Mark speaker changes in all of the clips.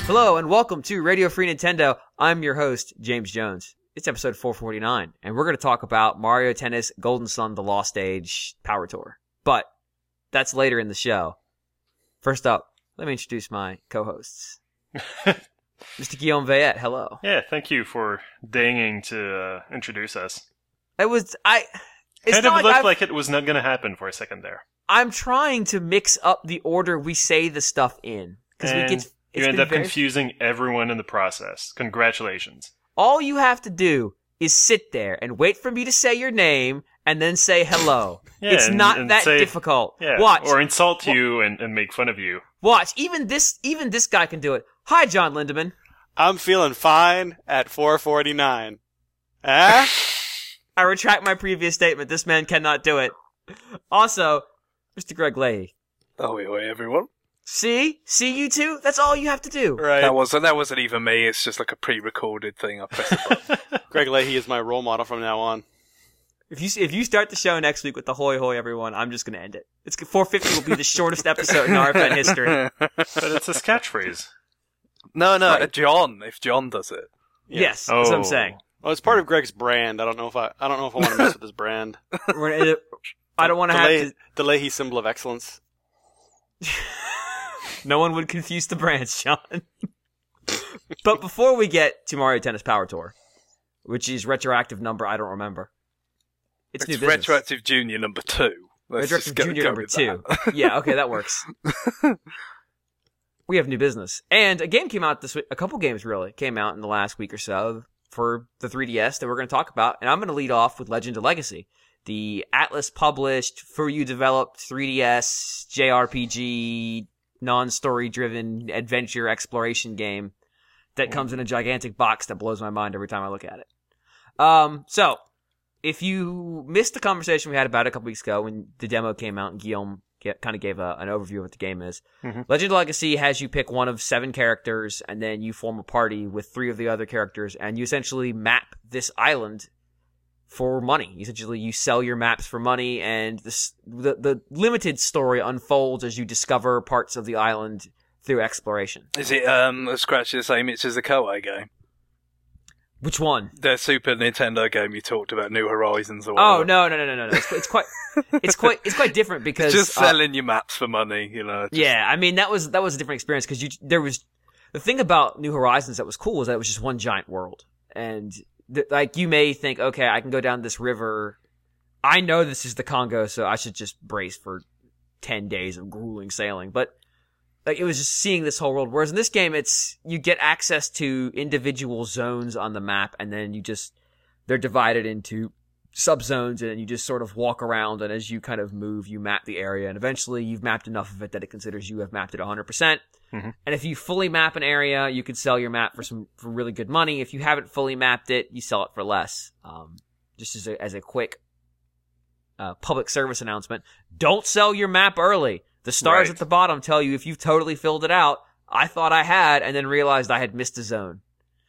Speaker 1: Hello and welcome to Radio Free Nintendo. I'm your host, James Jones. It's episode 449, and we're going to talk about Mario Tennis Golden Sun The Lost Age Power Tour. But that's later in the show. First up, let me introduce my co-hosts. Mr. Guillaume Veillette, hello.
Speaker 2: Yeah, thank you for deigning to introduce us.
Speaker 1: It
Speaker 2: Kind of looked like it was not going to happen for a second there.
Speaker 1: I'm trying to mix up the order we say the stuff in.
Speaker 2: And you end up confusing everyone in the process. Congratulations.
Speaker 1: All you have to do is sit there and wait for me to say your name and then say hello.
Speaker 2: Yeah,
Speaker 1: it's not that difficult.
Speaker 2: Yeah,
Speaker 1: Watch.
Speaker 2: Or insult you and make fun of you.
Speaker 1: Watch. Even this guy can do it. Hi, John Lindemann.
Speaker 3: I'm feeling fine at 4:49. Eh?
Speaker 1: I retract my previous statement. This man cannot do it. Also, Mr. Greg Leahy.
Speaker 4: Oh, wait, everyone.
Speaker 1: See you two? That's all you have to do.
Speaker 3: Right.
Speaker 4: That wasn't even me. It's just like a pre-recorded thing. I pressed the button.
Speaker 3: Greg Leahy is my role model from now on.
Speaker 1: If you start the show next week with the hoy hoy everyone, I'm just gonna end it. 450 will be the shortest episode in RFN history.
Speaker 2: But it's his catchprise.
Speaker 4: No,
Speaker 1: Right.
Speaker 4: John. If John does it,
Speaker 1: Yes, that's what I'm saying.
Speaker 3: Well, it's part of Greg's brand. I don't know if I want to mess with his brand.
Speaker 1: I don't want to have to.
Speaker 3: The Leahy symbol of excellence.
Speaker 1: No one would confuse the brands, John. But before we get to Mario Tennis Power Tour, which is retroactive number I don't remember. It's new business.
Speaker 4: retroactive junior number 2. Let's
Speaker 1: Retroactive
Speaker 4: just
Speaker 1: junior
Speaker 4: go
Speaker 1: number
Speaker 4: with
Speaker 1: 2.
Speaker 4: that.
Speaker 1: Yeah, okay, that works. We have new business. And a game came out this week. A couple games, really, came out in the last week or so for the 3DS that we're going to talk about. And I'm going to lead off with Legend of Legacy, the Atlas published, for you developed 3DS JRPG non-story driven adventure exploration game that comes in a gigantic box that blows my mind every time I look at it. So if you missed the conversation we had about it a couple weeks ago when the demo came out and Guillaume kind of gave an overview of what the game is. Mm-hmm. Legend of Legacy has you pick one of 7 characters and then you form a party with 3 of the other characters and you essentially map this island for money. Essentially, you sell your maps for money, and the limited story unfolds as you discover parts of the island through exploration.
Speaker 4: Is it scratch the same itch as the Koei game?
Speaker 1: Which one?
Speaker 4: The Super Nintendo game you talked about, New Horizons or
Speaker 1: whatever.
Speaker 4: whatever.
Speaker 1: No. It's quite different because
Speaker 4: It's just selling your maps for money, you know.
Speaker 1: Yeah, I mean that was a different experience because there was the thing about New Horizons that was cool was that it was just one giant world, and like you may think, okay, I can go down this river. I know this is the Congo, so I should just brace for 10 days of grueling sailing. But like it was just seeing this whole world. Whereas in this game, you get access to individual zones on the map, and then they're divided into subzones, and you just sort of walk around. And as you kind of move, you map the area, and eventually you've mapped enough of it that it considers you have mapped it 100%. Mm-hmm. And if you fully map an area, you could sell your map for really good money. If you haven't fully mapped it, you sell it for less. Just as a quick public service announcement, don't sell your map early. The stars at the bottom tell you if you've totally filled it out. I thought I had, and then realized I had missed a zone.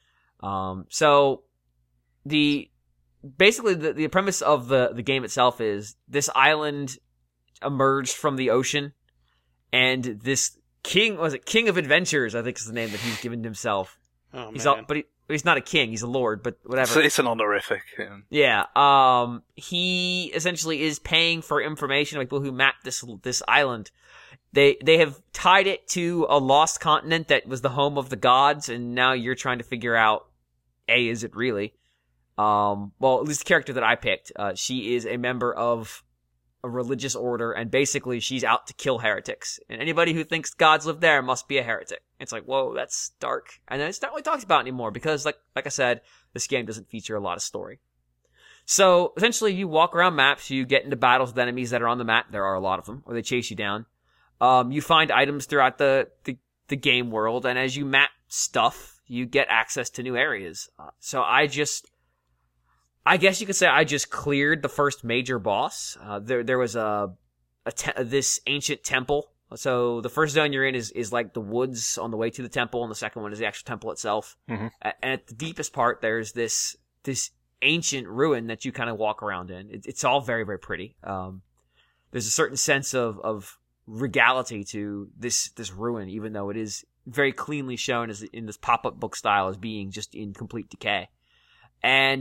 Speaker 1: So the premise of the game itself is this island emerged from the ocean, and this King of Adventures, I think is the name that he's given himself.
Speaker 3: Oh,
Speaker 1: But he's not a king, he's a lord, but whatever.
Speaker 4: So it's an honorific.
Speaker 1: Yeah. He essentially is paying for information, like people who map this island. They have tied it to a lost continent that was the home of the gods, and now you're trying to figure out, is it really? Well, at least the character that I picked, she is a member of a religious order, and basically she's out to kill heretics. And anybody who thinks gods live there must be a heretic. It's like, whoa, that's dark. And then it's not really talked about anymore because, like I said, this game doesn't feature a lot of story. So, essentially, you walk around maps, you get into battles with enemies that are on the map. There are a lot of them, or they chase you down. You find items throughout the game world, and as you map stuff, you get access to new areas. So I guess you could say I just cleared the first major boss. There was this ancient temple. So the first zone you're in is like the woods on the way to the temple, and the second one is the actual temple itself. Mm-hmm. And at the deepest part, there's this ancient ruin that you kind of walk around in. It's all very, very pretty. There's a certain sense of regality to this ruin, even though it is very cleanly shown as in this pop-up book style as being just in complete decay. And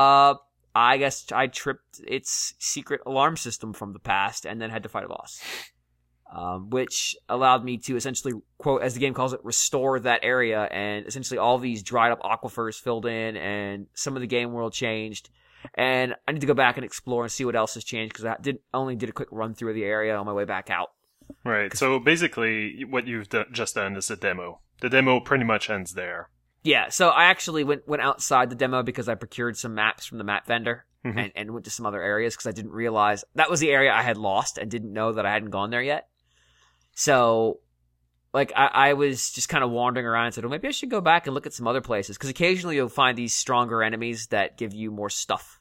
Speaker 1: I guess I tripped its secret alarm system from the past and then had to fight a boss. Which allowed me to essentially, quote, as the game calls it, restore that area, and essentially all these dried up aquifers filled in, and some of the game world changed. And I need to go back and explore and see what else has changed, because I only did a quick run through of the area on my way back out.
Speaker 2: Right, so basically what you've just done is a demo. The demo pretty much ends there.
Speaker 1: Yeah, so I actually went outside the demo because I procured some maps from the map vendor and went to some other areas because I didn't realize that was the area I had lost and didn't know that I hadn't gone there yet. So, like, I was just kind of wandering around and said, well, maybe I should go back and look at some other places, because occasionally you'll find these stronger enemies that give you more stuff.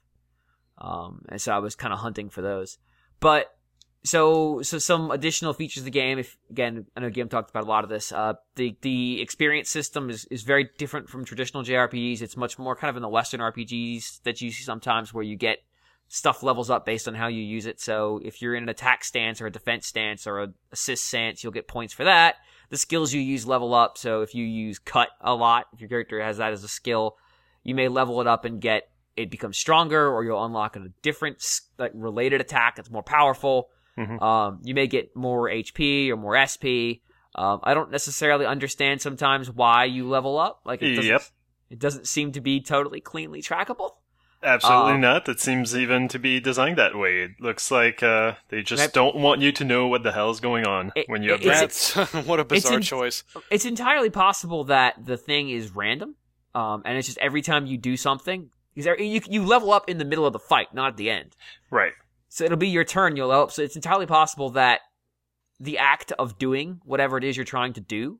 Speaker 1: And so I was kind of hunting for those. But, so some additional features of the game, again, I know Guillaume talked about a lot of this, the experience system is very different from traditional JRPGs. It's much more kind of in the Western RPGs that you see sometimes, where you get stuff levels up based on how you use it. So if you're in an attack stance or a defense stance or an assist stance, you'll get points for that. The skills you use level up. So if you use cut a lot, if your character has that as a skill, you may level it up and get it becomes stronger, or you'll unlock a different related attack that's more powerful. You may get more HP or more SP. I don't necessarily understand sometimes why you level up. Like it doesn't seem to be totally cleanly trackable.
Speaker 2: Absolutely not. It seems even to be designed that way. It looks like they just don't want you to know what the hell is going on when you have that.
Speaker 3: What a bizarre choice.
Speaker 1: It's entirely possible that the thing is random, and it's just every time you do something, you level up in the middle of the fight, not at the end.
Speaker 2: Right. So
Speaker 1: it'll be your turn, you'll level up. So it's entirely possible that the act of doing whatever it is you're trying to do,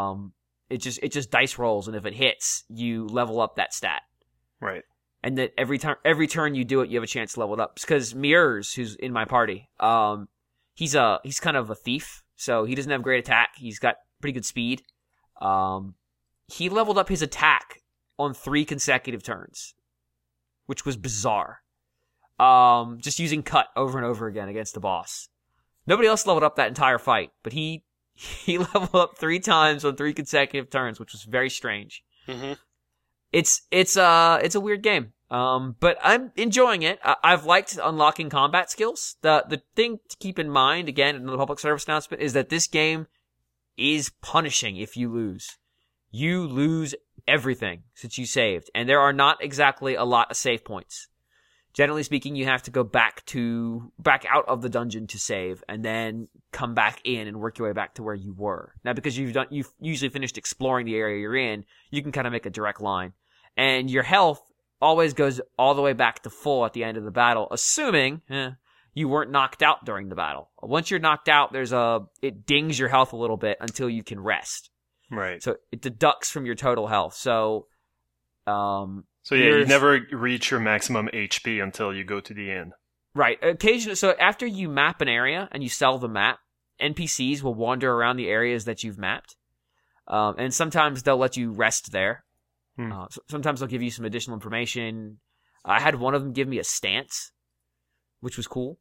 Speaker 1: it just dice rolls, and if it hits, you level up that stat.
Speaker 2: Right.
Speaker 1: And that every turn you do it, you have a chance to level it up. Because Mirrors, who's in my party, he's kind of a thief, so he doesn't have great attack. He's got pretty good speed. He leveled up his attack on 3 consecutive turns, which was bizarre. Just using cut over and over again against the boss. Nobody else leveled up that entire fight, but he leveled up 3 times on 3 consecutive turns, which was very strange.
Speaker 3: Mm-hmm.
Speaker 1: It's a weird game. But I'm enjoying it. I've liked unlocking combat skills. The thing to keep in mind, again, in the public service announcement, is that this game is punishing if you lose. You lose everything since you saved, and there are not exactly a lot of save points. Generally speaking, you have to go back out of the dungeon to save, and then come back in and work your way back to where you were. Now, because you've usually finished exploring the area you're in, you can kind of make a direct line. And your health always goes all the way back to full at the end of the battle, assuming you weren't knocked out during the battle. Once you're knocked out, it dings your health a little bit until you can rest.
Speaker 2: Right.
Speaker 1: So it deducts from your total health. So
Speaker 2: you never reach your maximum HP until you go to the end.
Speaker 1: Right. Occasionally, so after you map an area and you sell the map, NPCs will wander around the areas that you've mapped. And sometimes they'll let you rest there. Sometimes they'll give you some additional information. I had one of them give me a stance, which was cool.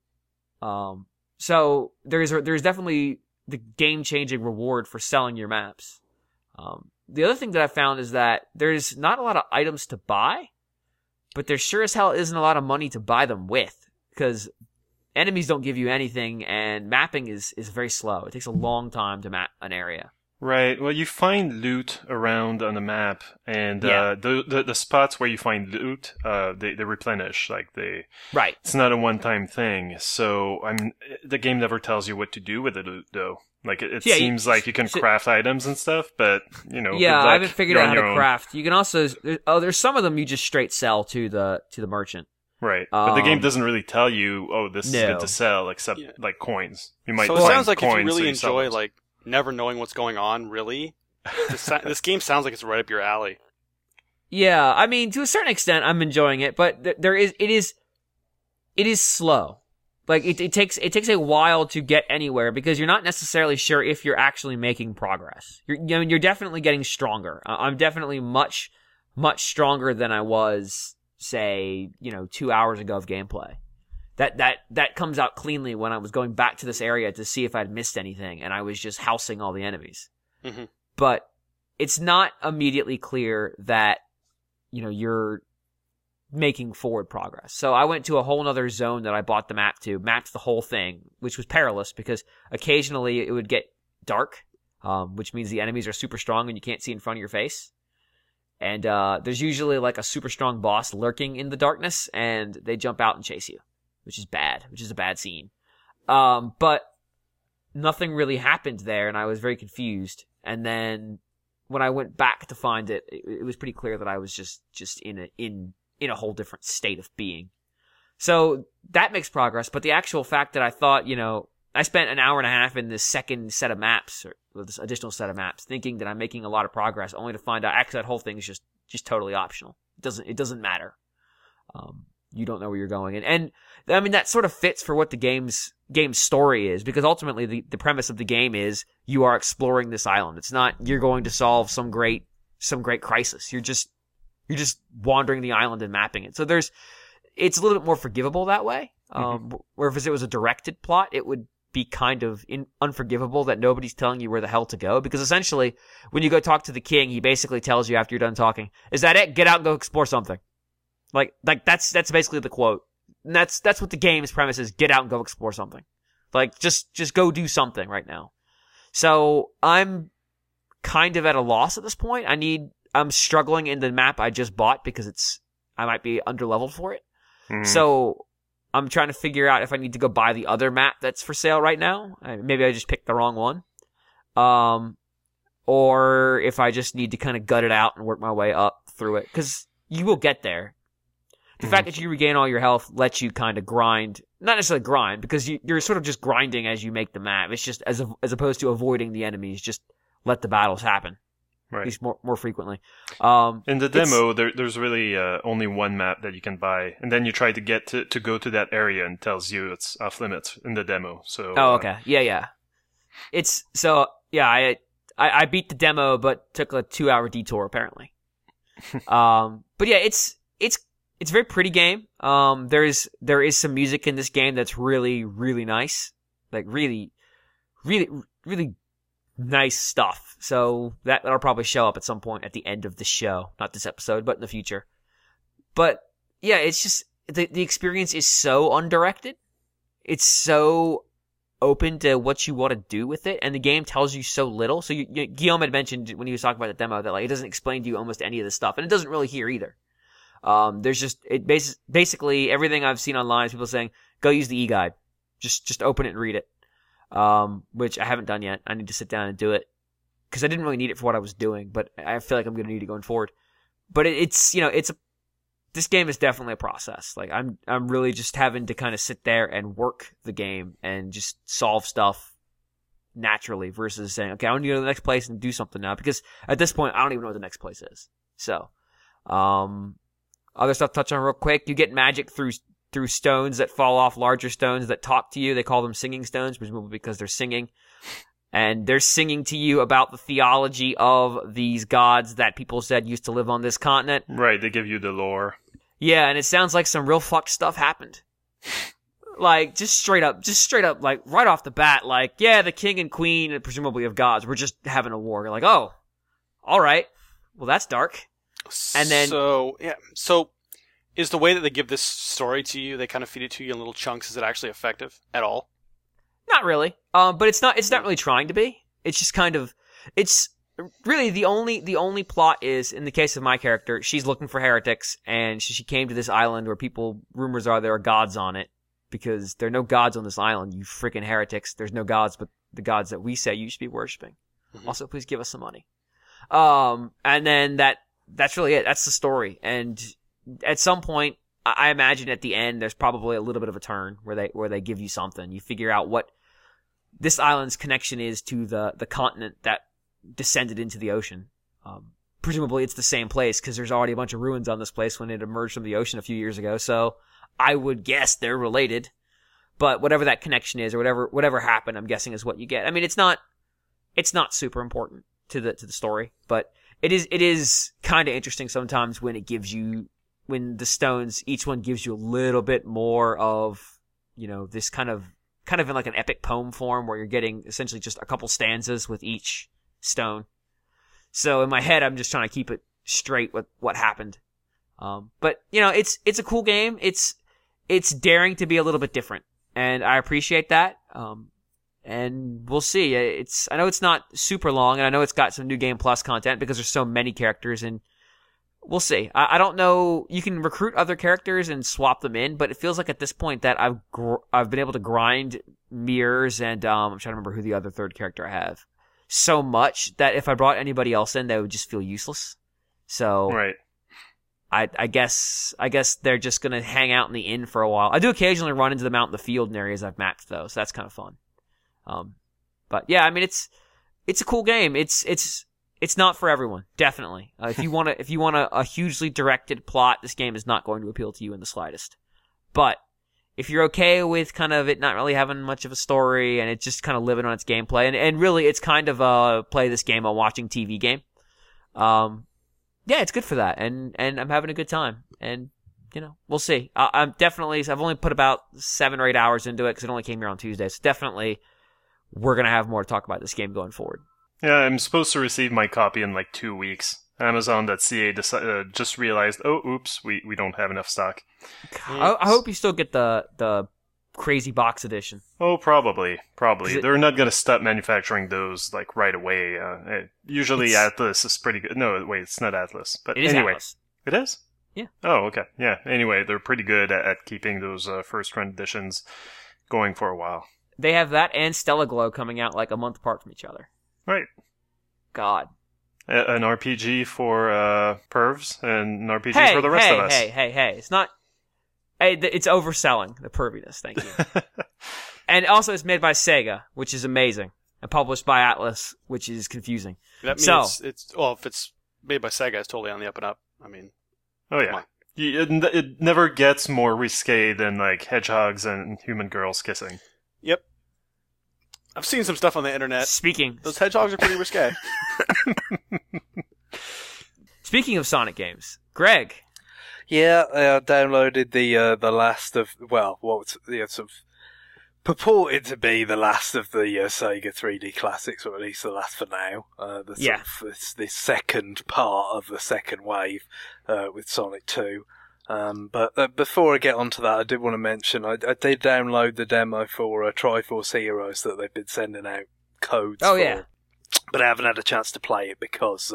Speaker 1: So there's definitely the game-changing reward for selling your maps. The other thing that I found is that there's not a lot of items to buy, but there sure as hell isn't a lot of money to buy them with, because enemies don't give you anything, and mapping is very slow. It takes a long time to map an area.
Speaker 2: Right. Well, you find loot around on the map, and the spots where you find loot, they replenish.
Speaker 1: Right.
Speaker 2: It's not a one-time thing. So the game never tells you what to do with the loot, though. Like it seems like you can craft items and stuff, but
Speaker 1: Yeah, I haven't figured out how to craft. You can also there's some of them you just straight sell to the merchant.
Speaker 2: Right. But the game doesn't really tell you, this is good to sell, except like coins. You might.
Speaker 3: So it sounds like if you really enjoy never knowing what's going on, really, this game sounds like it's right up your alley.
Speaker 1: Yeah, I mean, to a certain extent, I'm enjoying it, but it is slow. Like it takes a while to get anywhere because you're not necessarily sure if you're actually making progress. You're definitely getting stronger. I'm definitely much stronger than I was, say, 2 hours ago of gameplay. that comes out cleanly when I was going back to this area to see if I'd missed anything, and I was just housing all the enemies.
Speaker 3: Mm-hmm.
Speaker 1: But it's not immediately clear that, you're making forward progress. So I went to a whole nother zone that I bought the map to, mapped the whole thing, which was perilous because occasionally it would get dark, which means the enemies are super strong and you can't see in front of your face. And there's usually like a super strong boss lurking in the darkness, and they jump out and chase you, which is a bad scene. But nothing really happened there, and I was very confused. And then when I went back to find it, it was pretty clear that I was just in a whole different state of being. So that makes progress, but the actual fact that I thought, I spent an hour and a half in this second set of maps, or this additional set of maps, thinking that I'm making a lot of progress, only to find out actually that whole thing is just totally optional. It doesn't matter. You don't know where you're going. And I mean, that sort of fits for what the game's story is, because ultimately the premise of the game is you are exploring this island. It's not you're going to solve some great crisis. You're just wandering the island and mapping it. So it's a little bit more forgivable that way. Where if it was a directed plot, it would be kind of unforgivable that nobody's telling you where the hell to go, because essentially when you go talk to the king, he basically tells you after you're done talking, "Is that it? Get out and go explore something." Like that's basically the quote. And that's what the game's premise is: get out and go explore something. Like just go do something right now. So I'm kind of at a loss at this point. I'm struggling in the map I just bought because I might be underleveled for it. So I'm trying to figure out if I need to go buy the other map that's for sale right now. Maybe I just picked the wrong one. Or if I just need to kind of gut it out and work my way up through it. Because you will get there. The fact that you regain all your health lets you kind of grind. Not necessarily grind, because you're sort of just grinding as you make the map. It's just as opposed to avoiding the enemies, just let the battles happen.
Speaker 2: Right.
Speaker 1: At least more frequently.
Speaker 2: In the demo, there's really only one map that you can buy, and then you try to get to go to that area, and it tells you it's off limits in the demo. So.
Speaker 1: Oh, okay. Yeah. I beat the demo, but took a 2-hour detour apparently. But yeah, it's a very pretty game. There is some music in this game that's really, really nice. Like really, really, really nice stuff. So that'll probably show up at some point at the end of the show. Not this episode, but in the future. But yeah, it's just, the experience is so undirected. It's so open to what you want to do with it, and the game tells you so little. So Guillaume had mentioned when he was talking about the demo that like it doesn't explain to you almost any of this stuff, and it doesn't really here either. There's just basically everything I've seen online is people saying go use the e-guide, just open it and read it, which I haven't done yet. I need to sit down and do it because I didn't really need it for what I was doing, but I feel like I'm going to need it going forward. But this game is definitely a process. Like I'm really just having to kind of sit there and work the game and just solve stuff naturally versus saying, okay, I want to go to the next place and do something now, because at this point I don't even know what the next place is. So, other stuff to touch on real quick. You get magic through stones that fall off larger stones that talk to you. They call them singing stones, presumably because they're singing. And they're singing to you about the theology of these gods that people said used to live on this continent.
Speaker 2: Right, they give you the lore.
Speaker 1: Yeah, and it sounds like some real fucked stuff happened. Like, just straight up, like, right off the bat, like, yeah, the king and queen, presumably of gods, were just having a war. You're like, oh, alright. Well, that's dark. And then...
Speaker 3: So is the way that they give this story to you, they kind of feed it to you in little chunks, is it actually effective at all?
Speaker 1: Not really. But it's not really trying to be. It's just kind of, it's really the only plot is, in the case of my character, she's looking for heretics, and she came to this island where rumors are there are gods on it, because there are no gods on this island, you freaking heretics. There's no gods but the gods that we say you should be worshiping. Mm-hmm. Also, please give us some money. And then that's really it. That's the story. And at some point, I imagine at the end, there's probably a little bit of a turn where they give you something. You figure out what this island's connection is to the continent that descended into the ocean. Presumably it's the same place, because there's already a bunch of ruins on this place when it emerged from the ocean a few years ago. So I would guess they're related. But whatever that connection is, or whatever happened, I'm guessing is what you get. I mean, it's not super important to the story, but it is kind of interesting sometimes when the stones, each one gives you a little bit more of this kind of in like an epic poem form where you're getting essentially just a couple stanzas with each stone. So in my head, I'm just trying to keep it straight with what happened. But it's a cool game. It's daring to be a little bit different, and I appreciate that. And we'll see. I know it's not super long, and I know it's got some New Game Plus content because there's so many characters, and we'll see. I don't know. You can recruit other characters and swap them in, but it feels like at this point that I've been able to grind mirrors and I'm trying to remember who the other third character I have so much that if I brought anybody else in, they would just feel useless. So
Speaker 2: right.
Speaker 1: I guess they're just gonna hang out in the inn for a while. I do occasionally run into them out in the field in areas I've mapped though, so that's kind of fun. But yeah, I mean it's a cool game. It's not for everyone, definitely. If you want a hugely directed plot, this game is not going to appeal to you in the slightest. But if you're okay with kind of it not really having much of a story and it's just kind of living on its gameplay, and really it's kind of a play this game while watching TV game. Yeah, it's good for that, and I'm having a good time, and we'll see. I've only put about 7 or 8 hours into it because it only came here on Tuesday, so definitely we're gonna have more to talk about this game going forward.
Speaker 2: Yeah, I'm supposed to receive my copy in like 2 weeks. Amazon.ca just realized, oops, we don't have enough stock.
Speaker 1: I hope you still get the crazy box edition.
Speaker 2: Oh, probably. They're not going to stop manufacturing those like right away. Usually Atlas is pretty good. No, wait, it's not Atlas. But
Speaker 1: it is
Speaker 2: anyway.
Speaker 1: Atlas.
Speaker 2: It is?
Speaker 1: Yeah.
Speaker 2: Oh, okay. Yeah. Anyway, they're pretty good at keeping those first run editions going for a while.
Speaker 1: They have that and Stella Glow coming out like a month apart from each other.
Speaker 2: Right.
Speaker 1: God.
Speaker 2: An RPG for pervs and an RPG for the rest of us.
Speaker 1: Hey. It's not... it's overselling the perviness, thank you. And also it's made by Sega, which is amazing. And published by Atlas, which is confusing.
Speaker 3: That means if it's made by Sega, it's totally on the up and up. I mean...
Speaker 2: Oh, yeah. It never gets more risque than like hedgehogs and human girls kissing.
Speaker 3: Yep. I've seen some stuff on the internet. Those hedgehogs are pretty risque.
Speaker 1: Speaking of Sonic games, Greg.
Speaker 4: Yeah, I downloaded the last of, well, what's sort of purported to be the last of the Sega 3D classics, or at least the last for now. This second part of the second wave with Sonic 2. But before I get onto that, I did want to mention I did download the demo for Triforce Heroes that they've been sending out codes for.
Speaker 1: Yeah.
Speaker 4: But I haven't had a chance to play it because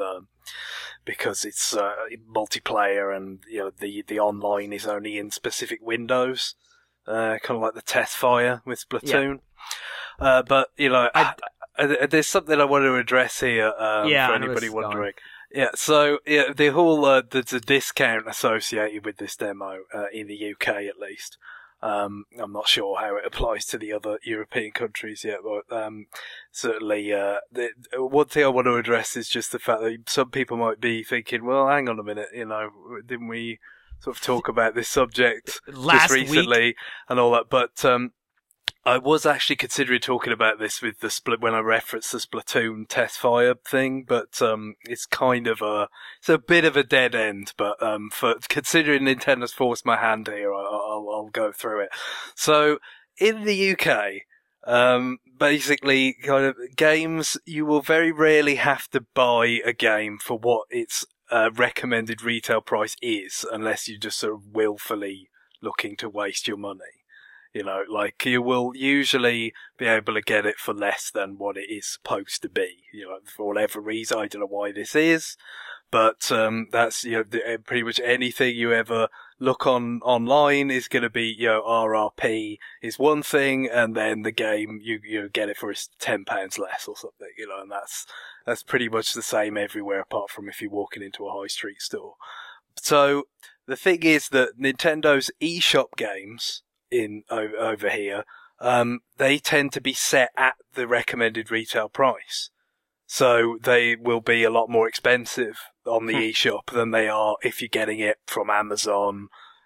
Speaker 4: it's multiplayer and the online is only in specific windows, kind of like the Testfire with Splatoon. Yeah. But there's something I want to address here for anybody wondering. Yeah, so the whole there's a discount associated with this demo in the UK at least. I'm not sure how it applies to the other European countries yet, but certainly the one thing I want to address is just the fact that some people might be thinking, well, hang on a minute, didn't we sort of talk about this subject just recently week? And all that? But I was actually considering talking about this with when I referenced the Splatoon Testfire thing, but it's kind of it's a bit of a dead end. But for considering Nintendo's forced my hand here, I'll go through it. So in the UK, basically, kind of games, you will very rarely have to buy a game for what its recommended retail price is, unless you're just sort of willfully looking to waste your money. Like you will usually be able to get it for less than what it is supposed to be, for whatever reason. I don't know why this is, but that's, pretty much anything you ever look online is going to be, RRP is one thing, and then the game, you get it for £10 less or something, and that's pretty much the same everywhere apart from if you're walking into a high street store. So the thing is that Nintendo's eShop games over here, they tend to be set at the recommended retail price. So they will be a lot more expensive on the eShop than they are if you're getting it from Amazon,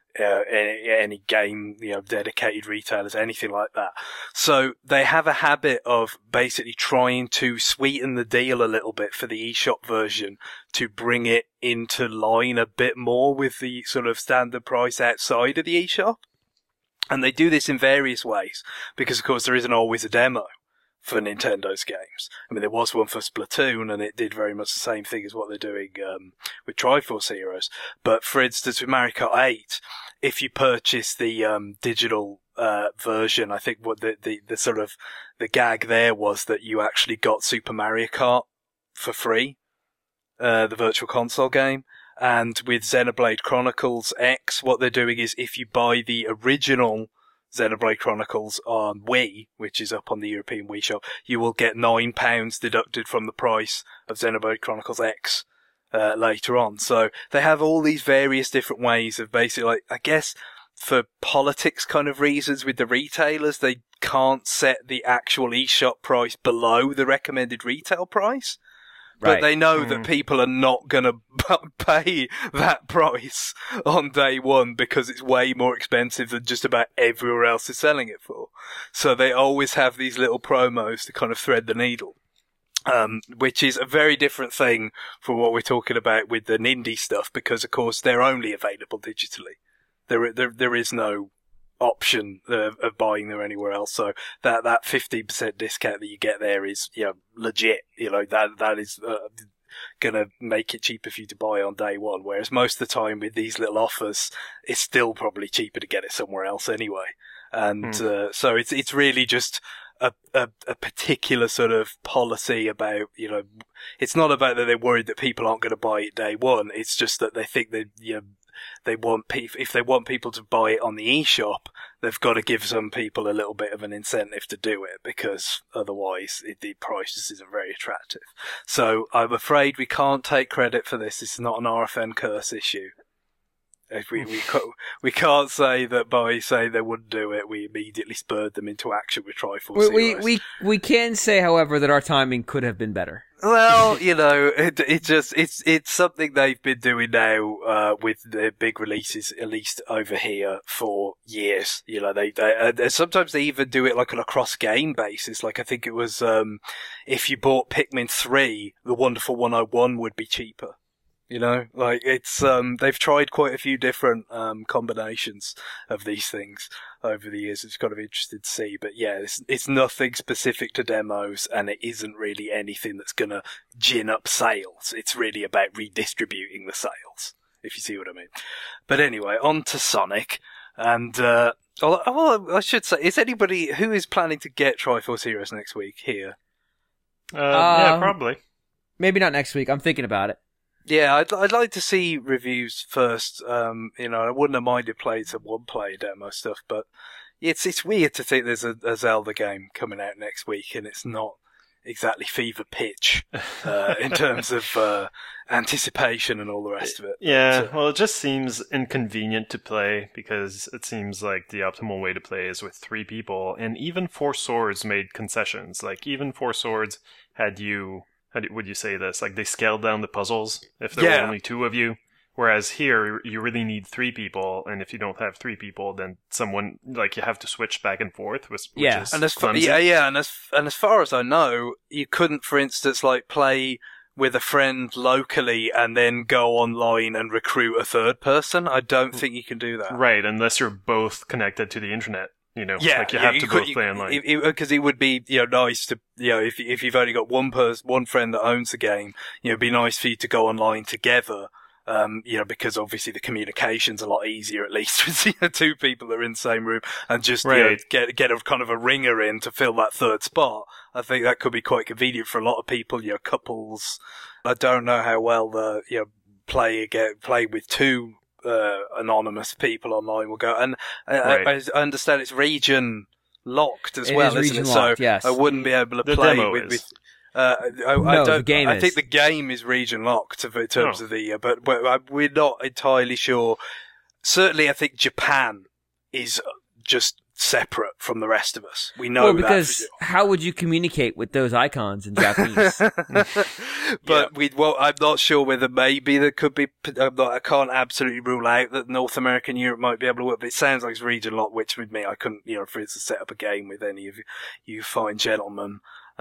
Speaker 4: any game, dedicated retailers, anything like that. So they have a habit of basically trying to sweeten the deal a little bit for the eShop version to bring it into line a bit more with the sort of standard price outside of the eShop. And they do this in various ways, because of course there isn't always a demo for Nintendo's games. I mean, there was one for Splatoon, and it did very much the same thing as what they're doing with Triforce Heroes. But for instance, with Mario Kart 8, if you purchase the digital version, I think what the sort of the gag there was that you actually got Super Mario Kart for free, the Virtual Console game. And with Xenoblade Chronicles X, what they're doing is if you buy the original Xenoblade Chronicles on Wii, which is up on the European Wii shop, you will get £9 deducted from the price of Xenoblade Chronicles X later on. So they have all these various different ways of basically, like, I guess, for politics kind of reasons with the retailers, they can't set the actual eShop price below the recommended retail price. But they know that people are not going to pay that price on day one because it's way more expensive than just about everywhere else is selling it for. So they always have these little promos to kind of thread the needle. Which is a very different thing from what we're talking about with the Nindy stuff, because of course they're only available digitally. There is no option of buying them anywhere else. So that 15% discount that you get there is, legit. That is gonna make it cheaper for you to buy on day one. Whereas most of the time with these little offers, it's still probably cheaper to get it somewhere else anyway. And so it's really just a particular sort of policy about, it's not about that they're worried that people aren't going to buy it day one. It's just that they think that, if they want people to buy it on the eShop, they've got to give some people a little bit of an incentive to do it, because otherwise the price just isn't very attractive. So I'm afraid we can't take credit for this. This is not an RFN curse issue. If we can't say that by saying they wouldn't do it, we immediately spurred them into action with Triforce Heroes.
Speaker 1: We can say, however, that our timing could have been better.
Speaker 4: Well, it's something they've been doing now with their big releases, at least over here, for years. They sometimes they even do it like on a cross-game basis. Like I think it was if you bought Pikmin 3, the Wonderful 101 would be cheaper. It's they've tried quite a few different combinations of these things over the years. It's kind of interesting to see, but yeah, it's nothing specific to demos, and it isn't really anything that's gonna gin up sales. It's really about redistributing the sales, if you see what I mean. But anyway, on to Sonic, and I should say, is anybody who is planning to get Triforce Heroes next week here?
Speaker 2: Yeah, probably.
Speaker 1: Maybe not next week. I'm thinking about it.
Speaker 4: Yeah, I'd like to see reviews first. I wouldn't have minded playing some one-player demo stuff, but it's weird to think there's a Zelda game coming out next week, and it's not exactly fever pitch in terms of anticipation and all the rest of it.
Speaker 2: Yeah, well, it just seems inconvenient to play, because it seems like the optimal way to play is with 3 people, and even Four Swords made concessions. Like, even Four Swords had you... How would you say this? Like, they scaled down the puzzles if there were only 2 of you. Whereas here, you really need 3 people, and if you don't have 3 people, then someone, you have to switch back and forth, which is
Speaker 4: and
Speaker 2: clumsy.
Speaker 4: And as far as I know, you couldn't, for instance, play with a friend locally and then go online and recruit a third person. I don't think you can do that.
Speaker 2: Right, unless you're both connected to the internet. You have to both play online.
Speaker 4: Because it would be, nice to, if you've only got one friend that owns the game, it'd be nice for you to go online together. Because obviously the communication's a lot easier, at least with 2 people that are in the same room, and just get a kind of a ringer in to fill that third spot. I think that could be quite convenient for a lot of people. Couples. I don't know how well the play with 2 anonymous people online will go, and I understand it's region locked as well, isn't it? So
Speaker 1: yes.
Speaker 4: I wouldn't be able to play with.
Speaker 1: The game
Speaker 4: I think the game is region locked in terms of the, but we're not entirely sure. Certainly, I think Japan is just separate from the rest of us. We know that.
Speaker 1: Because how would you communicate with those icons in Japanese?
Speaker 4: But I'm not sure whether maybe there could be. I can't absolutely rule out that North America and Europe might be able to work. But it sounds like it's region locked, which with me, I couldn't, for instance, set up a game with any of you fine gentlemen.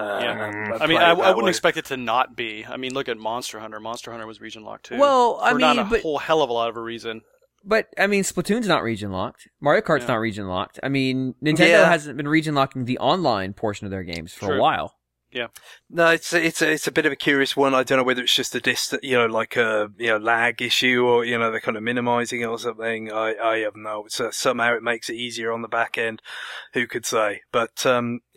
Speaker 3: I wouldn't expect it to not be. I mean, look at Monster Hunter. Monster Hunter was region locked too.
Speaker 1: Well,
Speaker 3: not a whole hell of a lot of a reason.
Speaker 1: But, I mean, Splatoon's not region-locked. Mario Kart's not region-locked. I mean, Nintendo hasn't been region-locking the online portion of their games for a while.
Speaker 3: Yeah.
Speaker 4: No, it's a bit of a curious one. I don't know whether it's just a like a lag issue, or they're kind of minimizing it or something. I have no. So somehow it makes it easier on the back end. Who could say? But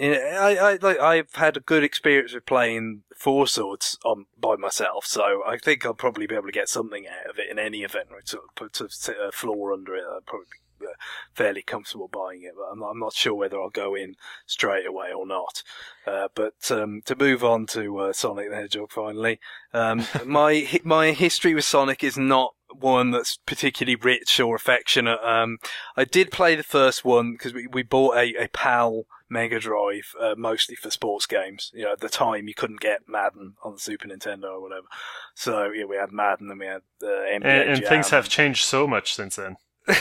Speaker 4: I've had a good experience with playing Four Swords by myself, so I think I'll probably be able to get something out of it in any event. Right? Sort of put a floor under it. I'd probably fairly comfortable buying it, but I'm not sure whether I'll go in straight away or not. But to move on to Sonic the Hedgehog finally, my history with Sonic is not one that's particularly rich or affectionate. I did play the first one because we bought a PAL Mega Drive, mostly for sports games. At the time you couldn't get Madden on the Super Nintendo or whatever. So we had Madden and we had NBA
Speaker 2: and
Speaker 4: Jam.
Speaker 2: Things have changed so much since then.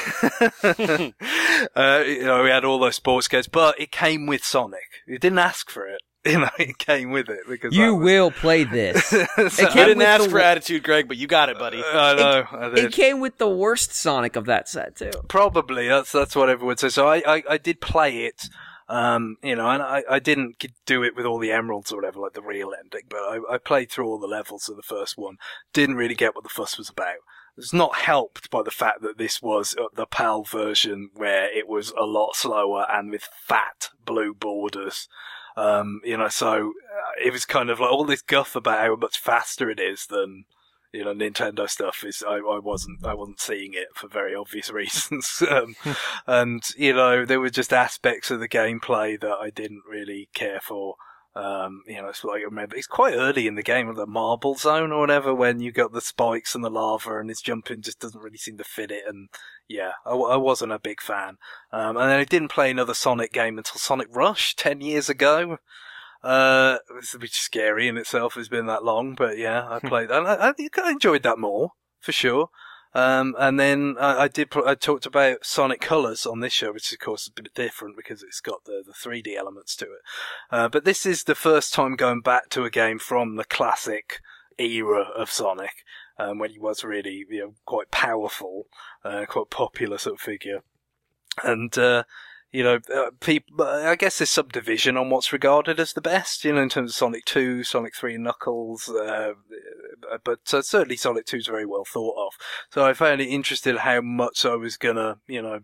Speaker 4: We had all those sports games, but it came with Sonic. You didn't ask for it. It came with it because
Speaker 1: you will play this.
Speaker 3: I didn't ask for attitude, Greg, but you got it, buddy.
Speaker 4: I know. I did.
Speaker 1: It came with the worst Sonic of that set too.
Speaker 4: Probably that's what everyone says. So I did play it. And I didn't do it with all the emeralds or whatever, like the real ending, but I played through all the levels of the first one. Didn't really get what the fuss was about. It's not helped by the fact that this was the PAL version where it was a lot slower and with fat blue borders. So it was kind of like all this guff about how much faster it is than, Nintendo stuff is. I wasn't seeing it for very obvious reasons. And, there were just aspects of the gameplay that I didn't really care for. It's like, I remember, it's quite early in the game with the marble zone or whatever, when you got the spikes and the lava and his jumping just doesn't really seem to fit it. And yeah, I wasn't a big fan. And then I didn't play another Sonic game until Sonic Rush 10 years ago. It's a bit scary in itself. It's been that long, but yeah, I played that. I think I enjoyed that more, for sure. And then I talked about Sonic Colors on this show, which of course is a bit different because it's got the 3D elements to it. But this is the first time going back to a game from the classic era of Sonic, when he was really, quite powerful, quite popular sort of figure. And, people, I guess there's some division on what's regarded as the best, in terms of Sonic 2, Sonic 3 and Knuckles, but certainly Sonic 2 is very well thought of. So I found it interesting how much I was gonna,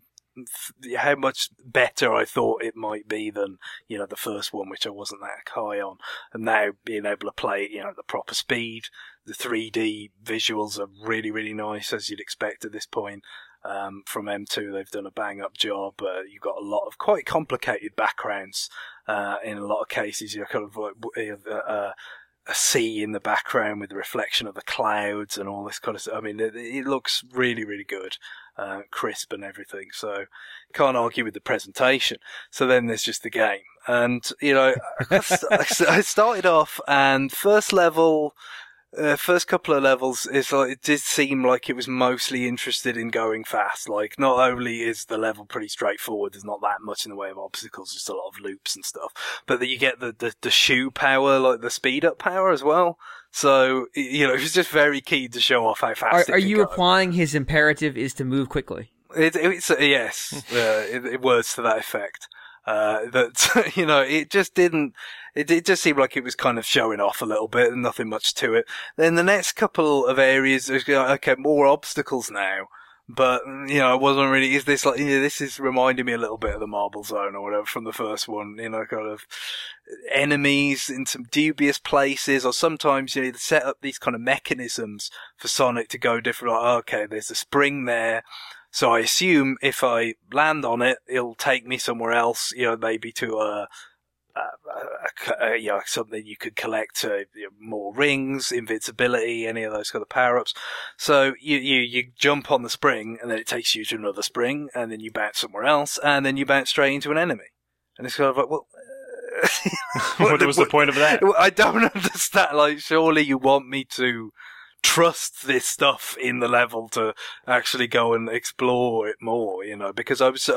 Speaker 4: how much better I thought it might be than, the first one, which I wasn't that high on. And now being able to play it, at the proper speed, the 3D visuals are really, really nice, as you'd expect at this point. From M2, they've done a bang-up job. You've got a lot of quite complicated backgrounds. In a lot of cases, you're kind of like a sea in the background with the reflection of the clouds and all this kind of stuff. I mean, it looks really, really good, crisp and everything. So can't argue with the presentation. So then there's just the game, and I started off, and first couple of levels is like, it did seem like it was mostly interested in going fast. Like, not only is the level pretty straightforward, there's not that much in the way of obstacles, just a lot of loops and stuff, but that you get the shoe power, like the speed up power as well. So, it was just very keen to show off how fast
Speaker 1: Are you implying his imperative is to move quickly?
Speaker 4: It's yes, it words to that effect. It just didn't. It just seemed like it was kind of showing off a little bit and nothing much to it. Then the next couple of areas, okay, more obstacles now. But, I wasn't really, is this like, this is reminding me a little bit of the Marble Zone or whatever from the first one, kind of enemies in some dubious places, or sometimes, they set up these kind of mechanisms for Sonic to go different, like, okay, there's a spring there. So I assume if I land on it, it'll take me somewhere else, maybe to something you could collect, more rings, invincibility, any of those kind of power-ups. So you jump on the spring, and then it takes you to another spring, and then you bounce somewhere else, and then you bounce straight into an enemy. And it's kind of like, well,
Speaker 2: what was the point of that?
Speaker 4: I don't understand. Like, surely you want me to trust this stuff in the level to actually go and explore it more, because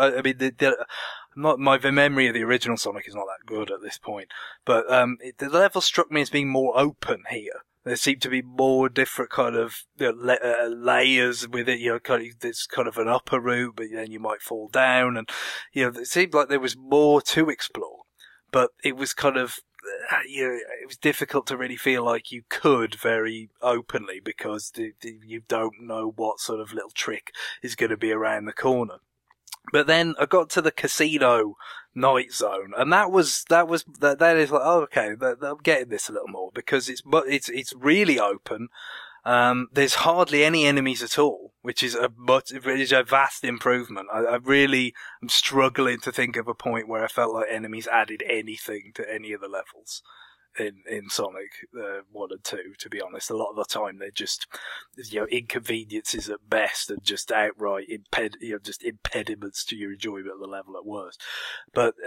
Speaker 4: my memory of the original Sonic is not that good at this point, but the level struck me as being more open here There seem to be more different kind of layers with it. There's kind of an upper route, but then you might fall down, and it seemed like there was more to explore. But it was kind of it was difficult to really feel like you could very openly, because you don't know what sort of little trick is going to be around the corner. But then I got to the casino night zone, and that is like, oh, okay, I'm getting this a little more, because it's really open. There's hardly any enemies at all, which is a vast improvement. I really am struggling to think of a point where I felt like enemies added anything to any of the levels in Sonic 1 and 2, to be honest. A lot of the time they're just, inconveniences at best, and just outright impediments to your enjoyment of the level at worst. But,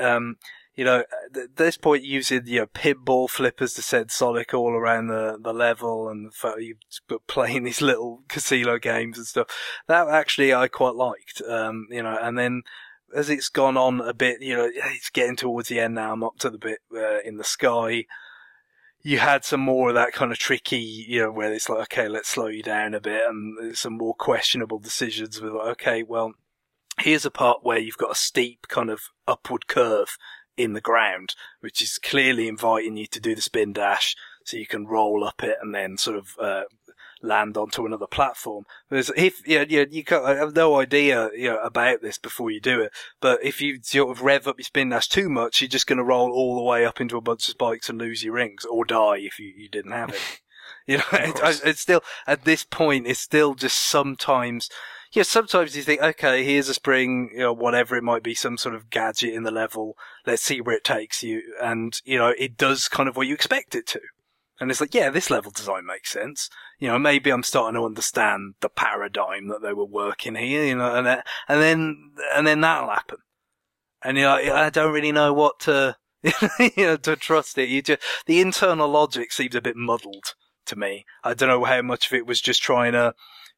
Speaker 4: at this point, using, pinball flippers to send Sonic all around the level, and playing these little casino games and stuff, that actually I quite liked. And then as it's gone on a bit, it's getting towards the end now. I'm up to the bit in the sky. You had some more of that kind of tricky, where it's like, okay, let's slow you down a bit, and some more questionable decisions with, okay, well, here's a part where you've got a steep kind of upward curve in the ground, which is clearly inviting you to do the spin dash, so you can roll up it and then sort of land onto another platform. Whereas if I have no idea about this before you do it, but if you sort of rev up your spin dash too much, you're just going to roll all the way up into a bunch of spikes and lose your rings, or die if you didn't have it. It's still, at this point, it's still just sometimes. Sometimes you think, okay, here's a spring, whatever it might be, some sort of gadget in the level. Let's see where it takes you. And, it does kind of what you expect it to. And it's like, yeah, this level design makes sense. Maybe I'm starting to understand the paradigm that they were working here, and then that'll happen. And, I don't really know what to, to trust it. The internal logic seems a bit muddled to me. I don't know how much of it was just trying to,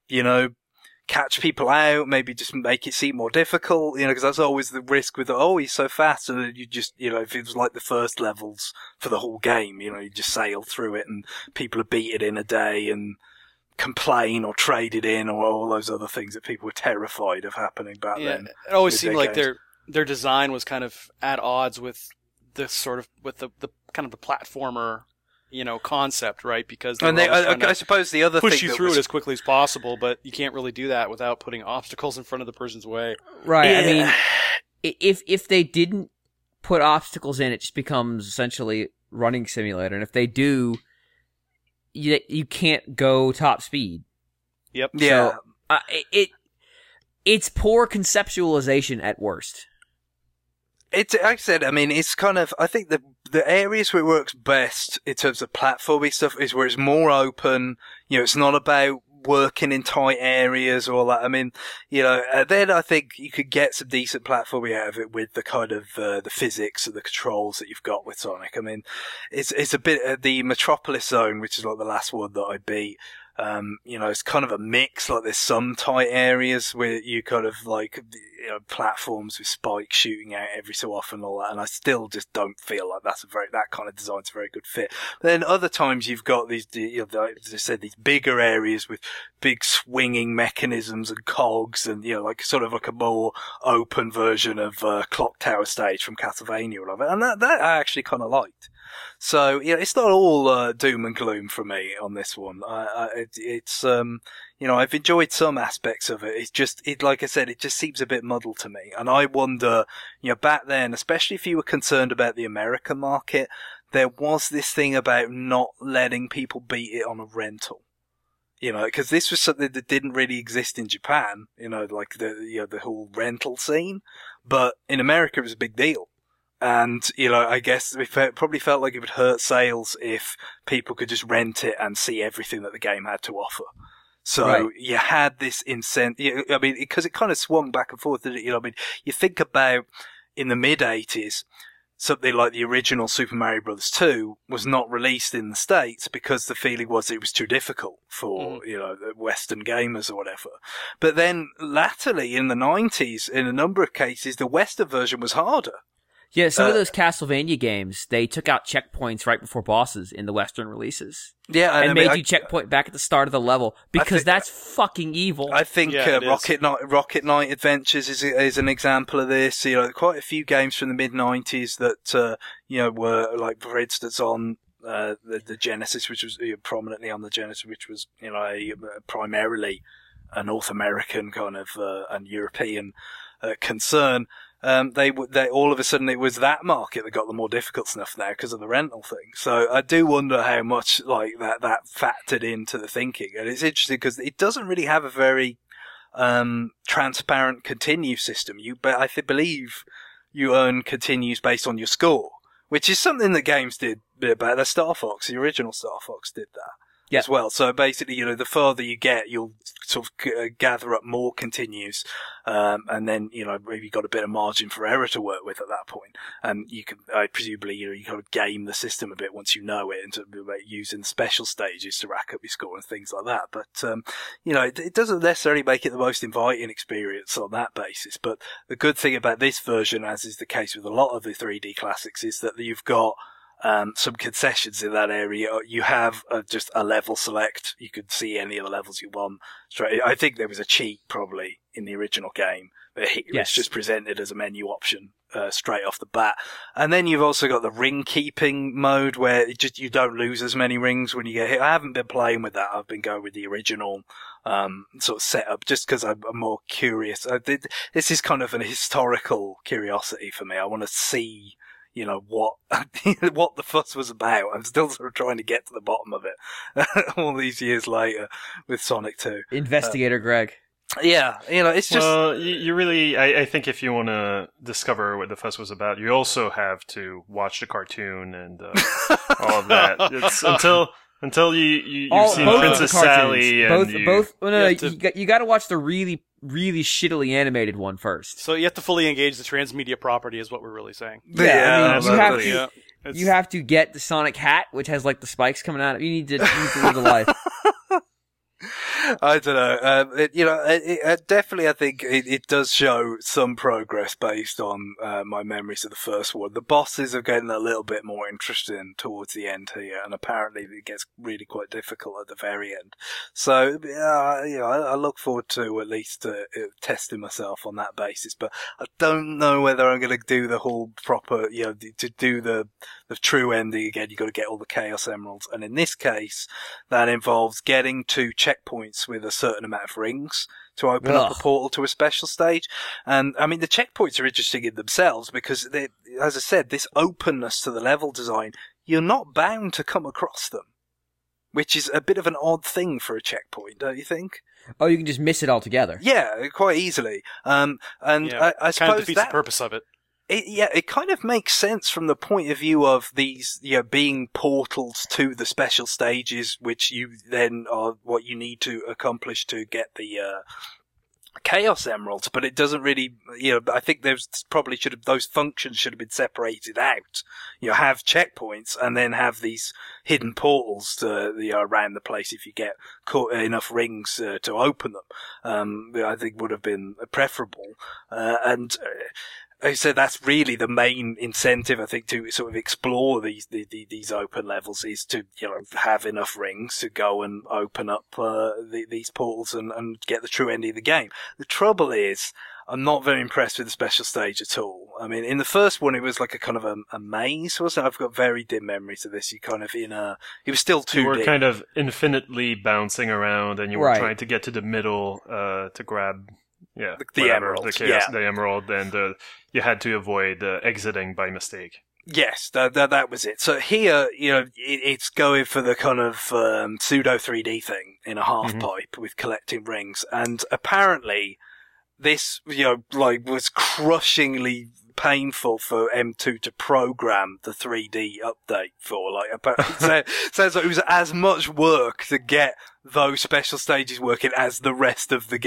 Speaker 4: catch people out, maybe just make it seem more difficult, because that's always the risk with, he's so fast, and you just, if it was like the first levels for the whole game, you just sail through it, and people would beat it in a day, and complain or trade it in, or all those other things that people were terrified of happening back then.
Speaker 3: It always seemed like their design was kind of at odds with the sort of, with the kind of the platformer, concept, right? Because
Speaker 4: I suppose the other
Speaker 3: push
Speaker 4: thing
Speaker 3: you through it as quickly as possible, but you can't really do that without putting obstacles in front of the person's way.
Speaker 1: Right. Yeah. I mean, if they didn't put obstacles in, it just becomes essentially running simulator. And if they do, you can't go top speed.
Speaker 3: Yep.
Speaker 4: Yeah.
Speaker 1: So, it's poor conceptualization at worst.
Speaker 4: It's, like I said, I mean, it's kind of, I think the areas where it works best in terms of platforming stuff is where it's more open. It's not about working in tight areas or all that. I mean, then I think you could get some decent platforming out of it with the kind of, the physics and the controls that you've got with Sonic. I mean, it's a bit, the Metropolis Zone, which is like the last one that I beat. It's kind of a mix, like there's some tight areas where you kind of like, platforms with spikes shooting out every so often and all that, and I still just don't feel like that kind of design's a very good fit. But then other times you've got these, as I said, these bigger areas with big swinging mechanisms and cogs, and, like sort of like a more open version of, Clock Tower stage from Castlevania or whatever, and that I actually kind of liked. So, it's not all doom and gloom for me on this one. It's I've enjoyed some aspects of it. It's just, like I said, it just seems a bit muddled to me. And I wonder, back then, especially if you were concerned about the American market, there was this thing about not letting people beat it on a rental. Because this was something that didn't really exist in Japan, like the whole rental scene. But in America, it was a big deal. And, I guess it probably felt like it would hurt sales if people could just rent it and see everything that the game had to offer. So right. You had this incentive, I mean, because it kind of swung back and forth, didn't it? I mean, you think about in the mid-80s, something like the original Super Mario Bros. 2 was not released in the States because the feeling was it was too difficult for, Western gamers or whatever. But then latterly in the 90s, in a number of cases, the Western version was harder.
Speaker 1: Yeah, some of those Castlevania games, they took out checkpoints right before bosses in the Western releases.
Speaker 4: Yeah,
Speaker 1: and made you checkpoint back at the start of the level because that's fucking evil.
Speaker 4: I think Rocket Knight Adventures is an example of this. Quite a few games from the mid-90s that were like, for instance, on the Genesis, which was prominently on the Genesis, which was primarily a North American kind of and European concern. They all of a sudden it was that market that got the more difficult stuff now because of the rental thing. So I do wonder how much like that factored into the thinking. And it's interesting because it doesn't really have a very transparent continue system. I believe you earn continues based on your score, which is something that games did about the Star Fox. The original Star Fox did that. As well. So basically, the farther you get, you'll sort of gather up more continues, and then, maybe you've got a bit of margin for error to work with at that point. And you can, presumably, you kind of game the system a bit once you know it and to using special stages to rack up your score and things like that. But, it doesn't necessarily make it the most inviting experience on that basis. But the good thing about this version, as is the case with a lot of the 3D classics, is that you've got some concessions in that area. You have just a level select. You could see any of the levels you want. I think there was a cheat probably in the original game, but it's just presented as a menu option straight off the bat. And then you've also got the ring keeping mode where you don't lose as many rings when you get hit. I haven't been playing with that. I've been going with the original sort of setup just because I'm more curious. This is kind of an historical curiosity for me. I want to see what the fuss was about. I'm still sort of trying to get to the bottom of it all these years later with Sonic 2.
Speaker 1: Investigator Greg.
Speaker 4: Yeah, it's just...
Speaker 2: Well, you really... I think if you want to discover what the fuss was about, you also have to watch the cartoon and all of that. It's until you've seen Princess Sally and
Speaker 1: you got to watch the really, really shittily animated one first.
Speaker 3: So you have to fully engage the transmedia property is what we're really saying.
Speaker 1: You have to get the Sonic hat, which has like the spikes coming out. You need to live the life.
Speaker 4: I don't know. Definitely, I think it does show some progress based on my memories of the first one. The bosses are getting a little bit more interesting towards the end here, and apparently it gets really quite difficult at the very end. So, I look forward to at least testing myself on that basis. But I don't know whether I'm going to do the whole proper, to do the true ending again. You've got to get all the Chaos Emeralds, and in this case, that involves getting to checkpoints with a certain amount of rings to open up a portal to a special stage. And I mean, the checkpoints are interesting in themselves because as I said, this openness to the level design, you're not bound to come across them, which is a bit of an odd thing for a checkpoint, don't you think?
Speaker 1: Oh, you can just miss it altogether.
Speaker 4: Yeah, quite easily. I suppose
Speaker 3: kind of defeats the purpose of it.
Speaker 4: It kind of makes sense from the point of view of these, being portals to the special stages, which you then are what you need to accomplish to get the Chaos Emeralds. But it doesn't really, I think those functions should have been separated out. Have checkpoints and then have these hidden portals to around the place if you get enough rings to open them. I think would have been preferable. I said that's really the main incentive, I think, to sort of explore these open levels is to, have enough rings to go and open up, these portals and get the true ending of the game. The trouble is, I'm not very impressed with the special stage at all. I mean, in the first one, it was like a kind of a maze, wasn't it? I've got very dim memories of this. You kind of it was still 2D.
Speaker 2: You were kind of infinitely bouncing around and you were trying to get to the middle, to grab... Yeah,
Speaker 4: the emerald.
Speaker 2: The emerald, and you had to avoid exiting by mistake.
Speaker 4: Yes, that was it. So here, it's going for the kind of pseudo 3D thing in a half pipe with collecting rings, and apparently this, was crushingly painful for M2 to program the 3D update for. Sounds like it was as much work to get those special stages working as the rest of the game.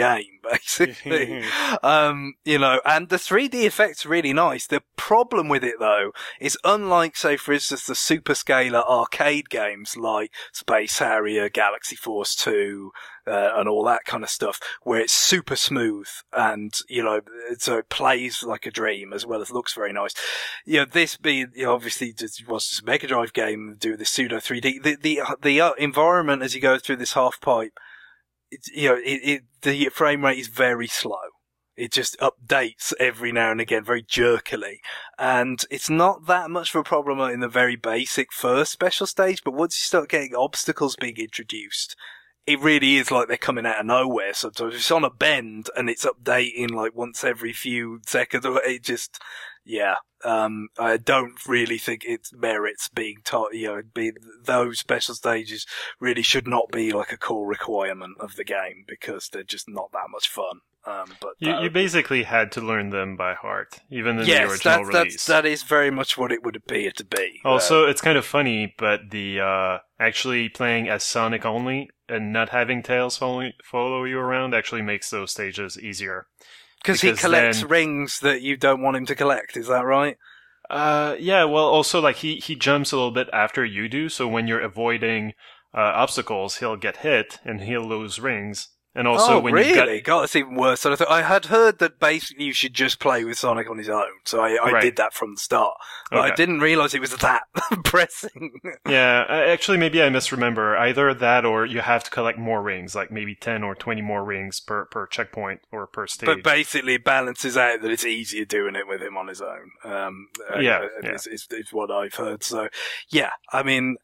Speaker 4: basically. You know, and the 3D effect's really nice. The problem with it, though, is unlike, say, for instance, the superscalar arcade games like Space Harrier, Galaxy Force 2, and all that kind of stuff, where it's super smooth and, you know, so it plays like a dream as well as looks very nice. You know, this being, you know, obviously just was this Mega Drive game, do this pseudo 3D. The environment as you go through this half pipe, you know, the frame rate is very slow. It just updates every now and again, very jerkily. And it's not that much of a problem in the very basic first special stage, but once you start getting obstacles being introduced, it really is like they're coming out of nowhere sometimes. It's on a bend and it's updating like once every few seconds. It just, yeah. I don't really think it merits being taught, you know, those special stages really should not be like a core requirement of the game because they're just not that much fun. But
Speaker 2: you basically had to learn them by heart, even in the original release.
Speaker 4: That is very much what it would appear to be.
Speaker 2: Also, it's kind of funny, but the actually playing as Sonic only and not having Tails follow you around actually makes those stages easier.
Speaker 4: Because he collects rings that you don't want him to collect, is that right?
Speaker 2: Yeah, well, also, like, he jumps a little bit after you do, so when you're avoiding obstacles, he'll get hit, and he'll lose rings. And also, when
Speaker 4: really? God, that's even worse. So I had heard that basically you should just play with Sonic on his own. So I did that from the start. But I didn't realize it was that pressing.
Speaker 2: Yeah, actually, maybe I misremember. Either that or you have to collect more rings, like maybe 10 or 20 more rings per checkpoint or per stage.
Speaker 4: But basically, it balances out that it's easier doing it with him on his own. It's what I've heard. So, yeah, I mean,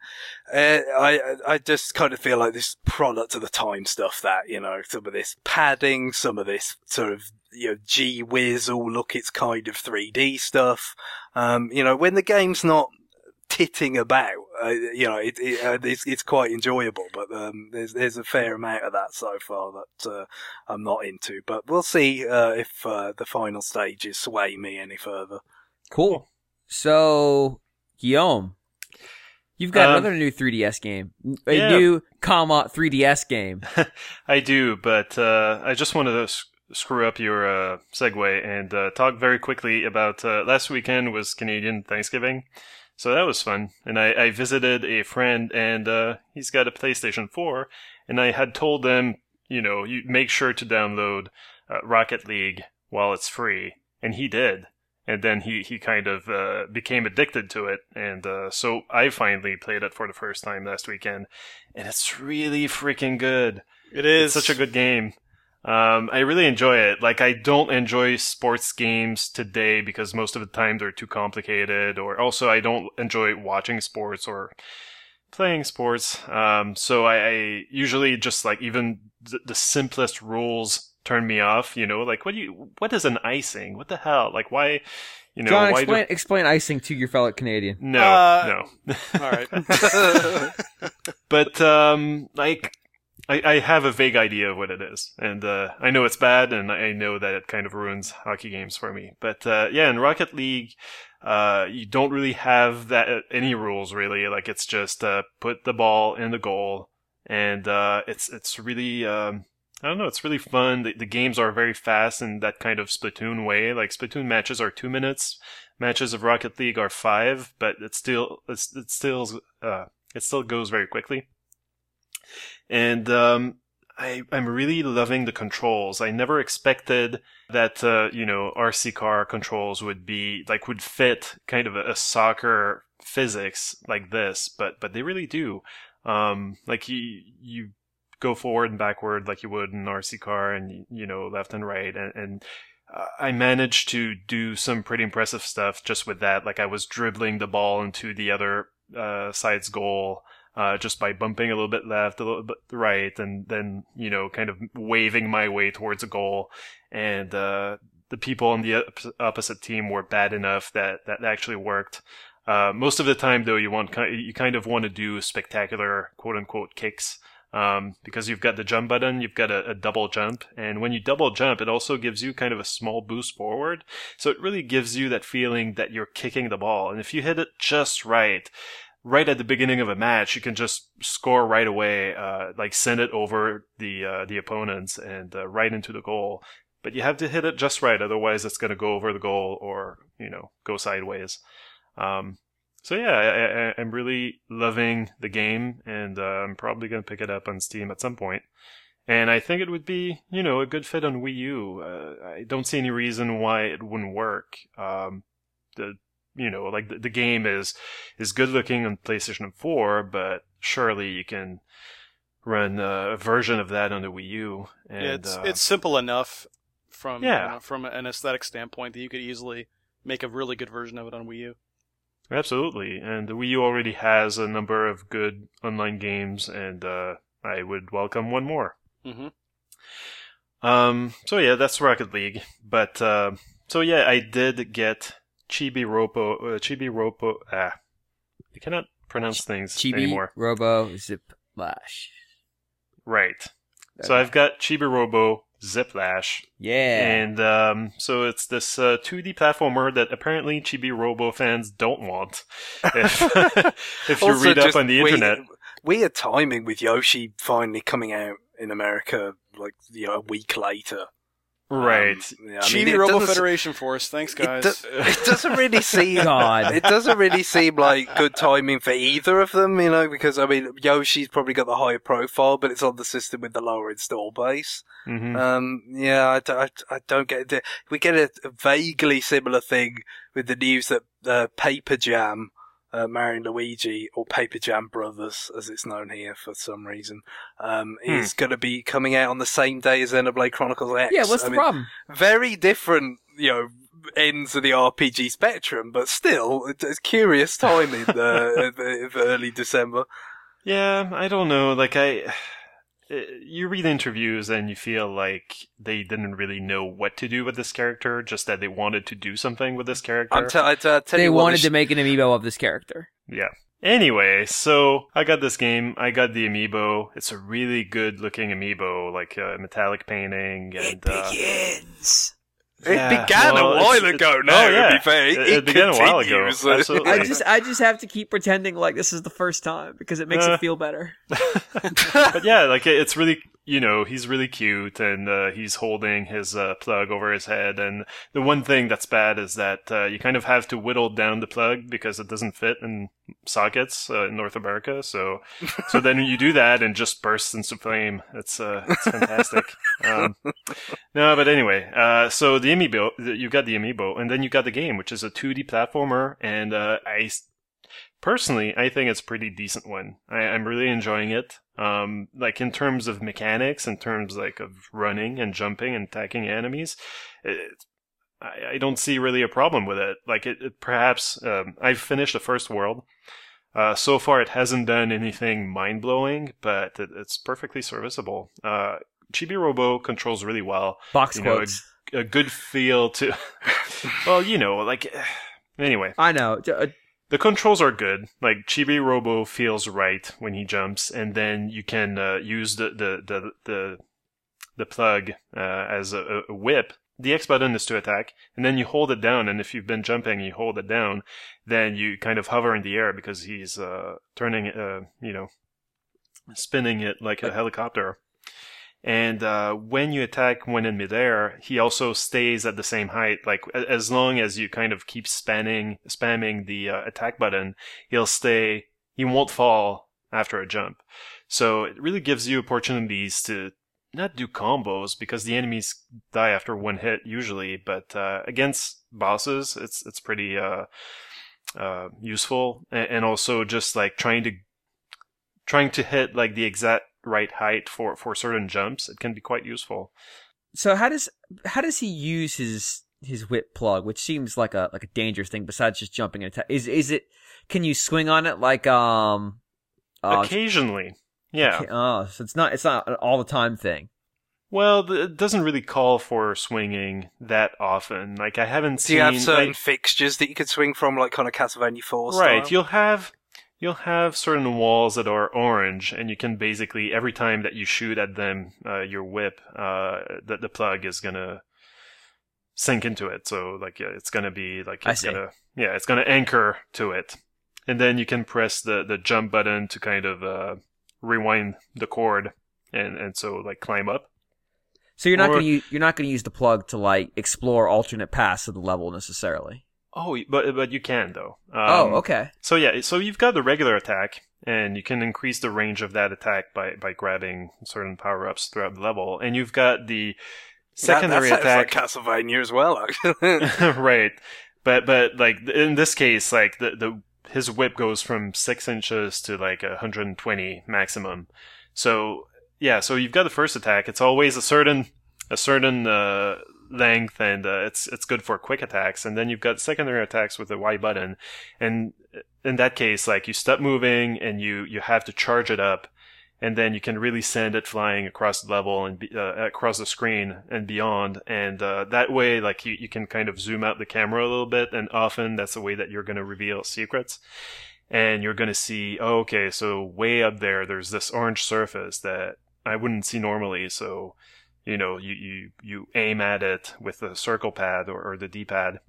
Speaker 4: I just kind of feel like this product of the time stuff that, you know, some of this padding, some of this sort of, you know, gee whiz, oh look, it's kind of 3D stuff. You know, when the game's not titting about, you know, it's quite enjoyable, but there's a fair amount of that so far that I'm not into. But we'll see if the final stages sway me any further.
Speaker 1: Cool. So, Guillaume, you've got another new 3DS game. New, 3DS game.
Speaker 2: I do, but I just wanted to screw up your segue and talk very quickly about last weekend was Canadian Thanksgiving. So that was fun. And I visited a friend, and he's got a PlayStation 4, and I had told them, you know, you make sure to download Rocket League while it's free. And he did. And then he kind of became addicted to it. And so I finally played it for the first time last weekend. And it's really freaking good.
Speaker 3: It is.
Speaker 2: It's such a good game. I really enjoy it. Like, I don't enjoy sports games today because most of the time they're too complicated. Or also I don't enjoy watching sports or playing sports. So I usually just like even the simplest rules turn me off, you know, like what is an icing? What the hell? Like why, you know,
Speaker 1: John, explain icing to your fellow Canadian.
Speaker 2: No.
Speaker 3: All right.
Speaker 2: But, like, I have a vague idea of what it is. And, I know it's bad and I know that it kind of ruins hockey games for me. But, yeah, in Rocket League, you don't really have any rules really. Like, it's just, put the ball in the goal and, it's really, I don't know, it's really fun. The games are very fast in that kind of Splatoon way. Like, Splatoon matches are 2 minutes. Matches of Rocket League are 5, but it still goes very quickly. And, I'm really loving the controls. I never expected that, you know, RC car controls would fit kind of a soccer physics like this, but they really do. Like you go forward and backward like you would in an RC car and, you know, left and right. And I managed to do some pretty impressive stuff just with that. Like I was dribbling the ball into the other side's goal just by bumping a little bit left, a little bit right, and then, you know, kind of waving my way towards a goal. And the people on the opposite team were bad enough that actually worked. Most of the time, though, you kind of want to do spectacular quote-unquote kicks. Because you've got the jump button, you've got a double jump, and when you double jump, it also gives you kind of a small boost forward. So it really gives you that feeling that you're kicking the ball. And if you hit it just right, right at the beginning of a match, you can just score right away, like send it over the opponents and right into the goal. But you have to hit it just right, otherwise it's going to go over the goal or, go sideways. So yeah, I'm really loving the game, and I'm probably going to pick it up on Steam at some point. And I think it would be, a good fit on Wii U. I don't see any reason why it wouldn't work. The game is good looking on PlayStation 4, but surely you can run a version of that on the Wii U. And,
Speaker 3: it's simple enough from
Speaker 2: Yeah.
Speaker 3: from an aesthetic standpoint that you could easily make a really good version of it on Wii U.
Speaker 2: Absolutely. And the Wii U already has a number of good online games, and I would welcome one more.
Speaker 3: Mm-hmm.
Speaker 2: So yeah, that's Rocket League. But so yeah, I did get Chibi-Robo. I cannot pronounce things anymore.
Speaker 1: Robo Ziplash.
Speaker 2: Right. So I've got Chibi-Robo Ziplash.
Speaker 1: Yeah.
Speaker 2: And so it's this 2D platformer that apparently Chibi-Robo fans don't want. If you
Speaker 4: Also,
Speaker 2: read up
Speaker 4: just
Speaker 2: on the internet.
Speaker 4: Weird timing with Yoshi finally coming out in America, like, a week later.
Speaker 2: Right.
Speaker 4: Yeah,
Speaker 3: Chibi Robo Federation Force, thanks guys.
Speaker 4: It doesn't really seem.
Speaker 1: God.
Speaker 4: It doesn't really seem like good timing for either of them, because Yoshi's probably got the higher profile, but it's on the system with the lower install base.
Speaker 2: Mm-hmm.
Speaker 4: Yeah, I don't get it. We get a vaguely similar thing with the news that Paper Jam, Mario and Luigi, or Paper Jam Brothers, as it's known here for some reason, is going to be coming out on the same day as Xenoblade Chronicles X.
Speaker 1: Yeah, what's the problem?
Speaker 4: Very different, ends of the RPG spectrum, but still, it's curious timing of early December.
Speaker 2: Yeah, I don't know. You read interviews and you feel like they didn't really know what to do with this character, just that they wanted to do something with this character.
Speaker 1: They wanted to make an amiibo of this character.
Speaker 2: Yeah. Anyway, so I got this game. I got the amiibo. It's a really good looking amiibo, like metallic painting. And,
Speaker 1: It begins.
Speaker 4: It began a while ago now, to be fair.
Speaker 2: It began a while ago. Absolutely.
Speaker 1: I just have to keep pretending like this is the first time because it makes it feel better.
Speaker 2: But yeah, it's really, he's really cute, and he's holding his plug over his head. And the one thing that's bad is that you kind of have to whittle down the plug because it doesn't fit in sockets in North America. So then you do that and just bursts into flame. It's fantastic. No, but anyway, so the amiibo, you got the amiibo, and then you got the game, which is a 2D platformer, and personally, I think it's a pretty decent one. I'm really enjoying it. In terms of mechanics, in terms of running and jumping and attacking enemies, I don't see really a problem with it. Perhaps I've finished the first world. So far, it hasn't done anything mind blowing, but it's perfectly serviceable. Chibi-Robo controls really well.
Speaker 1: Box quotes.
Speaker 2: A good feel to. Well, anyway.
Speaker 1: I know.
Speaker 2: The controls are good. Chibi-Robo feels right when he jumps, and then you can use the plug as a whip. The X button is to attack, and then you hold it down, and if you've been jumping, you hold it down, then you kind of hover in the air because he's turning it, spinning it like a helicopter. And when you attack when in midair, he also stays at the same height. As long as you kind of keep spamming the attack button, he won't fall after a jump. So it really gives you opportunities to not do combos because the enemies die after one hit usually, but against bosses, it's pretty useful, and also just trying to hit the exact right height for certain jumps. It can be quite useful.
Speaker 1: So how does he use his whip plug, which seems like a dangerous thing besides just jumping and attack? Is it? Can you swing on it
Speaker 2: occasionally? Yeah.
Speaker 1: Okay, so it's not an all the time thing.
Speaker 2: Well, it doesn't really call for swinging that often. I haven't seen.
Speaker 4: Do you have certain fixtures that you could swing from, kind of Castlevania 4 style?
Speaker 2: Right. You'll have certain walls that are orange, and you can basically, every time that you shoot at them, your whip, the plug is gonna sink into it. So, it's gonna be, it's gonna anchor to it. and then you can press the jump button to kind of rewind the cord, and so like climb up.
Speaker 1: So you're not going to use the plug to like explore alternate paths of the level necessarily.
Speaker 2: Oh, but you can though.
Speaker 1: Okay.
Speaker 2: So yeah, so you've got the regular attack, and you can increase the range of that attack by grabbing certain power-ups throughout the level, and you've got the secondary
Speaker 4: that
Speaker 2: attack.
Speaker 4: like Castlevania as well, actually.
Speaker 2: Right, but like in this case, like his whip goes from 6 inches to like 120 maximum. So yeah, so you've got the first attack. It's always a certain length, and it's good for quick attacks. And then you've got secondary attacks with the Y button, and in that case, like you stop moving and you have to charge it up, and then you can really send it flying across the level and across the screen and beyond. And that way, like you can kind of zoom out the camera a little bit, and often that's the way that you're going to reveal secrets. And you're going to see, oh, okay, so way up there's this orange surface that I wouldn't see normally. So, you know, you aim at it with the circle pad or the D-pad.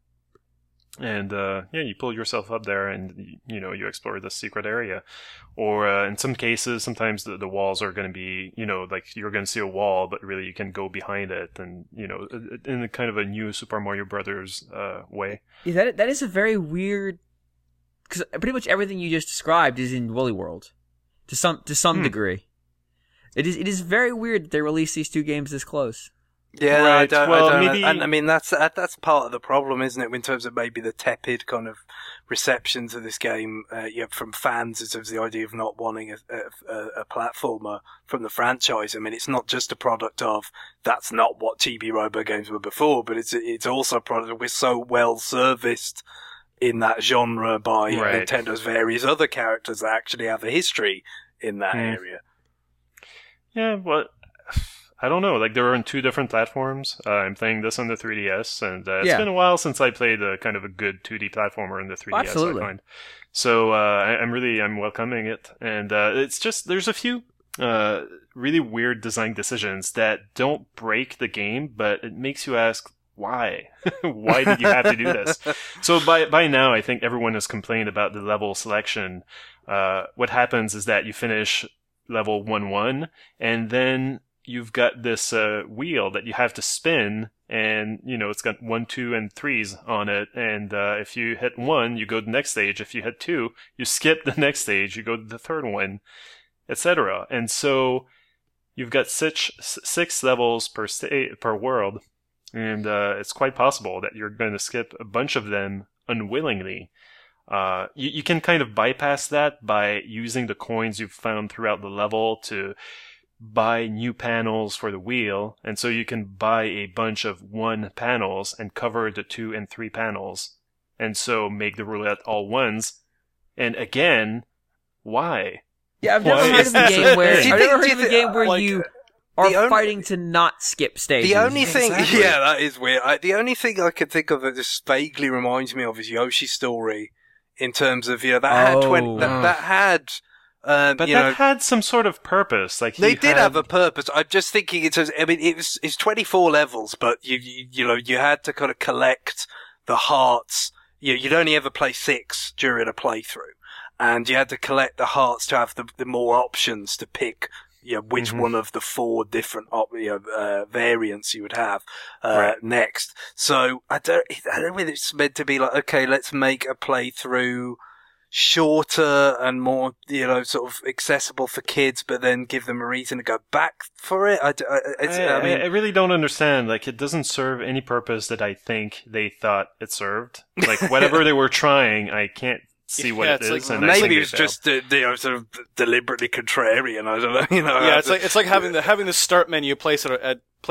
Speaker 2: And, you pull yourself up there and, you explore the secret area. Or, in some cases, sometimes the walls are going to be, like you're going to see a wall, but really you can go behind it and, in a kind of a new Super Mario Brothers, way.
Speaker 1: Yeah, that is a very weird, because pretty much everything you just described is in Woolly World. To some degree. It is very weird that they released these two games this close.
Speaker 4: Yeah,
Speaker 2: right.
Speaker 4: I don't
Speaker 2: Maybe...
Speaker 4: and I mean that's part of the problem, isn't it? In terms of maybe the tepid kind of reception to this game, from fans, in terms of the idea of not wanting a platformer from the franchise. I mean, it's not just a product of that's not what Chibi Robo games were before, but it's also a product of we're so well serviced in that genre by Nintendo's various other characters that actually have a history in that area.
Speaker 2: Yeah, well, I don't know. Like, they were on 2 different platforms. I'm playing this on the 3DS, and it's been a while since I played a kind of a good 2D platformer in the 3DS,
Speaker 1: absolutely.
Speaker 2: I find. So, I'm welcoming it. And it's just, there's a few really weird design decisions that don't break the game, but it makes you ask, why? Why did you have to do this? So by now, I think everyone has complained about the level selection. What happens is that you finish level 1-1, and then you've got this wheel that you have to spin, and it's got 1, 2, and 3s on it. And if you hit 1, you go to the next stage. If you hit 2, you skip the next stage. You go to the third one, etc. And so you've got 6 levels per world, and it's quite possible that you're going to skip a bunch of them unwillingly. You can kind of bypass that by using the coins you've found throughout the level to buy new panels for the wheel, and so you can buy a bunch of 1 panels and cover the 2 and 3 panels, and so make the roulette all 1s. And again, why?
Speaker 1: Yeah, I've never heard of a game where you are fighting to not skip stages.
Speaker 4: The only thing,
Speaker 2: Exactly.
Speaker 4: yeah, that is weird. The only thing I can think of that just vaguely reminds me of is Yoshi's Story, in terms of that had.
Speaker 2: But that had some sort of purpose. Like
Speaker 4: they did have a purpose. I'm just thinking it's 24 levels, but you had to kind of collect the hearts. You'd only ever play 6 during a playthrough, and you had to collect the hearts to have the more options to pick. Which one of the 4 different variants you would have next. So I don't know whether it's meant to be like, okay, let's make a playthrough shorter and more, sort of accessible for kids, but then give them a reason to go back for it. I
Speaker 2: really don't understand. Like, it doesn't serve any purpose that I think they thought it served. Like, whatever they were trying, I can't see what it is.
Speaker 4: And maybe it's just sort of deliberately contrarian. I don't know.
Speaker 3: Yeah, it's like having the start menu place you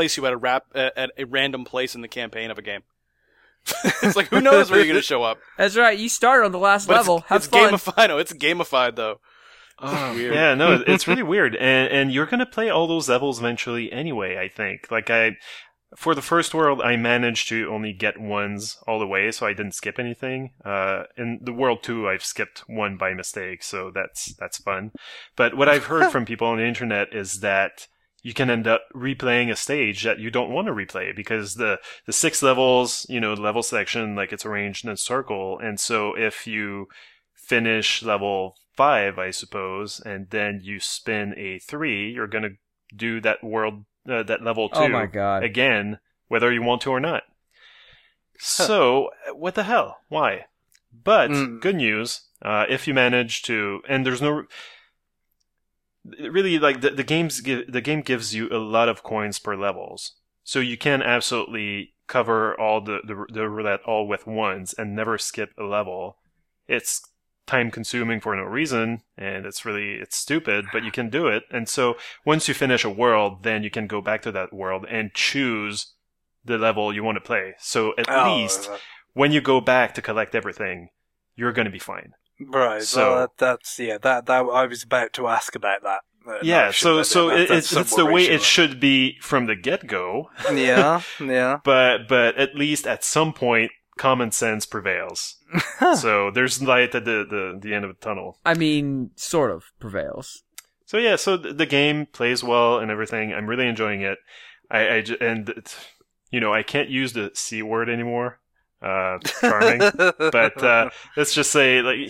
Speaker 3: at a random place in the campaign of a game. It's like, who knows where you're going to show up?
Speaker 1: That's right. You start on the last level. Have fun.
Speaker 3: Gamified. No, it's gamified though.
Speaker 2: Oh, weird. Yeah, no, it's really weird. And you're going to play all those levels eventually anyway, I think. Like, for the first world, I managed to only get 1s all the way, so I didn't skip anything. In the world 2, I've skipped 1 by mistake, so that's fun. But what I've heard from people on the internet is that you can end up replaying a stage that you don't want to replay, because the 6 levels, the level selection, like, it's arranged in a circle, and so if you finish level 5, I suppose, and then you spin a 3, you're going to do that world, that level 2
Speaker 1: Oh my God.
Speaker 2: again, whether you want to or not. So, what the hell? Why? But, good news, if you manage to, and there's no, really, like, the game gives you a lot of coins per levels. So you can absolutely cover all the roulette all with ones and never skip a level. It's time consuming for no reason, and it's stupid, but you can do it. And so once you finish a world, then you can go back to that world and choose the level you want to play. So at least when you go back to collect everything, you're going to be fine.
Speaker 4: Right.
Speaker 2: So
Speaker 4: well, that I was about to ask about that.
Speaker 2: Yeah. So it's the way it should be from the get-go.
Speaker 4: Yeah.
Speaker 2: But at least at some point, common sense prevails. So there's light at the end of the tunnel.
Speaker 1: I mean, sort of prevails.
Speaker 2: So yeah, so the game plays well and everything. I'm really enjoying it. I can't use the C word anymore. Charming. But let's just say, like,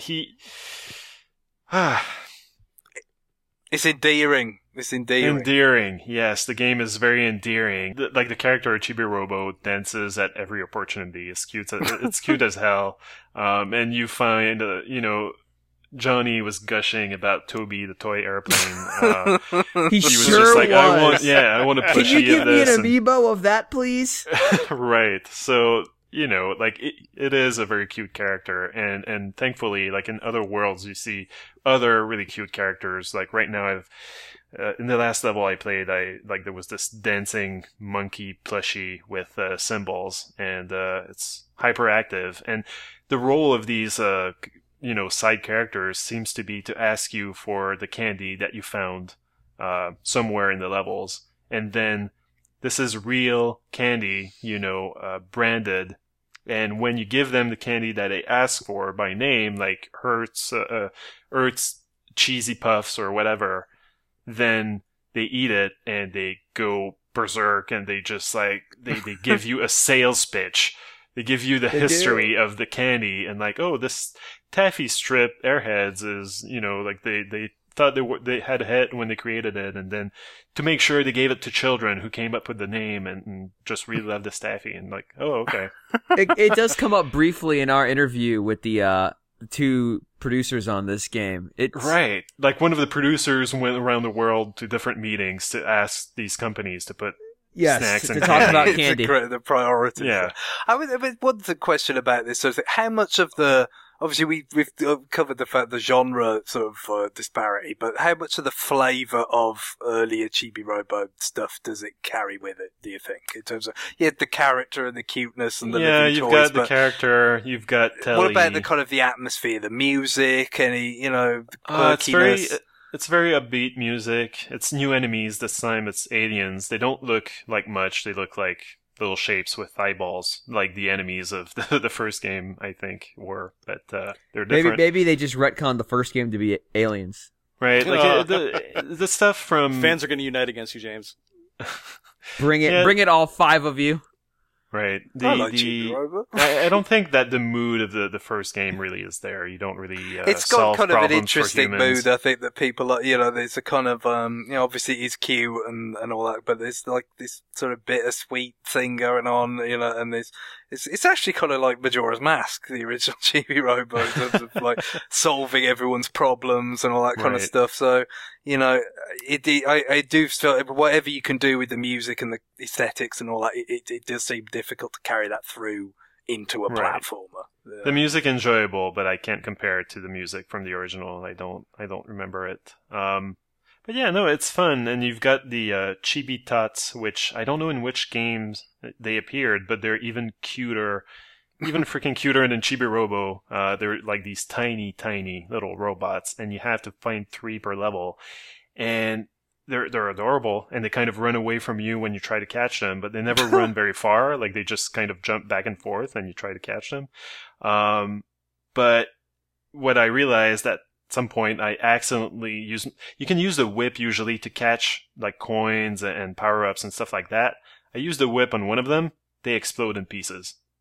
Speaker 4: it's endearing. It's endearing.
Speaker 2: Endearing, yes. The game is very endearing. The character Chibi-Robo dances at every opportunity. It's cute. It's cute as hell. And you find, Johnny was gushing about Toby the toy airplane.
Speaker 1: He
Speaker 2: was
Speaker 1: sure
Speaker 2: just like,
Speaker 1: was.
Speaker 2: I want to
Speaker 1: Can
Speaker 2: push
Speaker 1: you give me an
Speaker 2: this.
Speaker 1: amiibo of that, please?
Speaker 2: Right. So, it is a very cute character, and thankfully, like in other worlds, you see other really cute characters. Like right now, in the last level I played, there was this dancing monkey plushie with cymbals, and it's hyperactive. And the role of these, side characters seems to be to ask you for the candy that you found somewhere in the levels, and then this is real candy, branded. And when you give them the candy that they ask for by name, like Hertz Cheesy Puffs or whatever, then they eat it and they go berserk, and they just they give you a sales pitch. They give you the history of the candy, and this taffy strip Airheads is, they thought they had a hit when they created it, and then to make sure they gave it to children who came up with the name and just really loved the taffy, and okay.
Speaker 1: It does come up briefly in our interview with the two producers on this game.
Speaker 2: Right. Like one of the producers went around the world to different meetings to ask these companies to put snacks
Speaker 1: to
Speaker 2: and
Speaker 1: talk
Speaker 2: candy.
Speaker 1: about candy.
Speaker 4: The priorities.
Speaker 2: Yeah.
Speaker 4: I mean, what's the question about this? So, how much of the obviously we've covered the fact the genre sort of disparity, but how much of the flavour of earlier Chibi-Robo stuff does it carry with it? Do you think, in terms of the character and the cuteness and the living
Speaker 2: you've
Speaker 4: toys,
Speaker 2: got the character, you've got Telly.
Speaker 4: What about the kind of the atmosphere, the music, any the quirkiness?
Speaker 2: It's very upbeat music. It's new enemies this time. It's aliens. They don't look like much. They look like little shapes with eyeballs, like the enemies of the first game, I think, were. But they're different.
Speaker 1: Maybe they just retconned the first game to be aliens.
Speaker 2: Right. Like the stuff from
Speaker 3: fans are going to unite against you, James.
Speaker 1: Bring it all 5 of you.
Speaker 2: Right.
Speaker 4: I like Chibi-Robo.
Speaker 2: I don't think that the mood of the first game really is there. You don't really
Speaker 4: it's got
Speaker 2: solve
Speaker 4: kind of an
Speaker 2: problems
Speaker 4: interesting
Speaker 2: for humans.
Speaker 4: mood. I think that people are, there's a kind of, obviously he's cute and all that, but there's like this sort of bittersweet thing going on, and it's actually kind of like Majora's Mask, the original Chibi-Robo, in terms of like solving everyone's problems and all that kind of stuff. So, I do feel whatever you can do with the music and the aesthetics and all that, it does seem difficult to carry that through into a platformer. Yeah.
Speaker 2: The music enjoyable, but I can't compare it to the music from the original. I don't remember it. But yeah, no, it's fun, and you've got the Chibi Tots, which I don't know in which games they appeared, but they're even cuter, even freaking cuter than Chibi-Robo. They're like these tiny, tiny little robots, and you have to find 3 per level, and they're adorable, and they kind of run away from you when you try to catch them, but they never run very far. Like they just kind of jump back and forth, and you try to catch them. But what I realized at some point, I accidentally you can use the whip usually to catch like coins and power-ups and stuff like that. I used the whip on one of them. They explode in pieces.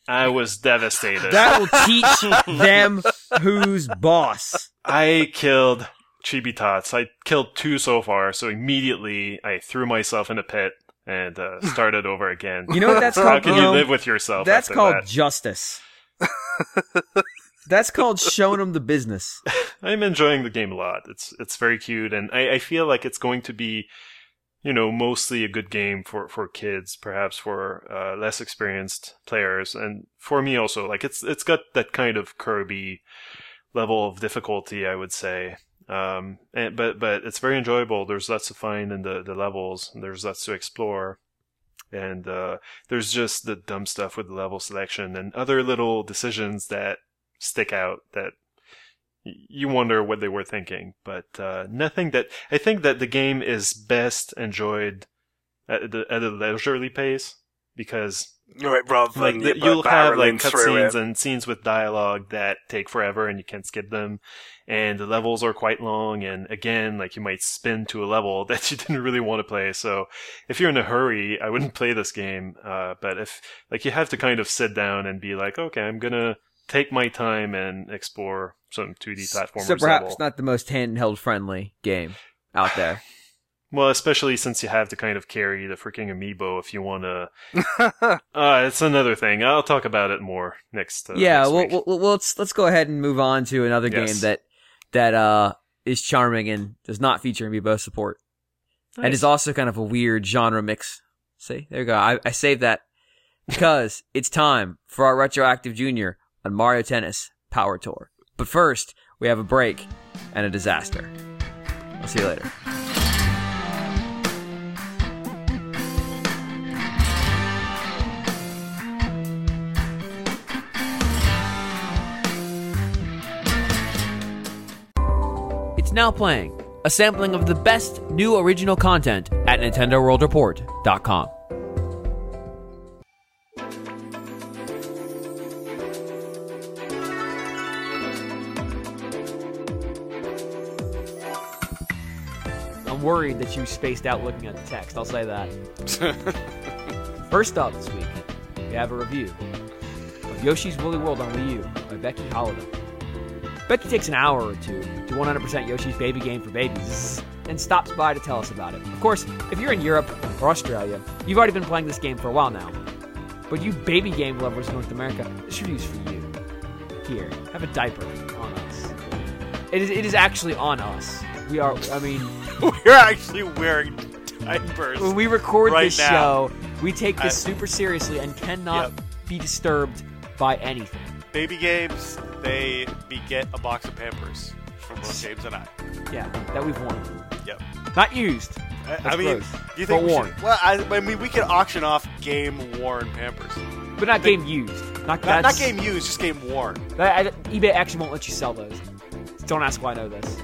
Speaker 2: I was devastated.
Speaker 1: That will teach them who's boss.
Speaker 2: I killed Chibi-Tots. I killed 2 so far, so immediately I threw myself in a pit and started over again.
Speaker 1: You know what that's called?
Speaker 2: How can you live with yourself?
Speaker 1: That's
Speaker 2: after
Speaker 1: called
Speaker 2: that?
Speaker 1: justice. That's called showing them the business.
Speaker 2: I'm enjoying the game a lot. It's very cute, and I feel like it's going to be, mostly a good game for kids, perhaps for less experienced players, and for me also. Like it's got that kind of Kirby level of difficulty, I would say. But it's very enjoyable. There's lots to find in the levels. And there's lots to explore. And there's just the dumb stuff with the level selection and other little decisions that stick out that you wonder what they were thinking. But nothing that... I think that the game is best enjoyed at a leisurely pace, because...
Speaker 4: Right, rather than
Speaker 2: you'll have like
Speaker 4: cutscenes
Speaker 2: cutscenes and scenes with dialogue that take forever and you can't skip them, and the levels are quite long, and again, like you might spin to a level that you didn't really want to play. So if you're in a hurry, I wouldn't play this game. But if like you have to kind of sit down and be like, okay, I'm gonna take my time and explore some 2D platformers.
Speaker 1: So perhaps
Speaker 2: level.
Speaker 1: not the most handheld friendly game out there.
Speaker 2: Well, especially since you have to kind of carry the freaking amiibo if you want to. It's another thing. I'll talk about it more next.
Speaker 1: Yeah,
Speaker 2: next week.
Speaker 1: well, let's go ahead and move on to another game that is charming and does not feature amiibo support, and is also kind of a weird genre mix. See, there you go. I saved that because it's time for our Retroactive Junior on Mario Tennis Power Tour. But first, we have a break and a disaster. I'll see you later. Now playing a sampling of the best new original content at NintendoWorldReport.com. I'm worried that you spaced out looking at the text. I'll say that. First up this week, we have a review of Yoshi's Woolly World on Wii U by Becky Holiday. Becky takes an hour or two to 100% Yoshi's Baby Game for Babies and stops by to tell us about it. Of course, if you're in Europe or Australia, you've already been playing this game for a while now. But you baby game lovers in North America, this review's for you. Here, have a diaper on us. It is actually on us. We're
Speaker 3: actually wearing diapers.
Speaker 1: When we record
Speaker 3: right
Speaker 1: this
Speaker 3: now.
Speaker 1: show, we take this super seriously and cannot be disturbed by anything.
Speaker 3: Baby games, they beget a box of Pampers from both James and I.
Speaker 1: Yeah, that we've worn.
Speaker 3: Yep.
Speaker 1: Not used.
Speaker 3: I mean,
Speaker 1: gross.
Speaker 3: do you think
Speaker 1: But
Speaker 3: we
Speaker 1: worn.
Speaker 3: should? Well, I mean, we could auction off game-worn Pampers.
Speaker 1: But not game used. Not
Speaker 3: game used, just game worn.
Speaker 1: eBay actually won't let you sell those. Don't ask why I know this.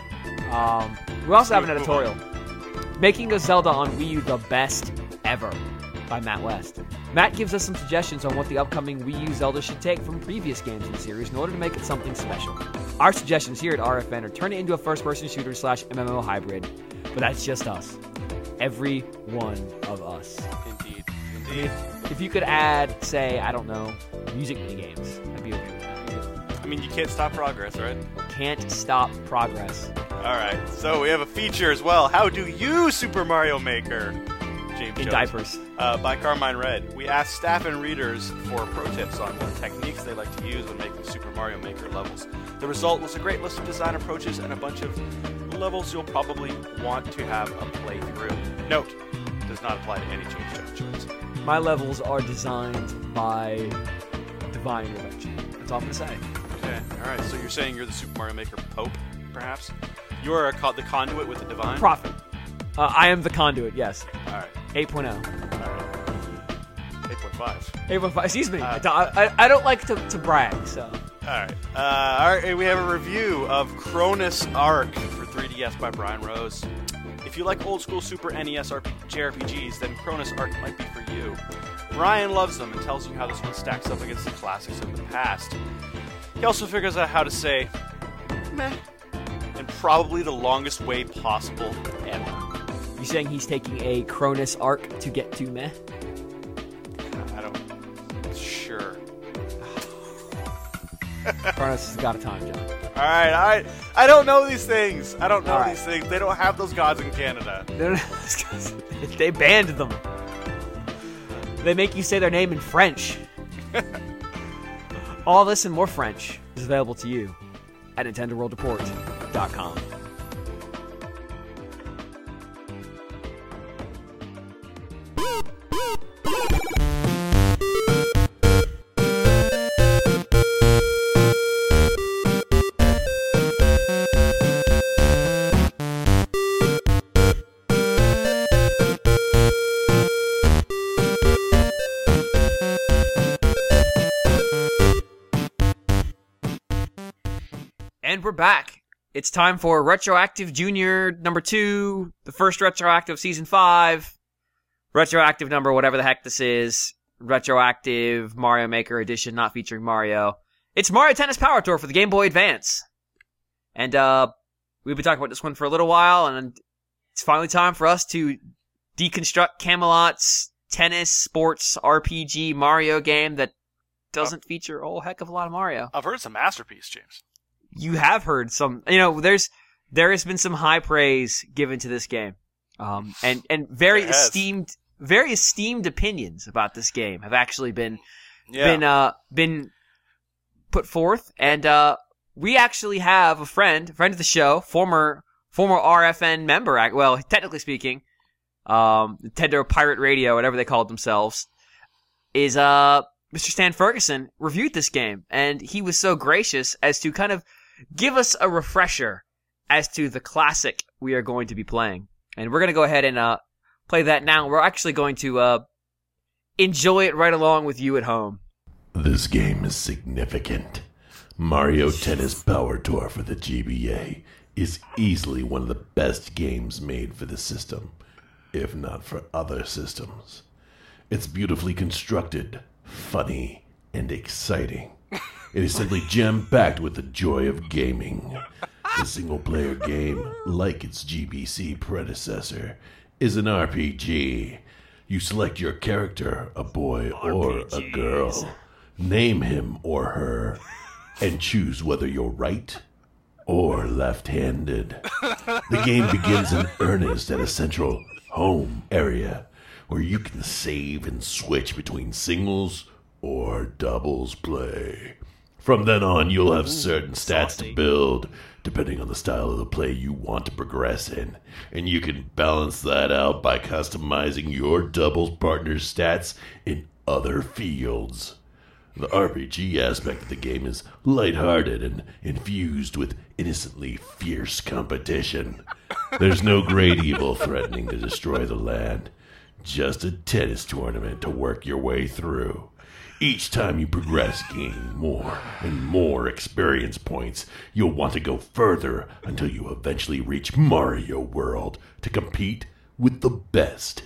Speaker 1: We also have an editorial. Making a Zelda on Wii U the best ever by Matt West. Matt gives us some suggestions on what the upcoming Wii U Zelda should take from previous games in the series in order to make it something special. Our suggestions here at RFN are turn it into a first-person shooter / MMO hybrid, but that's just us. Every one of us.
Speaker 3: Indeed.
Speaker 1: I mean, if you could add, say, I don't know, music minigames, I'd be okay with that.
Speaker 3: I mean, you can't stop progress, right?
Speaker 1: Can't stop progress.
Speaker 3: Alright, so we have a feature as well. How do you Super Mario Maker? James
Speaker 1: In
Speaker 3: Jones.
Speaker 1: diapers.
Speaker 3: By Carmine Red. We asked staff and readers for pro tips on what techniques they like to use when making Super Mario Maker levels. The result was a great list of design approaches and a bunch of levels you'll probably want to have a playthrough. Note, does not apply to any James Jones choice.
Speaker 1: My levels are designed by divine intervention. That's all I'm going to say.
Speaker 3: Okay, alright, so you're saying you're the Super Mario Maker Pope, perhaps? You are the conduit with the divine?
Speaker 1: Prophet. I am the conduit, yes.
Speaker 3: Alright.
Speaker 1: 8.0.
Speaker 3: Alright. 8.5.
Speaker 1: 8.5. Excuse me. I don't like to brag, so.
Speaker 3: Alright, we have a review of Cronus Arc for 3DS by Brian Rose. If you like old school Super NES JRPGs, then Cronus Arc might be for you. Brian loves them and tells you how this one stacks up against the classics of the past. He also figures out how to say meh in probably the longest way possible ever.
Speaker 1: You saying he's taking a Cronus arc to get to meh?
Speaker 3: I don't... Sure.
Speaker 1: Cronus has got a time, John.
Speaker 3: All right. I don't know these things. I don't know
Speaker 1: All right.
Speaker 3: these things. They don't have those gods in Canada.
Speaker 1: They banned them. They make you say their name in French. All this and more French is available to you at NintendoWorldReport.com. And we're back. It's time for Retroactive Junior number 2, the first Retroactive Season 5, Retroactive number whatever the heck this is, Retroactive Mario Maker Edition not featuring Mario. It's Mario Tennis Power Tour for the Game Boy Advance. And we've been talking about this one for a little while, and it's finally time for us to deconstruct Camelot's tennis, sports, RPG Mario game that doesn't feature a whole heck of a lot of Mario.
Speaker 3: I've heard it's a masterpiece, James.
Speaker 1: You have heard some, there has been some high praise given to this game. And very esteemed opinions about this game have actually been put forth. And, we actually have a friend of the show, former RFN member, well, technically speaking, Nintendo Pirate Radio, whatever they called themselves, is, Mr. Stan Ferguson reviewed this game, and he was so gracious as to kind of give us a refresher as to the classic we are going to be playing. And we're going to go ahead and play that now. We're actually going to enjoy it right along with you at home.
Speaker 5: This game is significant. Mario Tennis Power Tour for the GBA is easily one of the best games made for the system, if not for other systems. It's beautifully constructed, funny, and exciting. It is simply jam-packed with the joy of gaming. The single-player game, like its GBC predecessor, is an RPG. You select your character, a boy or a girl, name him or her, and choose whether you're right or left-handed. The game begins in earnest at a central home area where you can save and switch between singles or doubles play. From then on, you'll have certain stats to build, depending on the style of the play you want to progress in, and you can balance that out by customizing your doubles partner's stats in other fields. The RPG aspect of the game is lighthearted and infused with innocently fierce competition. There's no great evil threatening to destroy the land, just a tennis tournament to work your way through. Each time you progress, gaining more and more experience points, you'll want to go further until you eventually reach Mario World to compete with the best.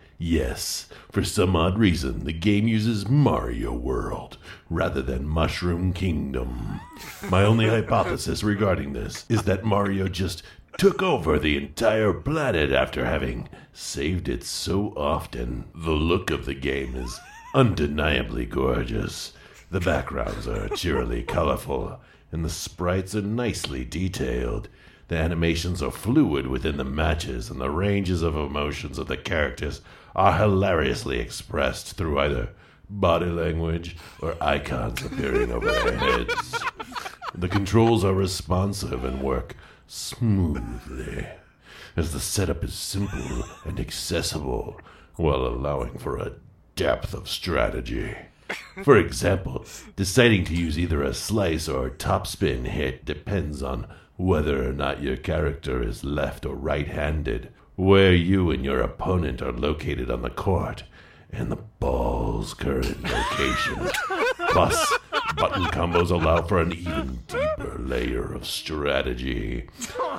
Speaker 5: Yes, for some odd reason, the game uses Mario World rather than Mushroom Kingdom. My only hypothesis regarding this is that Mario just took over the entire planet after having saved it so often. The look of the game is undeniably gorgeous. The backgrounds are cheerily colorful, and the sprites are nicely detailed. The animations are fluid within the matches, and the ranges of emotions of the characters are hilariously expressed through either body language or icons appearing over their heads. The controls are responsive and work smoothly, as the setup is simple and accessible, while allowing for a depth of strategy. For example, deciding to use either a slice or topspin hit depends on whether or not your character is left or right-handed, where you and your opponent are located on the court, and the ball's current location. Plus, button combos allow for an even deeper layer of strategy.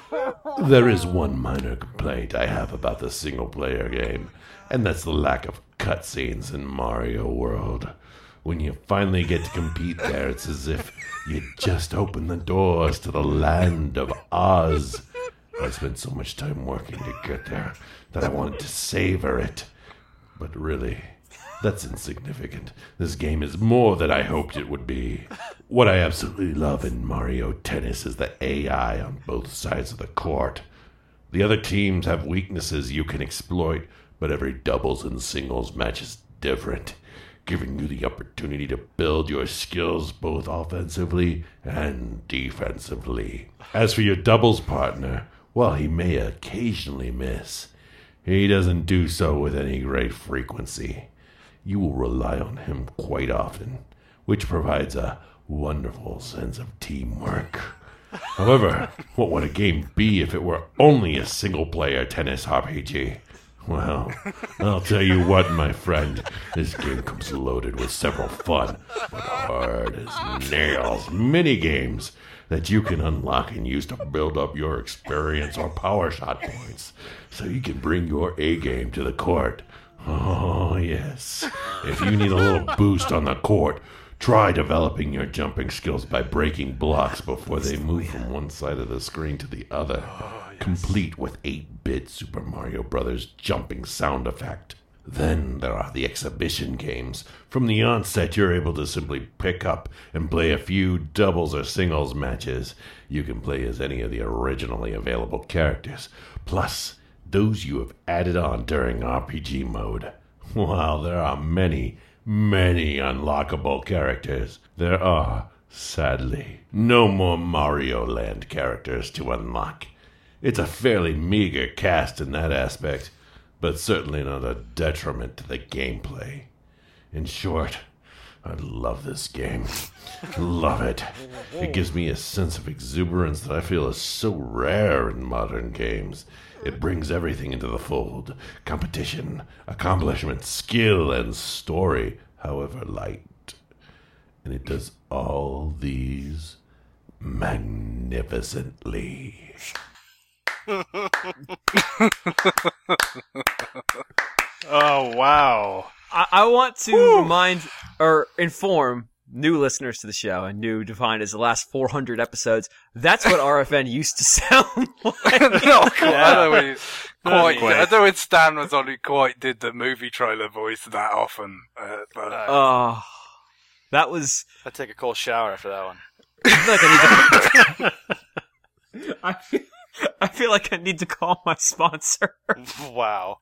Speaker 5: There is one minor complaint I have about the single-player game, and that's the lack of cutscenes in Mario World. When you finally get to compete there, it's as if you just opened the doors to the land of Oz. I spent so much time working to get there that I wanted to savor it. But really, That's insignificant. This game is more than I hoped it would be. What I absolutely love in Mario Tennis is the AI on both sides of the court. The other teams have weaknesses you can exploit, but every doubles and singles match is different, giving you the opportunity to build your skills both offensively and defensively. As for your doubles partner, while he may occasionally miss, he doesn't do so with any great frequency. You will rely on him quite often, which provides a wonderful sense of teamwork. However, what would a game be if it were only a single-player tennis RPG? Well, I'll tell you what, my friend. This game comes loaded with several fun, but hard as nails mini-games that you can unlock and use to build up your experience or power shot points, so you can bring your A-game to the court. Oh, yes. If you need a little boost on the court, try developing your jumping skills by breaking blocks before they move from one side of the screen to the other, complete with 8-bit Super Mario Bros. Jumping sound effect. Then there are the exhibition games. From the onset, you're able to simply pick up and play a few doubles or singles matches. You can play as any of the originally available characters, plus those you have added on during RPG mode. While there are many unlockable characters, there are, sadly, no more Mario Land characters to unlock. It's a fairly meager cast in that aspect, but certainly not a detriment to the gameplay. In short, I love this game. Love it. It gives me a sense of exuberance that I feel is so rare in modern games. It brings everything into the fold. Competition, accomplishment, skill, and story, however light. And it does all these magnificently.
Speaker 2: Oh, wow.
Speaker 1: I want to remind or inform new listeners to the show, and new defined as the last 400 episodes. That's what RFN used to sound like.
Speaker 4: Not quite. I don't know when Stan was on, he quite did the movie trailer voice that often. But
Speaker 1: that was.
Speaker 3: I'd take a cold shower after that one.
Speaker 1: I feel like I need to call my sponsor.
Speaker 3: Wow.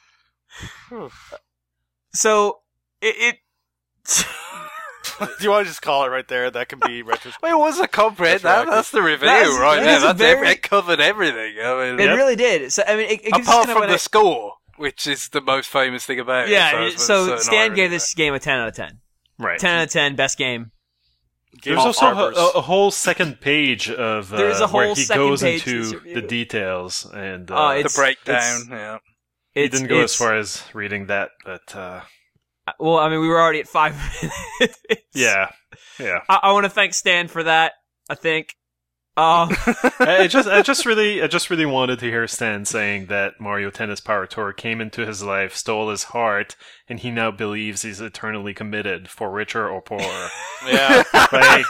Speaker 1: So it
Speaker 3: Do you want to just call it right there? That can be retrospective.
Speaker 4: Wait, what's a comprehend? That's the review right there. It covered everything. I mean,
Speaker 1: it really did. So I mean, it gives
Speaker 4: apart
Speaker 1: kind of
Speaker 4: from the score, which is the most famous thing about it.
Speaker 1: Yeah. So Stan gave this game a 10 out of 10.
Speaker 2: Right.
Speaker 1: 10 out of 10, best game.
Speaker 2: There's also a whole second page of
Speaker 1: There's a whole
Speaker 2: where he
Speaker 1: second
Speaker 2: goes
Speaker 1: page
Speaker 2: into the details and
Speaker 4: the breakdown. Yeah.
Speaker 2: He didn't go as far as reading that, but
Speaker 1: well, I mean, we were already at 5 minutes.
Speaker 2: yeah.
Speaker 1: I want to thank Stan for that. I think.
Speaker 2: I just really wanted to hear Stan saying that Mario Tennis Power Tour came into his life, stole his heart, and he now believes he's eternally committed, for richer or poorer.
Speaker 3: Yeah,
Speaker 2: like,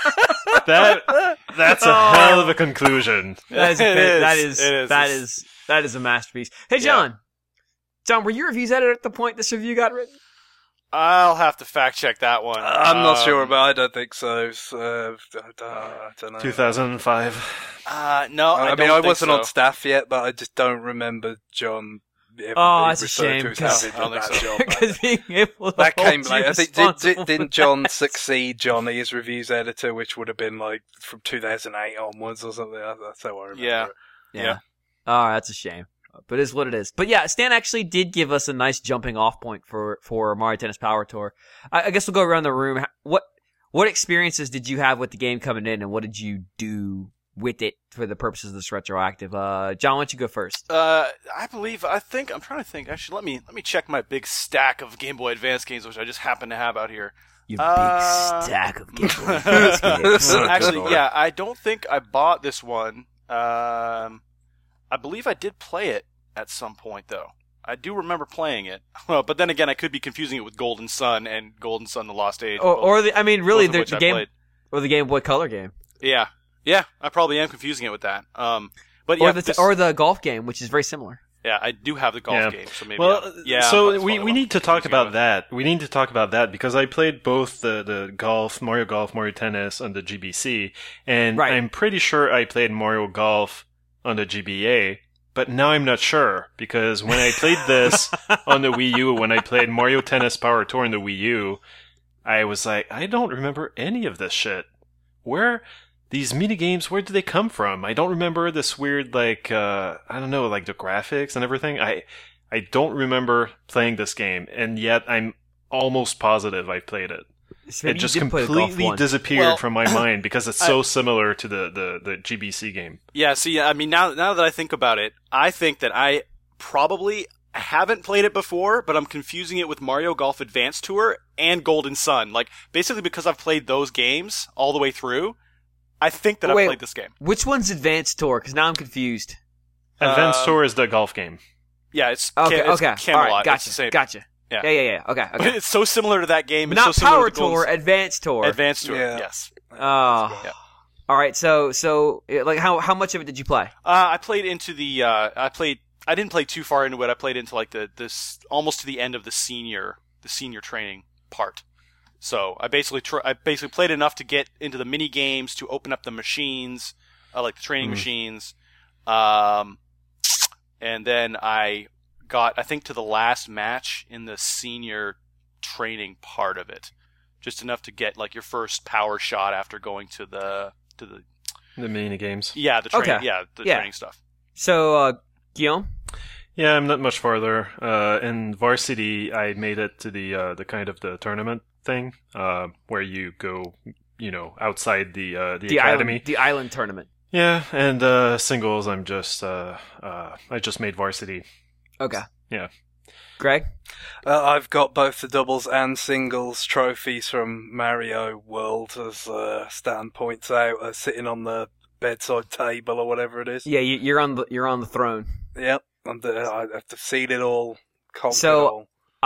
Speaker 2: that's a hell of a conclusion.
Speaker 1: That is a masterpiece. Hey, John. John, were your reviews edited at the point this review got written?
Speaker 3: I'll have to fact check that one.
Speaker 4: I'm not sure, but I don't think so. I don't know.
Speaker 2: 2005.
Speaker 3: No, I
Speaker 4: mean, I wasn't
Speaker 3: so.
Speaker 4: on staff yet, but I just don't remember John.
Speaker 1: That's a shame. Because being able to
Speaker 4: that came
Speaker 1: late.
Speaker 4: I think didn't John succeed Johnny as reviews editor, which would have been like from 2008 onwards or something. That's how I remember.
Speaker 1: Yeah. Oh, that's a shame. But it is what it is. But yeah, Stan actually did give us a nice jumping off point for Mario Tennis Power Tour. I guess we'll go around the room. What experiences did you have with the game coming in, and what did you do with it for the purposes of this retroactive? John, why don't you go first?
Speaker 3: I'm trying to think. Actually, let me check my big stack of Game Boy Advance games, which I just happen to have out here.
Speaker 1: Your big stack of Game Boy Advance games.
Speaker 3: Actually, yeah, I don't think I bought this one. I believe I did play it at some point, though. I do remember playing it. Well, but then again, I could be confusing it with Golden Sun and Golden Sun: The Lost Age.
Speaker 1: Or the game, or the Game Boy Color game.
Speaker 3: Yeah, I probably am confusing it with that. But
Speaker 1: or the golf game, which is very similar.
Speaker 3: Yeah, I do have the golf
Speaker 2: Yeah.
Speaker 3: game, so maybe.
Speaker 2: Well,
Speaker 3: yeah.
Speaker 2: so
Speaker 3: that's
Speaker 2: we
Speaker 3: what
Speaker 2: need to
Speaker 3: I'm
Speaker 2: talk
Speaker 3: confusing
Speaker 2: about
Speaker 3: with.
Speaker 2: that. We need to talk about that because I played both the golf, Mario Tennis on the GBC, and
Speaker 1: Right.
Speaker 2: I'm pretty sure I played Mario Golf on the GBA, but now I'm not sure because when I played this on the Wii U, when I played Mario Tennis Power Tour on the Wii U, I was like, I don't remember any of this shit. Where these minigames, where do they come from? I don't remember this weird, like, I don't know, like the graphics and everything. I don't remember playing this game, and yet I'm almost positive I played it.
Speaker 1: So maybe
Speaker 2: It
Speaker 1: you
Speaker 2: just
Speaker 1: did play the golf
Speaker 2: completely
Speaker 1: one.
Speaker 2: disappeared
Speaker 3: Well,
Speaker 2: from my mind because it's so similar to the GBC game.
Speaker 3: Yeah, see, I mean, now that I think about it, I think that I probably haven't played it before, but I'm confusing it with Mario Golf Advanced Tour and Golden Sun. Like, basically because I've played those games all the way through, I think that I've
Speaker 1: Wait.
Speaker 3: played this game.
Speaker 1: Which one's Advanced Tour? Because now I'm confused.
Speaker 2: Advanced Tour is the golf game.
Speaker 3: Yeah, it's
Speaker 1: Okay,
Speaker 3: it's
Speaker 1: okay.
Speaker 3: Camelot.
Speaker 1: All right,
Speaker 3: It's
Speaker 1: gotcha.
Speaker 3: the same.
Speaker 1: Gotcha.
Speaker 3: Yeah.
Speaker 1: Yeah. Okay.
Speaker 3: But it's so similar to that game. It's
Speaker 1: Not
Speaker 3: so similar
Speaker 1: Power
Speaker 3: to Golden
Speaker 1: Tour,
Speaker 3: Sun.
Speaker 1: Advanced Tour.
Speaker 3: Advanced Tour,
Speaker 4: Yeah.
Speaker 3: yes.
Speaker 1: Oh.
Speaker 3: Yeah.
Speaker 1: All right. So, like, how much of it did you play?
Speaker 3: I played into the. I didn't play too far into it. I played into like this almost to the end of the senior training part. So I basically played enough to get into the mini games to open up the machines, like the training machines, and then I got I think to the last match in the senior training part of it, just enough to get like your first power shot after going to the
Speaker 2: The mini games.
Speaker 3: yeah the training
Speaker 1: Okay.
Speaker 3: the
Speaker 1: Yeah.
Speaker 3: training stuff.
Speaker 1: So, Guillaume?
Speaker 2: Yeah, I'm not much farther. In Varsity, I made it to the kind of the tournament thing, where you go, outside the academy.
Speaker 1: The island tournament.
Speaker 2: Yeah, and singles, I'm just I just made Varsity.
Speaker 1: Okay.
Speaker 2: Yeah.
Speaker 1: Greg?
Speaker 4: I've got both the doubles and singles trophies from Mario World, as Stan points out, sitting on the bedside table or whatever it is.
Speaker 1: Yeah, you're on the throne.
Speaker 4: Yep, I've seen it all, conquered
Speaker 1: So-
Speaker 4: it all.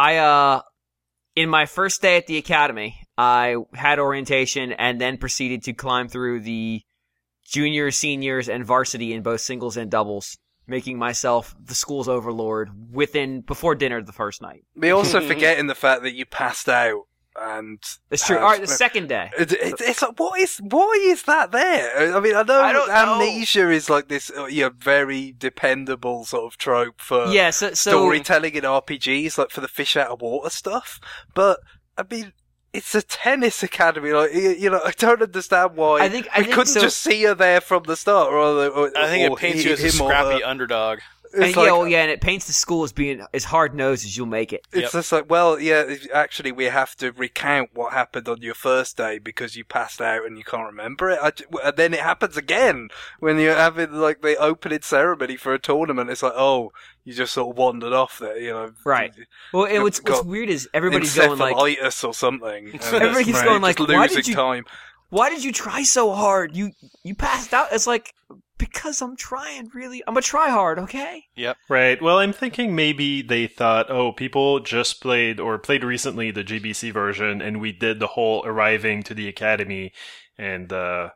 Speaker 1: I in my first day at the academy, I had orientation and then proceeded to climb through the juniors, seniors, and varsity in both singles and doubles, making myself the school's overlord before dinner the first night.
Speaker 4: We also forgetting the fact that you passed out, and
Speaker 1: That's true. All right, the second day.
Speaker 4: it's like, why is that there? I mean, I know
Speaker 1: I don't know.
Speaker 4: amnesia is like this, very dependable sort of trope for
Speaker 1: Yeah, so
Speaker 4: storytelling in RPGs, like for the fish out of water stuff. But I mean, it's a tennis academy. Like, I don't understand why
Speaker 1: I think
Speaker 4: couldn't
Speaker 1: so.
Speaker 4: just see her there from the start. Or
Speaker 3: I think
Speaker 4: or
Speaker 3: it paints you as a
Speaker 4: him or
Speaker 3: scrappy
Speaker 4: her.
Speaker 3: underdog.
Speaker 4: It's
Speaker 1: And,
Speaker 4: like,
Speaker 1: and it paints the school as being as hard nosed as you'll make it.
Speaker 4: It's
Speaker 3: Yep.
Speaker 4: just like, well, yeah, actually, we have to recount what happened on your first day because you passed out and you can't remember it. And then it happens again when you're having, like, the opening ceremony for a tournament. It's like, oh, you just sort of wandered off there,
Speaker 1: Right. Well, and what's
Speaker 4: got
Speaker 1: weird is everybody's going like,
Speaker 4: encephalitis or something. And
Speaker 1: Everybody's
Speaker 4: it's
Speaker 1: going like,
Speaker 4: just
Speaker 1: why
Speaker 4: losing
Speaker 1: did you-
Speaker 4: time.
Speaker 1: why did you try so hard? You passed out. It's like, because I'm trying really. I'm a try hard, okay?
Speaker 2: Right. Well, I'm thinking maybe they thought, oh, people just played recently the GBC version, and we did the whole arriving to the academy and,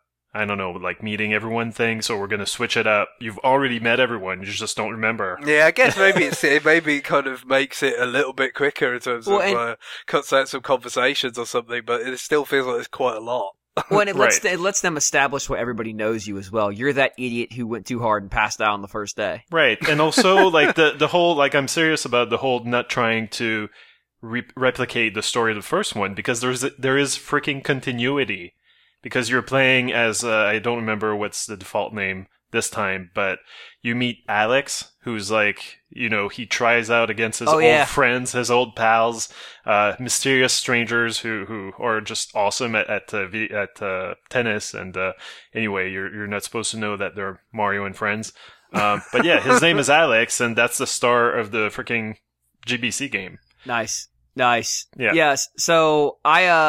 Speaker 2: I don't know, like meeting everyone thing, so we're going to switch it up. You've already met everyone, you just don't remember.
Speaker 4: Yeah, I guess maybe it kind of makes it a little bit quicker in terms
Speaker 1: Well,
Speaker 4: of cuts out some conversations or something, but it still feels like it's quite a lot.
Speaker 1: Well, and it
Speaker 2: Right.
Speaker 1: lets them establish what everybody knows you as well. You're that idiot who went too hard and passed out on the first day.
Speaker 2: Right. And also, like, the whole, like, I'm serious about the whole not trying to replicate the story of the first one, because there is freaking continuity. Because you're playing as, I don't remember what's the default name this time, but you meet Alex, who's like, he tries out against his old friends, his old pals, mysterious strangers who are just awesome at tennis. And anyway, you're not supposed to know that they're Mario and friends. But yeah, his name is Alex, and that's the star of the freaking GBC game.
Speaker 1: Nice.
Speaker 2: Yeah.
Speaker 1: Yes. So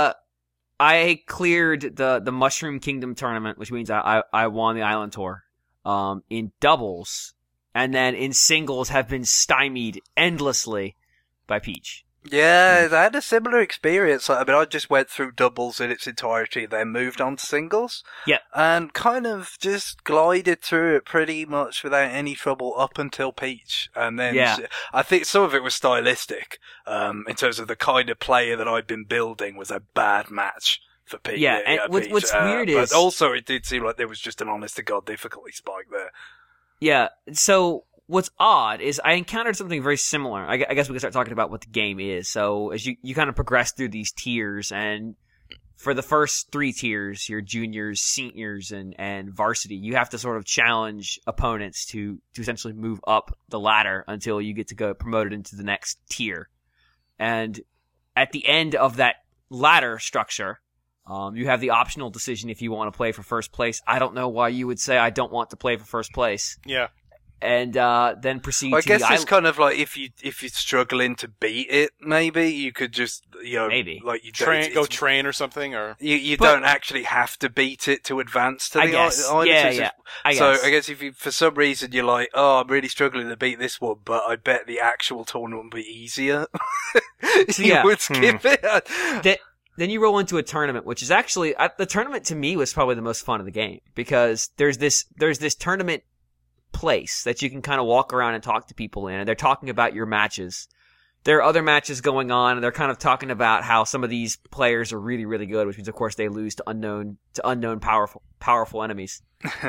Speaker 1: I cleared the Mushroom Kingdom tournament, which means I won the island tour. In doubles, and then in singles have been stymied endlessly by Peach.
Speaker 4: Yeah, I had a similar experience. I mean, I just went through doubles in its entirety, then moved on to singles.
Speaker 1: Yeah.
Speaker 4: And kind of just glided through it pretty much without any trouble up until Peach. And then I think some of it was stylistic, in terms of the kind of player that I'd been building was a bad match for Peach.
Speaker 1: Yeah, and
Speaker 4: Peach.
Speaker 1: what's weird is...
Speaker 4: But also it did seem like there was just an honest-to-God difficulty spike there.
Speaker 1: Yeah, so... What's odd is I encountered something very similar. I guess we can start talking about what the game is. So as you kind of progress through these tiers, and for the first 3 tiers, your juniors, seniors, and varsity, you have to sort of challenge opponents to essentially move up the ladder until you get to go promoted into the next tier. And at the end of that ladder structure, you have the optional decision if you want to play for first place. I don't know why you would say I don't want to play for first place.
Speaker 3: Yeah.
Speaker 1: And then proceed
Speaker 4: I
Speaker 1: to
Speaker 4: guess it's kind of like if you're struggling to beat it, maybe you could just
Speaker 1: maybe
Speaker 4: like you
Speaker 3: train or something, or
Speaker 4: you don't actually have to beat it to advance to the island.
Speaker 1: Yeah. I
Speaker 4: guess if you for some reason you're like, oh, I'm really struggling to beat this one, but I bet the actual tournament will be easier. You would skip it.
Speaker 1: Then you roll into a tournament, which is actually the tournament to me was probably the most fun of the game because there's this tournament place that you can kind of walk around and talk to people in, and they're talking about your matches. There are other matches going on, and they're kind of talking about how some of these players are really, really good, which means, of course, they lose to unknown powerful enemies.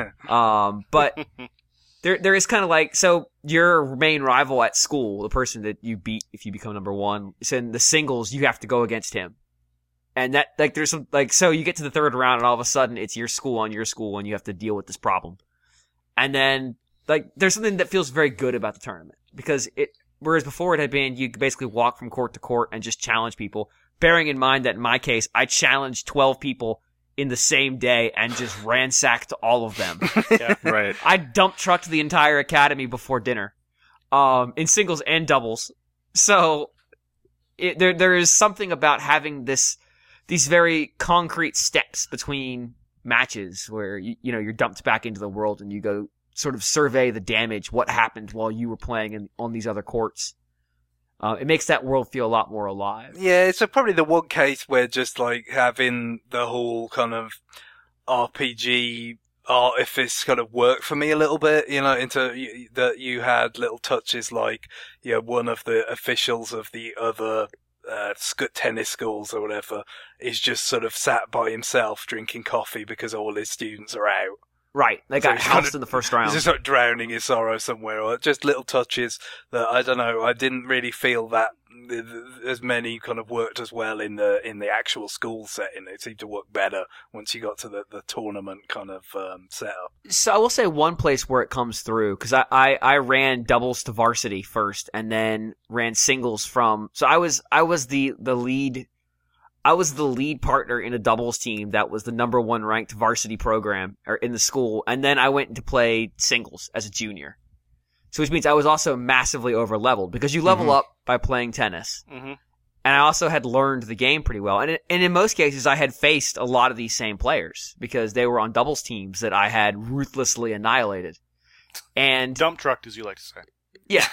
Speaker 1: But there is kind of like, so your main rival at school, the person that you beat if you become number 1, so in the singles, you have to go against him. And that, like, there's some, like, so you get to the 3rd round, and all of a sudden, it's your school on your school, and you have to deal with this problem. And then, like, there's something that feels very good about the tournament because whereas before it had been you basically walk from court to court and just challenge people, bearing in mind that in my case, I challenged 12 people in the same day and just ransacked all of them.
Speaker 2: Yeah, right.
Speaker 1: I dump trucked the entire academy before dinner, in singles and doubles. So there is something about having these very concrete steps between matches where you're dumped back into the world and you go sort of survey the damage, what happened while you were playing on these other courts. It makes that world feel a lot more alive.
Speaker 4: Yeah, it's probably the one case where just like having the whole kind of RPG artifice kind of worked for me a little bit, into that you had little touches like, one of the officials of the other tennis schools or whatever is just sort of sat by himself drinking coffee because all his students are out.
Speaker 1: Right, they got housed in the first round.
Speaker 4: He's just like drowning his sorrow somewhere, or just little touches that I don't know. I didn't really feel that as many kind of worked as well in the actual school setting. It seemed to work better once you got to the tournament kind of setup.
Speaker 1: So I will say one place where it comes through, because I ran doubles to varsity first, and then ran singles from. So I was the lead. I was the lead partner in a doubles team that was the number 1 ranked varsity program or in the school, and then I went to play singles as a junior. So which means I was also massively over leveled because you level up by playing tennis. Mm-hmm. And I also had learned the game pretty well. And in most cases, I had faced a lot of these same players because they were on doubles teams that I had ruthlessly annihilated. And
Speaker 3: dump trucked, as you like to say.
Speaker 1: Yeah.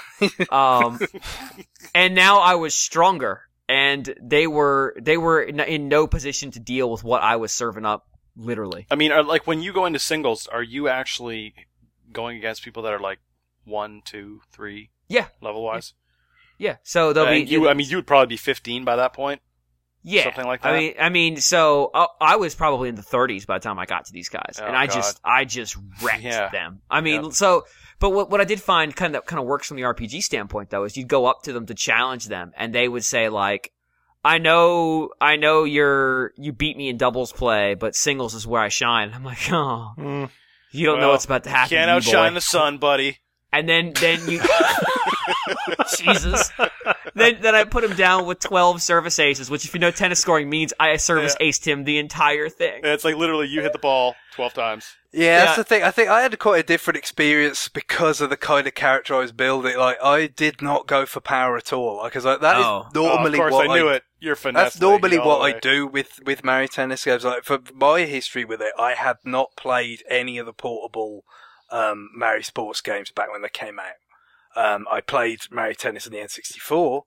Speaker 1: And now I was stronger. And they were in no position to deal with what I was serving up, literally.
Speaker 3: I mean, like when you go into singles, are you actually going against people that are like 1, 2, 3, level wise?
Speaker 1: Yeah. So they'll be.
Speaker 3: You would probably be 15 by that point.
Speaker 1: Yeah,
Speaker 3: something like that.
Speaker 1: I mean, so I was probably in the 30s by the time I got to these guys, and I just wrecked them. I mean, so. But what I did find kind of works from the RPG standpoint though is you'd go up to them to challenge them and they would say like, I know you beat me in doubles play, but singles is where I shine. I'm like, you don't know what's about to happen.
Speaker 3: Can't outshine the sun, buddy.
Speaker 1: And then you, Jesus. Then I put him down with 12 service aces, which if you know tennis scoring means I service aced him the entire thing.
Speaker 3: It's like literally you hit the ball 12 times.
Speaker 4: Yeah, that's the thing. I think I had quite a different experience because of the kind of character I was building. Like, I did not go for power at all. Because that is normally
Speaker 3: of course, I knew it. You're finessing.
Speaker 4: That's normally what I do with Mario Tennis games. Like, for my history with it, I had not played any of the portable Mario Sports games back when they came out. I played Mario Tennis in the N64,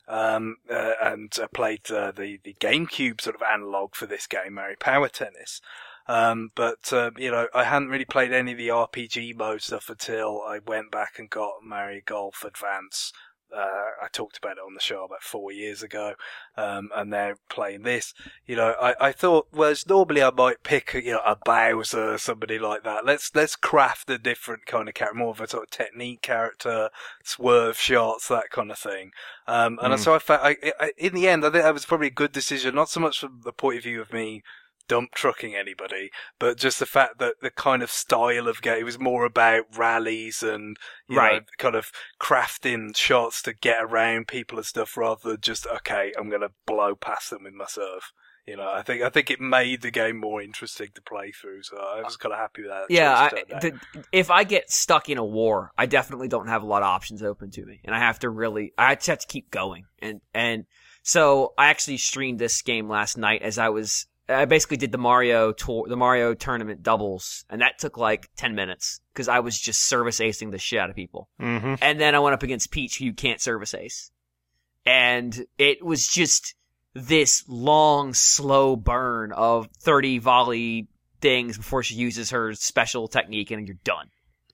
Speaker 4: and played the GameCube sort of analog for this game, Mario Power Tennis. But I hadn't really played any of the RPG mode stuff until I went back and got Mario Golf Advance. I talked about it on the show about 4 years ago, and they're playing this. I thought, whereas normally I might pick, a Bowser or somebody like that. Let's craft a different kind of character, more of a sort of technique character, swerve shots, that kind of thing. So I felt, in the end, I think that was probably a good decision, not so much from the point of view of me dump trucking anybody, but just the fact that the kind of style of game was more about rallies and you know, kind of crafting shots to get around people and stuff, rather than just, okay, I'm going to blow past them with my serve. I think it made the game more interesting to play through, so I was kind of happy with that.
Speaker 1: Yeah, if I get stuck in a war, I definitely don't have a lot of options open to me, and I have to keep going. And so I actually streamed this game last night as I basically did the Mario tournament doubles, and that took like 10 minutes because I was just service acing the shit out of people.
Speaker 2: Mm-hmm.
Speaker 1: And then I went up against Peach, who you can't service ace. And it was just this long, slow burn of 30 volley things before she uses her special technique, and you're done.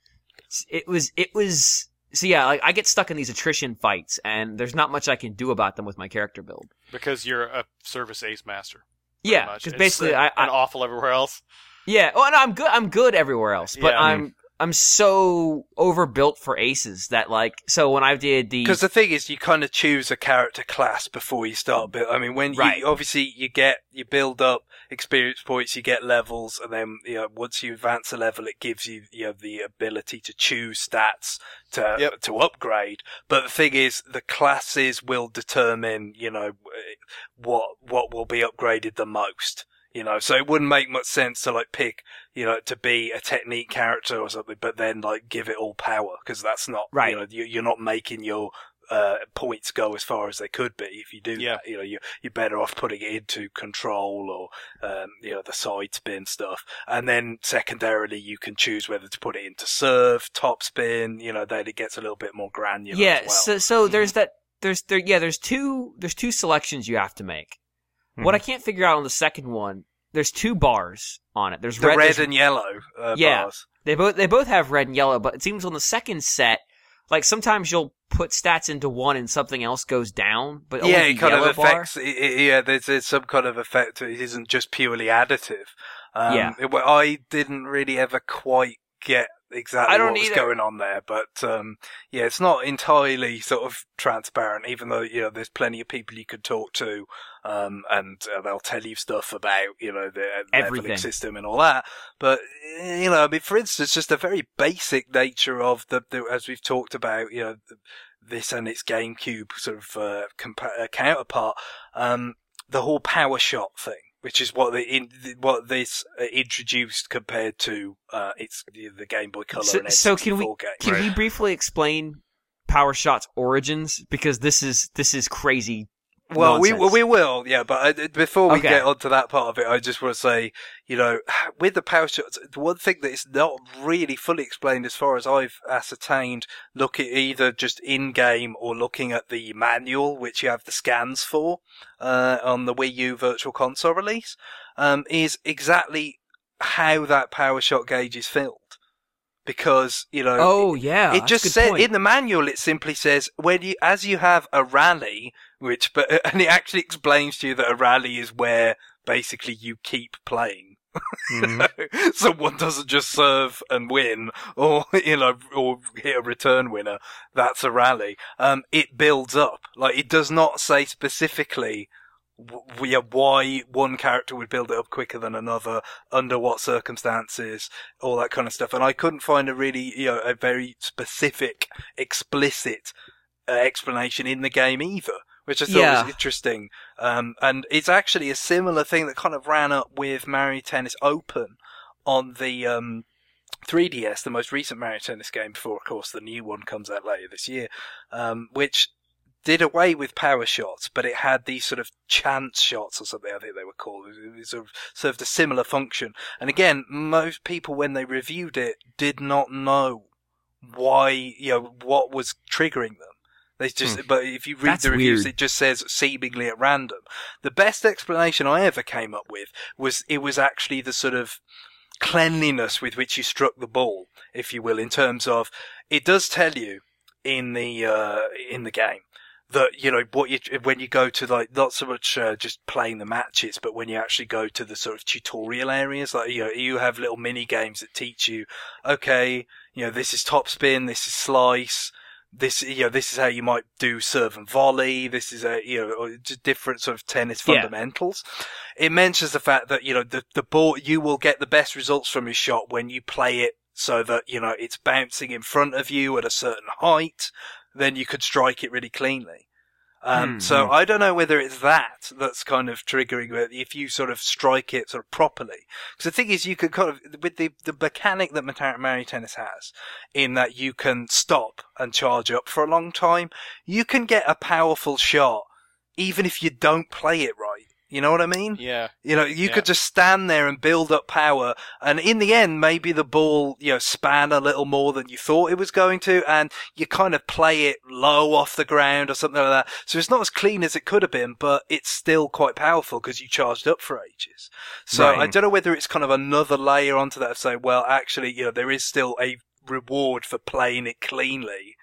Speaker 1: So yeah, like I get stuck in these attrition fights, and there's not much I can do about them with my character build.
Speaker 3: Because you're a service ace master.
Speaker 1: Yeah, because basically I'm
Speaker 3: awful everywhere else.
Speaker 1: Yeah, well, no, I'm good everywhere else, but
Speaker 3: Yeah.
Speaker 1: I'm so overbuilt for aces that so when I did
Speaker 4: because the thing is, you kind of choose a character class before you start build. I mean, when you obviously you build up experience points, you get levels, and then once you advance a level, it gives you the ability to choose stats to upgrade. But the thing is, the classes will determine what will be upgraded the most. So it wouldn't make much sense to pick, to be a technique character or something, but then give it all power, because that's not, you're not making your, points go as far as they could be. If you do that, you're better off putting it into control or, the side spin stuff. And then secondarily, you can choose whether to put it into serve, top spin, then it gets a little bit more granular as well.
Speaker 1: So there's two selections you have to make. What I can't figure out on the second one, there's two bars on it. There's
Speaker 4: red and yellow bars.
Speaker 1: They both have red and yellow, but it seems on the second set, sometimes you'll put stats into one and something else goes down, but only
Speaker 4: it kind of
Speaker 1: bar.
Speaker 4: affects. There's some kind of effect. It isn't just purely additive. I didn't really ever quite get exactly what was going on there, but it's not entirely sort of transparent, even though there's plenty of people you could talk to, and they'll tell you stuff about the leveling system and all that. But I mean, for instance, just the very basic nature of the as we've talked about, this and its GameCube sort of counterpart, the whole power shot thing, which is what this introduced compared to the Game Boy Color and N64
Speaker 1: so
Speaker 4: game.
Speaker 1: Can we briefly explain Power Shot's origins, because this is crazy.
Speaker 4: Well,
Speaker 1: nonsense.
Speaker 4: we will, yeah. But before we get onto that part of it, I just want to say, with the power shots, the one thing that is not really fully explained, as far as I've ascertained, looking either just in game or looking at the manual, which you have the scans for on the Wii U Virtual Console release, is exactly how that power shot gauge is filled. Because, it just said in the manual, it simply says as you have a rally, and it actually explains to you that a rally is where basically you keep playing. Mm-hmm. So one doesn't just serve and win, or hit a return winner. That's a rally. It builds up. It does not say specifically why one character would build it up quicker than another, under what circumstances, all that kind of stuff. And I couldn't find a really, a very specific, explicit explanation in the game either, which I thought was interesting. And it's actually a similar thing that kind of ran up with Mario Tennis Open on the 3DS, the most recent Mario Tennis game, before, of course, the new one comes out later this year, which did away with power shots, but it had these sort of chance shots or something, I think they were called. It sort of served a similar function. And again, most people, when they reviewed it, did not know why, what was triggering them. They just, but if you read
Speaker 1: That's
Speaker 4: the reviews,
Speaker 1: weird.
Speaker 4: it just says seemingly at random. The best explanation I ever came up with was it was actually the sort of cleanliness with which you struck the ball, if you will, in terms of it does tell you in the game that, you know, when you go to, like, not so much just playing the matches, but when you actually go to the sort of tutorial areas, like, you know, you have little mini games that teach you, okay, you know, this is topspin, this is slice, this, you know, this is how you might do serve and volley, this is you know, just different sort of tennis fundamentals. It mentions the fact that, you know, the ball, you will get the best results from your shot when you play it so that, you know, it's bouncing in front of you at a certain height, then you could strike it really cleanly. So I don't know whether it's that's kind of triggering if you sort of strike it sort of properly. Because the thing is, you could kind of, with the mechanic that Mario Tennis has, in that you can stop and charge up for a long time, you can get a powerful shot even if you don't play it right. You know what I mean?
Speaker 3: Yeah.
Speaker 4: You know, you could just stand there and build up power, and in the end, maybe the ball, you know, span a little more than you thought it was going to, and you kind of play it low off the ground or something like that. So it's not as clean as it could have been, but it's still quite powerful because you charged up for ages. So
Speaker 2: Right.
Speaker 4: I don't know whether it's kind of another layer onto that of saying, well, actually, you know, there is still a reward for playing it cleanly.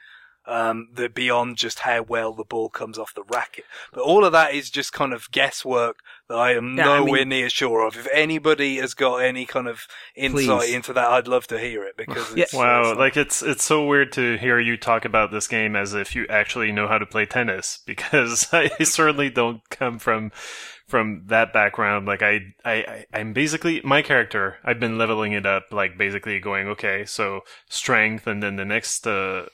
Speaker 4: Beyond just how well the ball comes off the racket. But all of that is just kind of guesswork that I am nowhere near sure of. If anybody has got any kind of insight into that, I'd love to hear it, because it's,
Speaker 2: wow, like it's so weird to hear you talk about this game as if you actually know how to play tennis, because I certainly don't come from that background. Like I'm basically, my character, I've been leveling it up, like basically going, okay, so strength, and then the next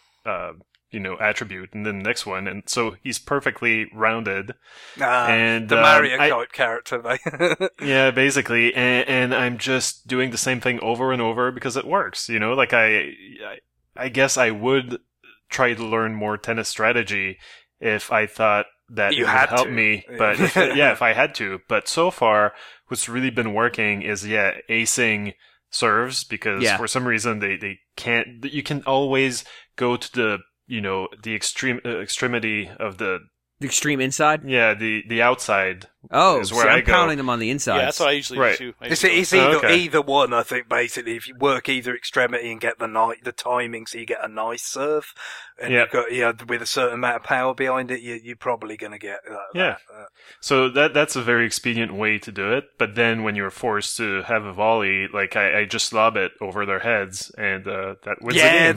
Speaker 2: you know, attribute, and then the next one, and so he's perfectly rounded. And
Speaker 4: the Mario Kart character, mate.
Speaker 2: Yeah, basically, and I'm just doing the same thing over and over because it works. You know, like I guess I would try to learn more tennis strategy if I thought that it would help me. But if I had to. But so far, what's really been working is acing serves, because for some reason they can't. You can always go to the, you know, the extremity of the
Speaker 1: extreme inside.
Speaker 2: Yeah, the outside.
Speaker 1: Oh,
Speaker 2: is where
Speaker 1: I'm
Speaker 2: I go.
Speaker 1: pounding them on the inside.
Speaker 3: Yeah, that's what I usually do too.
Speaker 4: It's either one, I think, basically. If you work either extremity and get the timing, so you get a nice serve, and you've got, with a certain amount of power behind it, you're probably going to get that.
Speaker 2: So that's a very expedient way to do it. But then when you're forced to have a volley, like I just lob it over their heads, and that wins the game.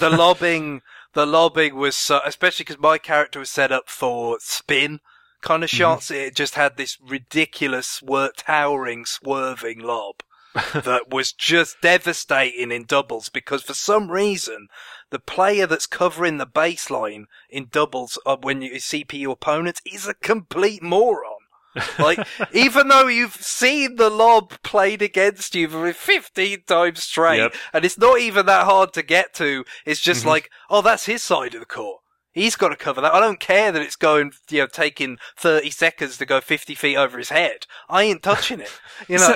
Speaker 4: The lobbing was so, especially because my character was set up for spin kind of shots. It just had this ridiculous, towering, swerving lob that was just devastating in doubles, because for some reason, the player that's covering the baseline in doubles when you CP your opponents is a complete moron. Like, even though you've seen the lob played against you for 15 times straight, and it's not even that hard to get to, it's just like, oh, that's his side of the court. He's got to cover that. I don't care that it's going, you know, taking 30 seconds to go 50 feet over his head. I ain't touching it. You know,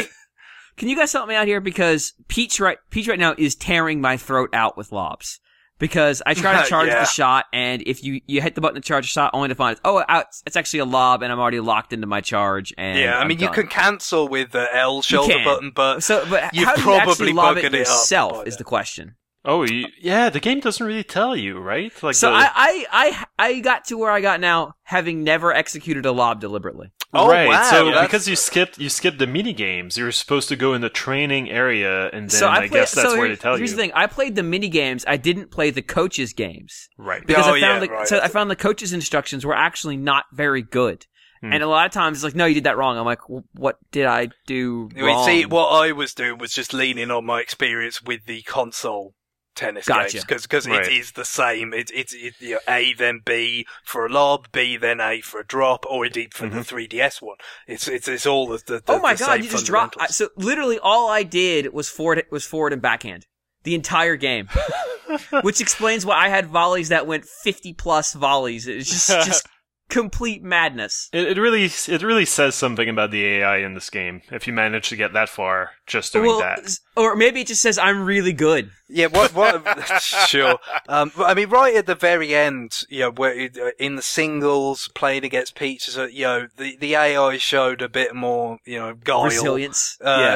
Speaker 1: Can you guys help me out here? Because Peach right now is tearing my throat out with lobs. Because I try to charge the shot, and if you hit the button to charge a shot, only to find it's actually a lob, and I'm already locked into my charge. And
Speaker 4: I mean, you can cancel with the L shoulder button, but you've
Speaker 1: how do you
Speaker 4: probably
Speaker 1: actually lob
Speaker 4: buggered
Speaker 1: it yourself is the question.
Speaker 2: Oh, the game doesn't really tell you, right? Like,
Speaker 1: so I got to where I got now, having never executed a lob deliberately.
Speaker 4: Oh,
Speaker 2: right.
Speaker 4: Wow,
Speaker 2: so because you skipped the mini games, you were supposed to go in the training area, and then I guess that's where they tell you.
Speaker 1: Here's the thing: I played the mini games. I didn't play the coaches' games.
Speaker 2: Right.
Speaker 1: Because I found the coaches' instructions were actually not very good. And a lot of times it's like, no, you did that wrong. I'm like, what did I do wrong?
Speaker 4: See, what I was doing was just leaning on my experience with the console tennis games, because it is the same. It's you know, A then B for a lob, B then A for a drop, or indeed for the 3DS one. It's all the
Speaker 1: oh my
Speaker 4: the
Speaker 1: god,
Speaker 4: same
Speaker 1: you just dropped. So literally all I did was forward and backhand the entire game, which explains why I had volleys that went 50 plus volleys. It's just complete madness.
Speaker 2: It really says something about the AI in this game if you manage to get that far just doing that.
Speaker 1: Or maybe it just says I'm really good.
Speaker 4: Yeah, sure. I mean, right at the very end, where in the singles playing against Peach, the AI showed a bit more, guile,
Speaker 1: resilience,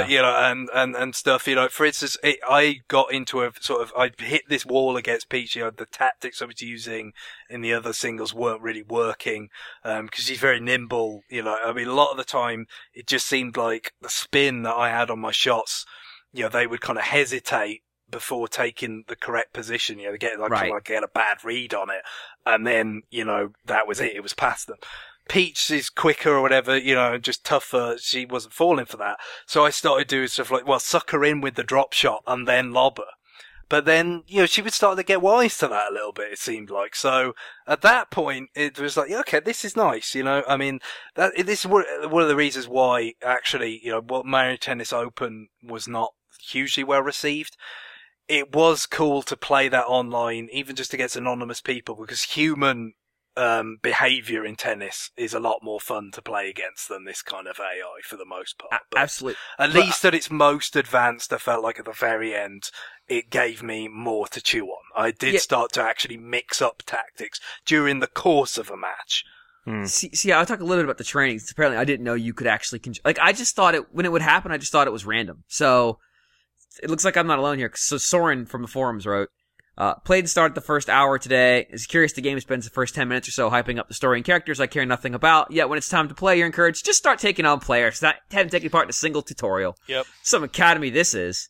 Speaker 4: and stuff. For instance, I got into I hit this wall against Peach. The tactics I was using in the other singles weren't really working because she's very nimble. I mean, a lot of the time it just seemed like the spin that I had on my shots, they would kind of hesitate before taking the correct position, they get get a bad read on it, and then that was it. It was past them. Peach is quicker or whatever, just tougher. She wasn't falling for that, so I started doing stuff like, suck her in with the drop shot and then lob her. But then, she would start to get wise to that a little bit, it seemed like. So, at that point, it was like, okay, this is nice, I mean, this is one of the reasons why, actually, what Mario Tennis Open was not hugely well received. It was cool to play that online, even just against anonymous people, because human behavior in tennis is a lot more fun to play against than this kind of AI for the most part. But
Speaker 1: absolutely.
Speaker 4: At least at its most advanced, I felt like at the very end, it gave me more to chew on. I did start to actually mix up tactics during the course of a match.
Speaker 1: See, I'll talk a little bit about the trainings. Apparently, I didn't know you could actually I just thought when it would happen, I just thought it was random. So it looks like I'm not alone here. So Soren from the forums wrote, played and started the first hour today. Is curious the game spends the first 10 minutes or so hyping up the story and characters I care nothing about. Yet when it's time to play, you're encouraged, just start taking on players. Not having taken part in a single tutorial.
Speaker 3: Yep.
Speaker 1: Some academy this is.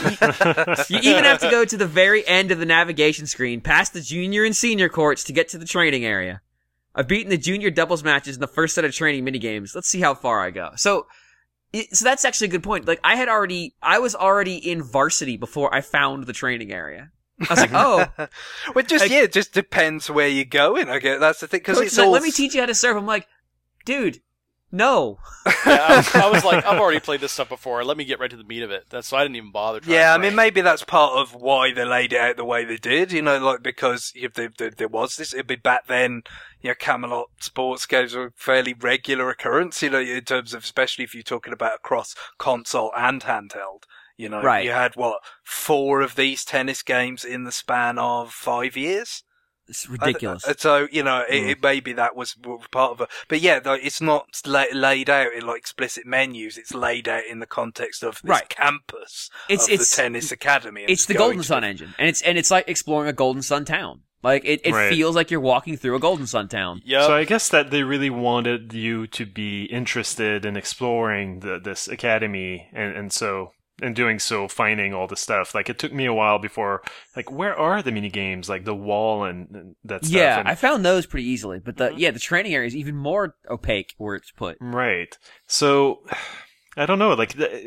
Speaker 1: You even have to go to the very end of the navigation screen, past the junior and senior courts to get to the training area. I've beaten the junior doubles matches in the first set of training minigames. Let's see how far I go. So that's actually a good point. Like, I was already in varsity before I found the training area. I was like, oh.
Speaker 4: Well, it just depends where you're going. I guess that's the thing. Cause it's
Speaker 1: like, let me teach you how to serve. I'm like, dude, no.
Speaker 3: Yeah, I was like, I've already played this stuff before. Let me get right to the meat of it. That's why I didn't even bother trying.
Speaker 4: Yeah, I mean, maybe that's part of why they laid it out the way they did. Because if there was this, it'd be back then. Camelot sports games were a fairly regular occurrence. In terms of, especially if you're talking about across console and handheld.
Speaker 1: Right.
Speaker 4: You had 4 of these tennis games in the span of 5 years.
Speaker 1: It's ridiculous.
Speaker 4: So, it maybe that was part of it. But yeah, it's not laid out in explicit menus. It's laid out in the context of this campus of the tennis academy.
Speaker 1: It's the Golden Sun engine. And it's like exploring a Golden Sun town. Like, it feels like you're walking through a Golden Sun town.
Speaker 2: Yep. So I guess that they really wanted you to be interested in exploring this academy and doing so, finding all the stuff. Like, it took me a while before, where are the mini games? Like, the wall and that stuff.
Speaker 1: Yeah, I found those pretty easily. But the training area is even more opaque where it's put.
Speaker 2: Right. So, I don't know.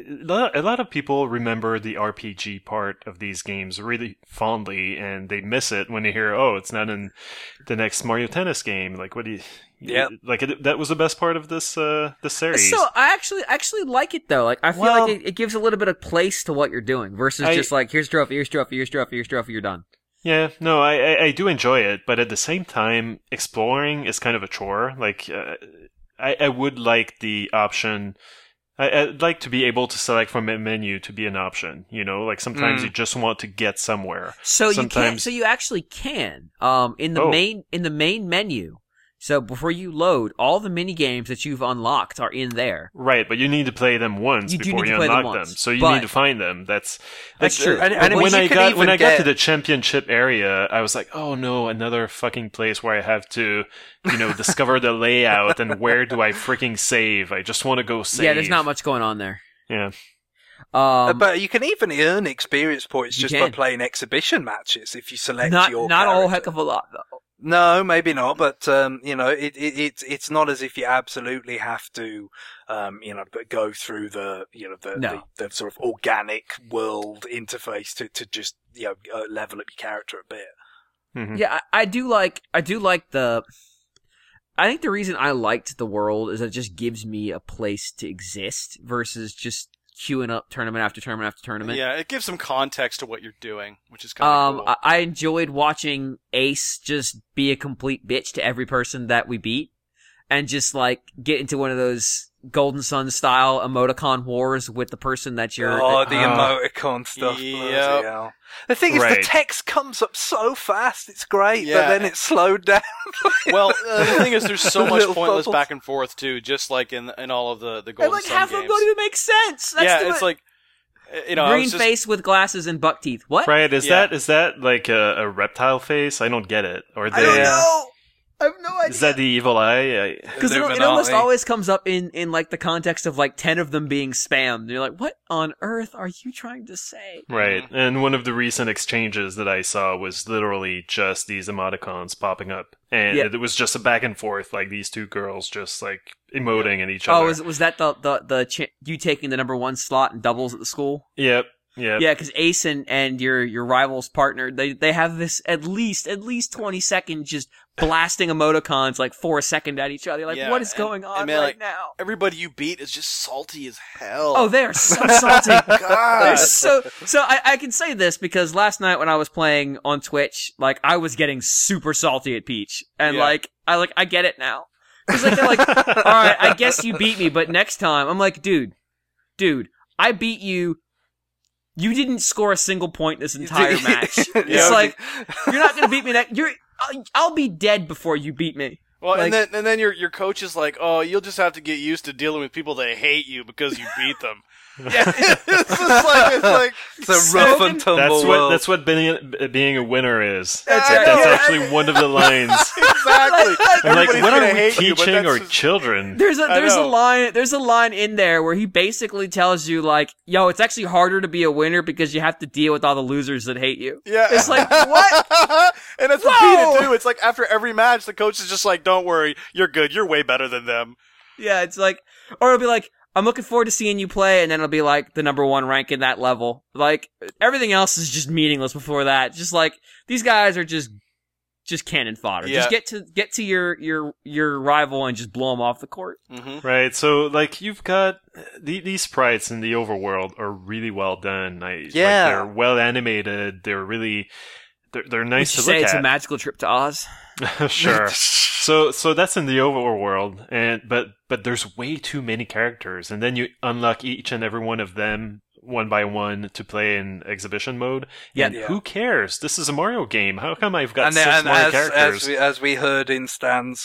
Speaker 2: A lot of people remember the RPG part of these games really fondly, and they miss it when they hear, oh, it's not in the next Mario Tennis game. Like, what do you...
Speaker 4: Yeah,
Speaker 2: that was the best part of this series.
Speaker 1: So I actually like it though. Like, I feel like it gives a little bit of place to what you're doing versus just like, here's trophy, here's trophy, here's trophy, here's trophy, you're done.
Speaker 2: Yeah, no, I do enjoy it, but at the same time, exploring is kind of a chore. Like, I would like the option. I'd like to be able to select from a menu to be an option. Sometimes you just want to get somewhere.
Speaker 1: So you actually can. In the main menu. So before you load, all the mini games that you've unlocked are in there.
Speaker 2: Right, but you need to play them once before you unlock them. So you need to find them. That's
Speaker 1: true.
Speaker 2: And when I got to the championship area, I was like, oh no, another fucking place where I have to, discover the layout and where do I freaking save? I just want to go save.
Speaker 1: Yeah, there's not much going on there.
Speaker 2: Yeah.
Speaker 4: But you can even earn experience points just by playing exhibition matches if you select your character.
Speaker 1: Not a whole heck of a lot though.
Speaker 4: No, maybe not, but it's not as if you absolutely have to go through the sort of organic world interface to just level up your character a bit.
Speaker 2: Mm-hmm.
Speaker 1: Yeah, I do like the. I think the reason I liked the world is that it just gives me a place to exist versus just queuing up tournament after tournament after tournament.
Speaker 3: Yeah, it gives some context to what you're doing, which is kind of cool.
Speaker 1: I enjoyed watching Ace just be a complete bitch to every person that we beat. and just like get into one of those Golden Sun style emoticon wars with the person that you're.
Speaker 4: Oh, the emoticon stuff.
Speaker 3: Yep.
Speaker 4: Hell. The thing is, the text comes up so fast. It's great, but then it's slowed down.
Speaker 3: Well, the thing is, there's so much
Speaker 4: Little
Speaker 3: pointless
Speaker 4: bubbles.
Speaker 3: back and forth too. Just like in all of the Golden
Speaker 1: And like
Speaker 3: Sun
Speaker 1: half of
Speaker 3: games.
Speaker 1: them don't even make sense. That's
Speaker 3: It's like, I
Speaker 1: green
Speaker 3: was just,
Speaker 1: face with glasses and buck teeth. What?
Speaker 2: Right? Is
Speaker 3: Yeah.
Speaker 2: that like a reptile face? I don't get it. Or
Speaker 1: I don't
Speaker 2: they-
Speaker 1: know. I have no idea.
Speaker 2: Is that the evil eye?
Speaker 1: Because it almost always comes up in like the context of like 10 of them being spammed. And you're like, what on earth are you trying to say?
Speaker 2: Right. And one of the recent exchanges that I saw was literally just these emoticons popping up. And
Speaker 1: Yeah.
Speaker 2: it was just a back and forth, like these two girls just like emoting at each other.
Speaker 1: Oh, was that you taking the number 1 slot in doubles at the school?
Speaker 2: Yep. Yep.
Speaker 1: Yeah, because Ace and your rival's partner, they have this at least 20 seconds just blasting emoticons like for a second at each other. You're like, what is going on
Speaker 3: man,
Speaker 1: right
Speaker 3: like,
Speaker 1: now?
Speaker 3: everybody you beat is just salty as hell.
Speaker 1: Oh, they are so salty.
Speaker 3: God.
Speaker 1: They're so I can say this because last night when I was playing on Twitch, like I was getting super salty at Peach, and
Speaker 3: Yeah.
Speaker 1: I get it now. Because like they're like, all right, I guess you beat me, but next time I'm like, dude, I beat you. You didn't score a single point this entire match. It's like you're not gonna beat me next. I'll be dead before you beat me.
Speaker 3: Well,
Speaker 1: Like-
Speaker 3: and then your coach is like, oh, you'll just have to get used to dealing with people that hate you because you beat them. Yeah, it's like
Speaker 4: It's a rough and tumble world.
Speaker 2: That's what being a winner is.
Speaker 1: That's
Speaker 2: That's
Speaker 1: right.
Speaker 2: actually one of the lines.
Speaker 3: exactly.
Speaker 2: I'm like,
Speaker 3: Everybody's
Speaker 2: what
Speaker 3: gonna
Speaker 2: are we
Speaker 3: hate you, but
Speaker 2: teaching
Speaker 3: that's
Speaker 2: our
Speaker 3: just-
Speaker 2: children?
Speaker 1: There's
Speaker 3: know.
Speaker 1: a line in there where he basically tells you like, yo, it's actually harder to be a winner because you have to deal with all the losers that hate you.
Speaker 3: Yeah,
Speaker 1: It's like, what?
Speaker 3: And it's
Speaker 1: Whoa!
Speaker 3: repeated too. It's like after every match, the coach is just like, "Don't worry, you're good. You're way better than them."
Speaker 1: Yeah, it's like, or it'll be like, I'm looking forward to seeing you play, and then it'll be like the number 1 rank in that level. Like, everything else is just meaningless before that. Just like, these guys are just cannon fodder.
Speaker 3: Yeah.
Speaker 1: Just get to your rival and just blow them off the court.
Speaker 3: Mm-hmm.
Speaker 2: Right, so like you've got these sprites in the overworld are really well done. Like, they're well animated. They're really they're nice
Speaker 1: Would
Speaker 2: to
Speaker 1: you say
Speaker 2: look
Speaker 1: it's a
Speaker 2: at.
Speaker 1: magical trip to Oz?
Speaker 2: Sure. So that's in the overworld, and but there's way too many characters, and then you unlock each and every one of them one by one to play in exhibition mode.
Speaker 1: Yeah.
Speaker 2: And who cares? This is a Mario game. How come I've got
Speaker 4: And,
Speaker 2: 6
Speaker 4: and
Speaker 2: Mario characters?
Speaker 4: as we heard in Stan's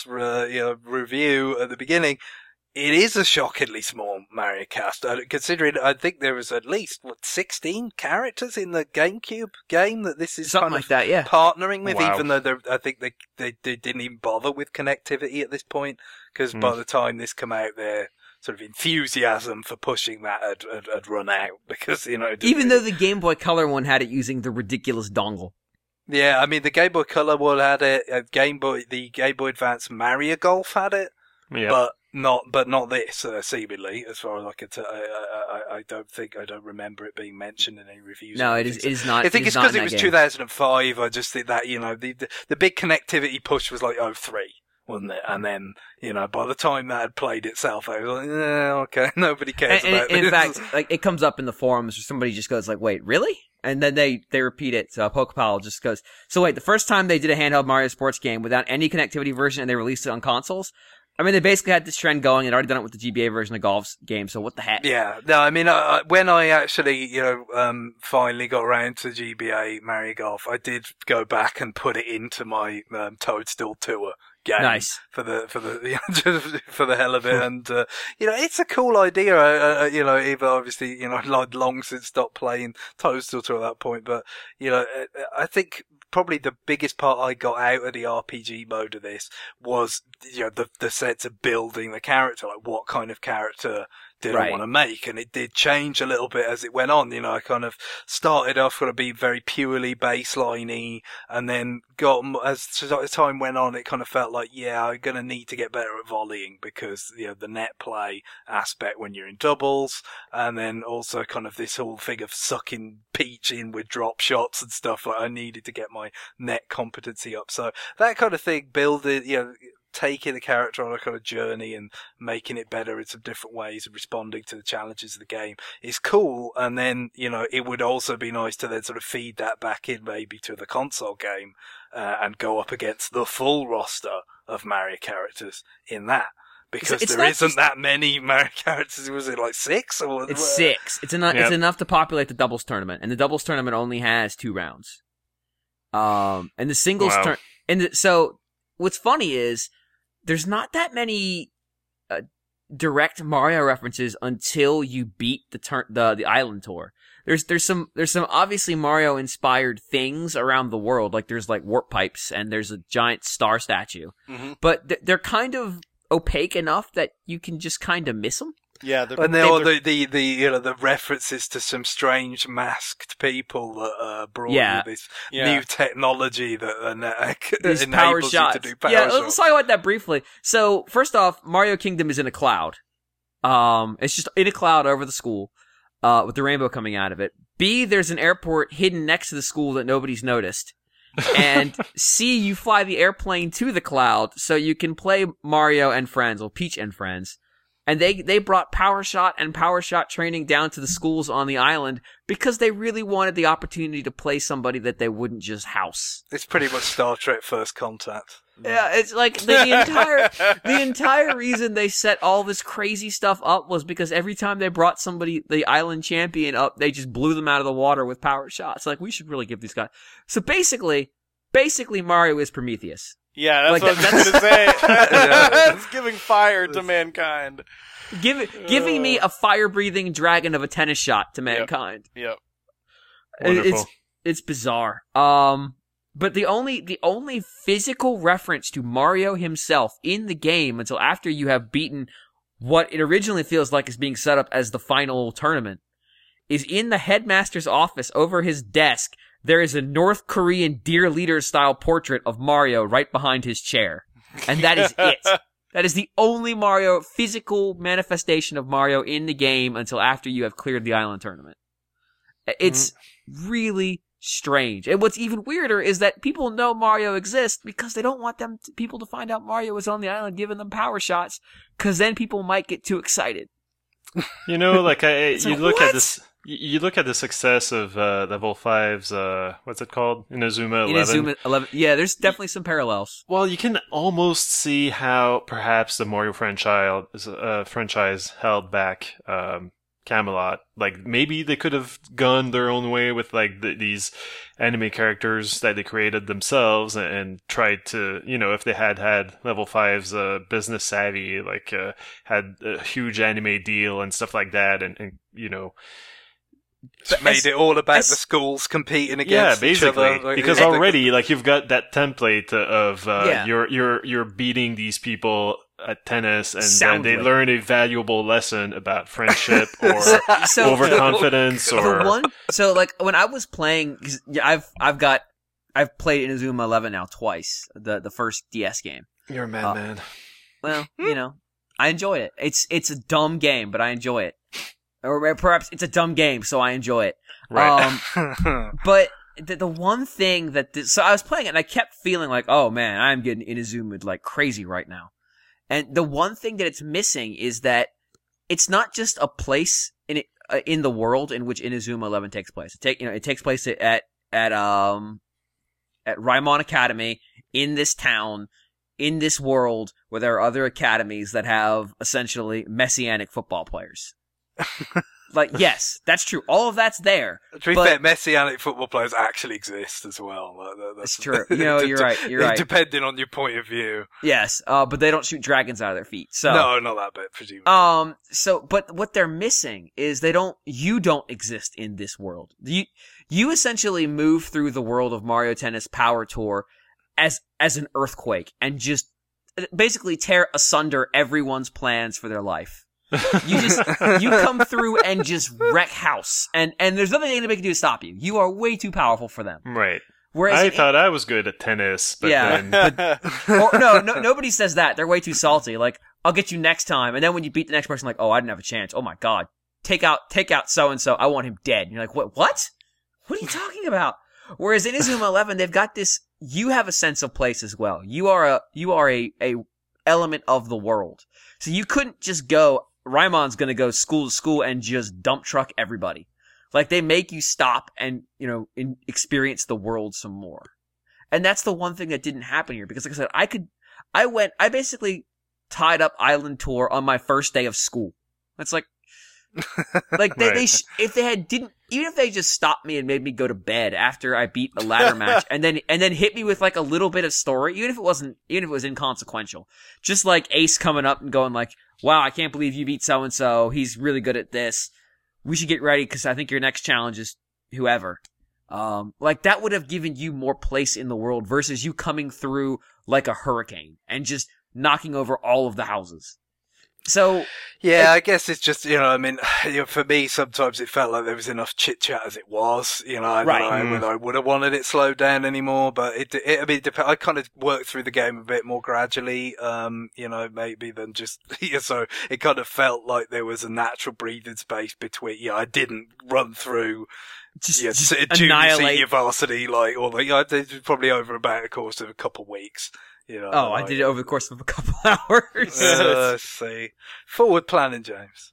Speaker 4: review at the beginning, it is a shockingly small Mario cast. Considering I think there was at least 16 characters in the GameCube game that this is
Speaker 1: Something
Speaker 4: kind
Speaker 1: like
Speaker 4: of
Speaker 1: that, yeah.
Speaker 4: partnering with.
Speaker 2: Wow.
Speaker 4: Even though I think they didn't even bother with connectivity at this point, because by the time this come out, their sort of enthusiasm for pushing that had run out. Because it didn't
Speaker 1: Even
Speaker 4: really-
Speaker 1: though the Game Boy Color one had it using the ridiculous dongle.
Speaker 4: Yeah, I mean the Game Boy Color one had it. The Game Boy Advance Mario Golf had it.
Speaker 2: Yeah.
Speaker 4: But not this, seemingly, as far as I can tell. I don't remember it being mentioned in any reviews.
Speaker 1: No,
Speaker 4: or
Speaker 1: it
Speaker 4: anything.
Speaker 1: is not.
Speaker 4: I think
Speaker 1: it
Speaker 4: it's
Speaker 1: is not
Speaker 4: because
Speaker 1: in
Speaker 4: it was
Speaker 1: that game.
Speaker 4: 2005. I just think that the big connectivity push was like 03, wasn't it? And then by the time that had played itself, I was like, okay, nobody cares about
Speaker 1: In
Speaker 4: this.
Speaker 1: fact, like it comes up in the forums, or somebody just goes like, "Wait, really?" And then they repeat it. So Pokepal just goes, "So wait, the first time they did a handheld Mario Sports game without any connectivity version, and they released it on consoles." I mean, they basically had this trend going. They'd already done it with the GBA version of Golf's game, so what the heck?
Speaker 4: Yeah, no, I mean, when I actually, finally got around to GBA Mario Golf, I did go back and put it into my Toadstool Tour game.
Speaker 1: Nice.
Speaker 4: For the for the hell of it, and it's a cool idea. Even obviously, I'd long since stopped playing Toadstool Tour at that point, but I think probably the biggest part I got out of the RPG mode of this was the sense of building the character, like what kind of character did I
Speaker 1: Right.
Speaker 4: want to make, and it did change a little bit as it went on. I kind of started off going to be very purely baseline-y, and then as time went on, it kind of felt like, I'm going to need to get better at volleying because the net play aspect when you're in doubles, and then also kind of this whole thing of sucking Peach in with drop shots and stuff. Like I needed to get my net competency up, so that kind of thing, taking the character on a kind of journey and making it better in some different ways and responding to the challenges of the game is cool. And then, it would also be nice to then sort of feed that back in maybe to the console game, and go up against the full roster of Mario characters in that. Because
Speaker 1: It's
Speaker 4: there
Speaker 1: not
Speaker 4: isn't
Speaker 1: just-
Speaker 4: that many Mario characters. Was it like 6? Or
Speaker 1: It's 6. It's enough.
Speaker 2: Yep.
Speaker 1: It's enough to populate the doubles tournament, and the doubles tournament only has 2 rounds. And the singles
Speaker 2: Wow.
Speaker 1: so what's funny is there's not that many direct Mario references until you beat the island tour. There's some obviously Mario inspired things around the world, like there's like warp pipes and there's a giant star statue, but they're kind of opaque enough that you can just kind of miss them.
Speaker 3: Yeah,
Speaker 4: And the references to some strange masked people that brought
Speaker 1: Yeah.
Speaker 4: you this
Speaker 3: Yeah.
Speaker 4: new technology that
Speaker 1: These
Speaker 4: enables
Speaker 1: power
Speaker 4: you
Speaker 1: shots.
Speaker 4: to do power
Speaker 1: Yeah,
Speaker 4: shots.
Speaker 1: let's talk about that briefly. So, first off, Mario Kingdom is in a cloud. It's just in a cloud over the school, with the rainbow coming out of it. B, there's an airport hidden next to the school that nobody's noticed. And C, you fly the airplane to the cloud so you can play Mario and friends, or Peach and friends. And they brought Power Shot and Power Shot training down to the schools on the island because they really wanted the opportunity to play somebody that they wouldn't just house.
Speaker 4: It's pretty much Star Trek First Contact.
Speaker 1: Yeah, it's like the entire reason they set all this crazy stuff up was because every time they brought somebody, the island champion up, they just blew them out of the water with power shots. Like, we should really give these guys. So basically Mario is Prometheus.
Speaker 3: Yeah, that's
Speaker 1: Like,
Speaker 3: what I was going to say. It's giving fire to mankind.
Speaker 1: Giving me a fire-breathing dragon of a tennis shot to mankind.
Speaker 3: Yep.
Speaker 2: Wonderful.
Speaker 1: It's bizarre. But the only physical reference to Mario himself in the game until after you have beaten what it originally feels like is being set up as the final tournament is in the headmaster's office over his desk. There is a North Korean Dear Leader style portrait of Mario right behind his chair. And that is it. That is the only Mario physical manifestation of Mario in the game until after you have cleared the island tournament. It's really strange. And what's even weirder is that people know Mario exists because they don't want people to find out Mario is on the island giving them power shots, because then people might get too excited.
Speaker 2: You know, like you
Speaker 1: like,
Speaker 2: look
Speaker 1: what?
Speaker 2: at this. You look at the success of Level 5's, what's it called? Inazuma 11.
Speaker 1: Inazuma 11. Yeah, there's definitely some parallels.
Speaker 2: Well, you can almost see how perhaps the Mario franchise held back Camelot. Like, maybe they could have gone their own way with like these anime characters that they created themselves and tried to, you know, if they had Level 5's business savvy, like had a huge anime deal and stuff like that, and you know.
Speaker 4: Just made it all about the schools competing against each
Speaker 2: basically,
Speaker 4: other. Like,
Speaker 2: because already, like, you've got that template of
Speaker 1: Yeah.
Speaker 2: you're beating these people at tennis, and then
Speaker 1: Soundly.
Speaker 2: they learn a valuable lesson about friendship or
Speaker 1: So-
Speaker 2: overconfidence or
Speaker 1: So like when I was playing, 'cause I've played Inazuma 11 now twice, the first DS game.
Speaker 2: you're a madman.
Speaker 1: Well, you know, I enjoy it. It's a dumb game, but I enjoy it. Or perhaps it's a dumb game, so I enjoy it.
Speaker 2: Right.
Speaker 1: But the one thing so I was playing it and I kept feeling like, oh man, I'm getting Inazuma like crazy right now. And the one thing that it's missing is that it's not just a place in the world in which Inazuma 11 takes place. It takes place at Raimon Academy in this town, in this world where there are other academies that have essentially messianic football players. Like, yes, that's true. All of that's there.
Speaker 4: To be fair, messianic football players actually exist as well.
Speaker 1: That's true. You know, you're right. You're right.
Speaker 4: Depending on your point of view.
Speaker 1: Yes, but they don't shoot dragons out of their feet. So
Speaker 4: No, not that bit, presumably.
Speaker 1: But what they're missing is you don't exist in this world. You essentially move through the world of Mario Tennis Power Tour as an earthquake and just basically tear asunder everyone's plans for their life. You come through and just wreck house, and there's nothing anybody can do to stop you. You are way too powerful for them.
Speaker 2: Right.
Speaker 1: Whereas
Speaker 2: I thought I was good at tennis, but then
Speaker 1: nobody says that. They're way too salty. Like, I'll get you next time, and then when you beat the next person, like, oh, I didn't have a chance. Oh my god, take out so and so. I want him dead. And you're like, what? What are you talking about? Whereas in Inazuma 11, they've got this. You have a sense of place as well. You are a element of the world. So you couldn't just go. Raimon's gonna go school to school and just dump truck everybody. Like, they make you stop and, you know, experience the world some more. And that's the one thing that didn't happen here, because like I said, I basically tied up Island Tour on my first day of school. It's like if they just stopped me and made me go to bed after I beat a ladder match and then hit me with like a little bit of story, even if it was inconsequential, just like Ace coming up and going like, wow, I can't believe you beat so-and-so. He's really good at this. We should get ready because I think your next challenge is whoever. Like that would have given you more place in the world versus you coming through like a hurricane and just knocking over all of the houses. So
Speaker 4: yeah, I guess it's just, I mean, for me, sometimes it felt like there was enough chit chat as it was. I don't know whether I would have wanted it slowed down anymore, but I kind of worked through the game a bit more gradually, maybe than just, so it kind of felt like there was a natural breathing space between, I didn't run through just junior, senior, varsity, probably over about a course of a couple of weeks.
Speaker 1: I did it over the course of a couple hours.
Speaker 4: Let's see. Forward planning, James.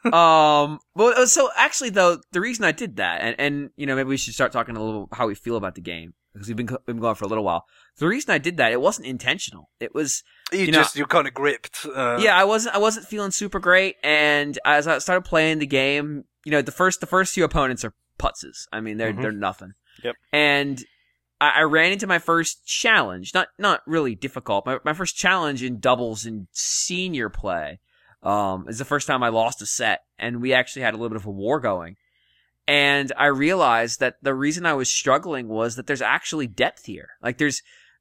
Speaker 1: Well, so actually though, the reason I did that, and maybe we should start talking a little how we feel about the game, because we've been going for a little while. The reason I did that, it wasn't intentional. It was,
Speaker 4: you're kind of gripped.
Speaker 1: Yeah, I wasn't feeling super great, and as I started playing the game, the first few opponents are putzes. I mean, they're nothing.
Speaker 3: Yep.
Speaker 1: And I ran into my first challenge, not really difficult. My first challenge in doubles in senior play, is the first time I lost a set, and we actually had a little bit of a war going. And I realized that the reason I was struggling was that there's actually depth here. Like there's,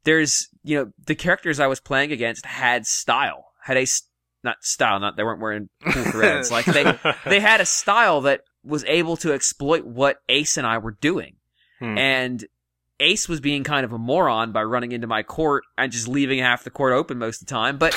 Speaker 1: the characters I was playing against had style, they weren't wearing cool threads. Like they had a style that was able to exploit what Ace and I were doing. And Ace was being kind of a moron by running into my court and just leaving half the court open most of the time. But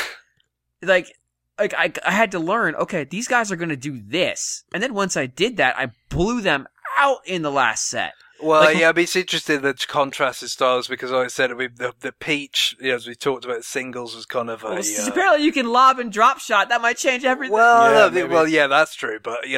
Speaker 1: I had to learn, okay, these guys are going to do this. And then once I did that, I blew them out in the last set.
Speaker 4: Well, it's interesting the contrast in styles because, like I said, the Peach, as we talked about, singles was kind of
Speaker 1: apparently you can lob and drop shot. That might change everything.
Speaker 4: Well, yeah, that's true. But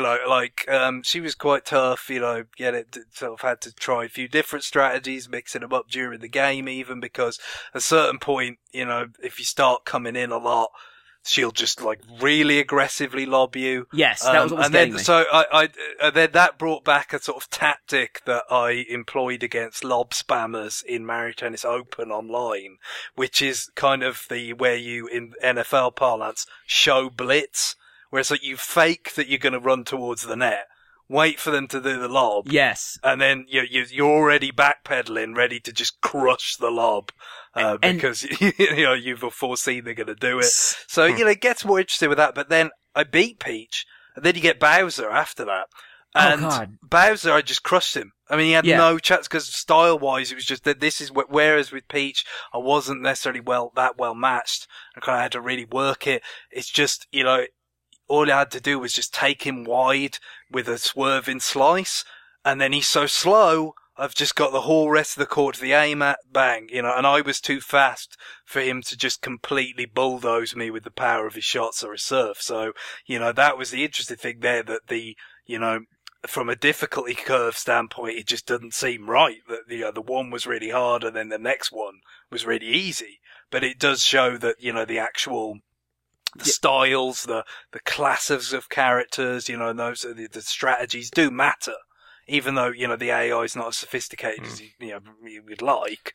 Speaker 4: she was quite tough. Sort of had to try a few different strategies, mixing them up during the game, even because at a certain point, if you start coming in a lot, she'll just really aggressively lob you.
Speaker 1: Yes, that was what was getting me.
Speaker 4: So then that brought back a sort of tactic that I employed against lob spammers in Mario Tennis Open online, which is kind of where you, in NFL parlance, show blitz, where it's like you fake that you're going to run towards the net, wait for them to do the lob.
Speaker 1: Yes.
Speaker 4: And then you're already backpedaling, ready to just crush the lob. Because, you've foreseen they're going to do it. So, it gets more interesting with that. But then I beat Peach, and then you get Bowser after that. And Bowser, I just crushed him. I mean, he had no chance, because style-wise, it was just that this is whereas with Peach, I wasn't necessarily that well matched. I kind of had to really work it. It's just, all I had to do was just take him wide with a swerving slice, and then he's so slow, I've just got the whole rest of the court to the aim at, bang, and I was too fast for him to just completely bulldoze me with the power of his shots or his serve. So, that was the interesting thing there, that from a difficulty curve standpoint, it just doesn't seem right that, the one was really hard and then the next one was really easy. But it does show that, the actual, the styles, the classes of characters, and those, the strategies do matter. Even though, the AI is not as sophisticated as, you would like.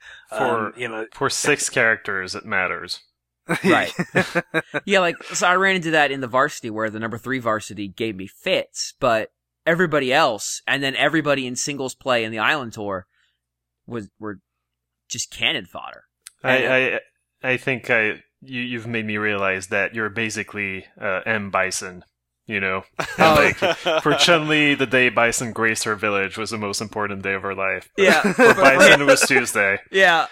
Speaker 2: For 6 characters, it matters.
Speaker 1: Right. So I ran into that in the varsity where the number 3 varsity gave me fits, but everybody else, and then everybody in singles play in the Island Tour were just cannon fodder.
Speaker 2: I think you've made me realize that you're basically M. Bison. For Chun-Li, the day Bison graced her village was the most important day of her life.
Speaker 1: Yeah.
Speaker 2: For Bison, it was Tuesday.
Speaker 1: Yeah.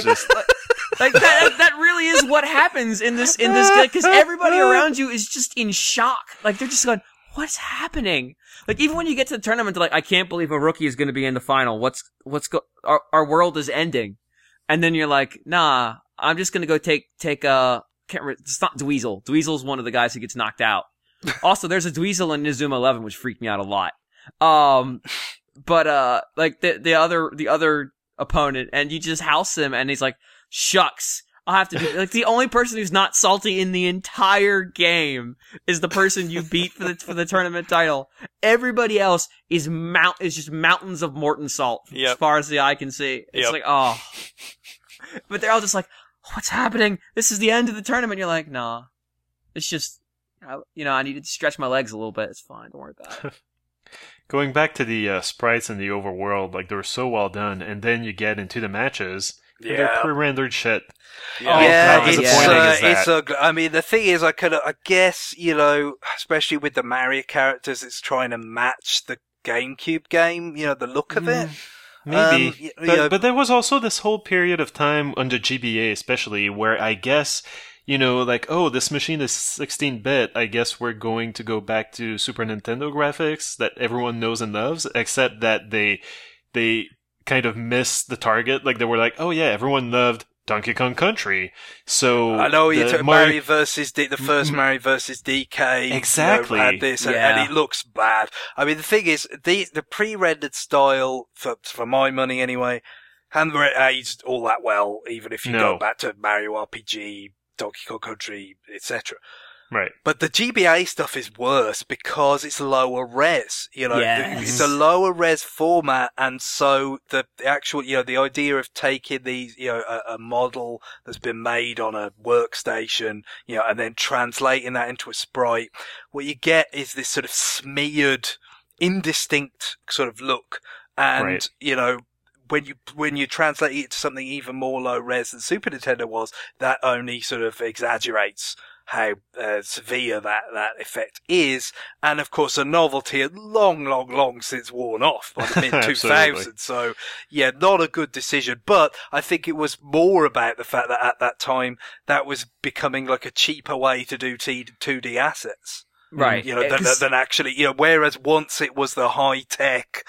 Speaker 1: That really is what happens in this game, because everybody around you is just in shock. They're just going, what's happening? Even when you get to the tournament, they're I can't believe a rookie is going to be in the final. Our world is ending. And then you're like, nah, I'm just going to go take, can't remember, it's not Dweezil. Dweezil's one of the guys who gets knocked out. Also, there's a Dweezil in Nizuma 11, which freaked me out a lot. But the other opponent, and you just house him, and he's like, shucks, I'll have to do, like, the only person who's not salty in the entire game is the person you beat for the tournament title. Everybody else is just mountains of Morton salt as far as the eye can see. It's like, oh. But they're all just like, what's happening? This is the end of the tournament. You're like, nah. It's just, I needed to stretch my legs a little bit. It's fine. Don't worry about it.
Speaker 2: Going back to the sprites in the overworld, like, they were so well done, and then you get into the matches, and they're pre-rendered shit.
Speaker 3: Yeah,
Speaker 2: how disappointing is that?
Speaker 4: It's ugly. I mean, the thing is, I guess, especially with the Mario characters, it's trying to match the GameCube game, the look of it.
Speaker 2: Maybe. But there was also this whole period of time under GBA especially where I guess, this machine is 16-bit, I guess we're going to go back to Super Nintendo graphics that everyone knows and loves, except that they kind of missed the target. Like, they were like, oh yeah, everyone loved Donkey Kong Country. So
Speaker 4: I know you took Mario versus the first Mario versus DK.
Speaker 2: Exactly.
Speaker 4: Had this, and it looks bad. I mean, the thing is, the pre-rendered style, for my money anyway, hadn't aged all that well, even if you go back to Mario RPG, Donkey Kong Country, etc.
Speaker 2: Right.
Speaker 4: But the GBA stuff is worse because it's lower res. It's a lower res format, and so the actual, the idea of taking these, a model that's been made on a workstation, and then translating that into a sprite, what you get is this sort of smeared, indistinct sort of look. And, when you translate it to something even more low res than Super Nintendo was, that only sort of exaggerates how severe that effect is. And of course, a novelty had long since worn off by the mid-2000s. So, not a good decision. But I think it was more about the fact that at that time, that was becoming like a cheaper way to do 2D assets.
Speaker 1: Right.
Speaker 4: Than actually, whereas once it was the high tech,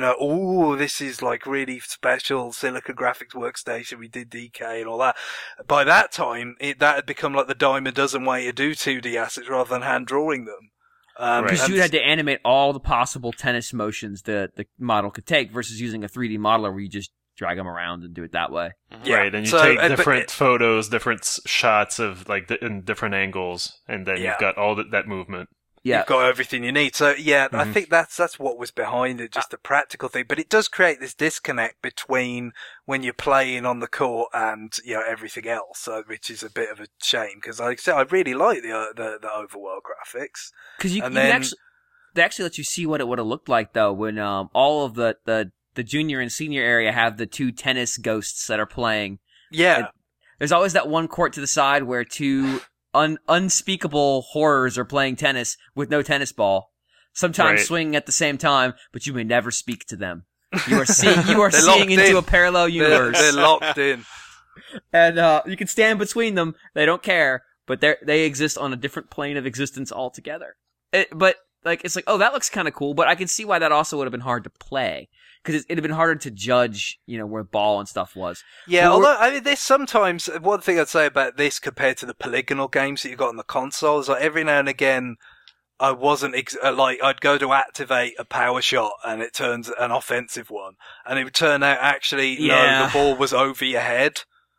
Speaker 4: this is like really special Silicon Graphics workstation. We did DK and all that. By that time, that had become like the dime a dozen way to do 2D assets rather than hand drawing them.
Speaker 1: Because you had to animate all the possible tennis motions that the model could take versus using a 3D modeler where you just drag them around and do it that way.
Speaker 2: Yeah. Right, and you take different photos, different shots of in different angles, and then you've got all that movement.
Speaker 1: Yeah.
Speaker 4: You've got everything you need. So I think that's what was behind it, just a practical thing. But it does create this disconnect between when you're playing on the court and everything else, which is a bit of a shame because, like I said, I really like the overworld graphics.
Speaker 1: Because they actually let you see what it would have looked like though when all of the junior and senior area have the two tennis ghosts that are playing.
Speaker 4: Yeah.
Speaker 1: There's always that one court to the side where two unspeakable horrors are playing tennis with no tennis ball, sometimes swinging at the same time, but you may never speak to them. You are seeing into a parallel universe.
Speaker 4: They're locked in.
Speaker 1: And you can stand between them. They don't care, but they exist on a different plane of existence altogether. But it's like, oh, that looks kind of cool, but I can see why that also would have been hard to play. Because it'd have been harder to judge, where ball and stuff was.
Speaker 4: Yeah, although, I mean, there's sometimes, one thing I'd say about this compared to the polygonal games that you got on the console is like every now and again, I wasn't, I'd go to activate a power shot and it turns an offensive one. And it would turn out actually, no, the ball was over your head.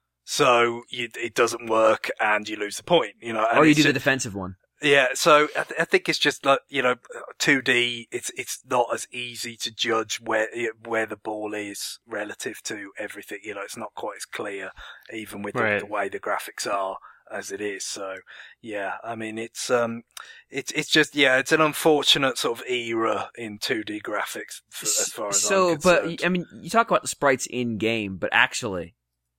Speaker 4: So it doesn't work and you lose the point, And
Speaker 1: or you do the defensive one.
Speaker 4: Yeah, so I think it's just like 2D. It's not as easy to judge where the ball is relative to everything. It's not quite as clear, even with the way the graphics are as it is. So yeah, I mean it's just it's an unfortunate sort of era in 2D graphics as far as I'm concerned.
Speaker 1: But I mean, you talk about the sprites in game, but actually,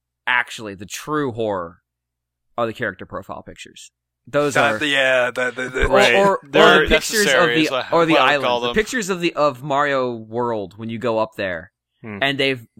Speaker 1: the true horror are the character profile pictures. Those are
Speaker 3: right.
Speaker 1: or the pictures of the island, the pictures of Mario World when you go up there, and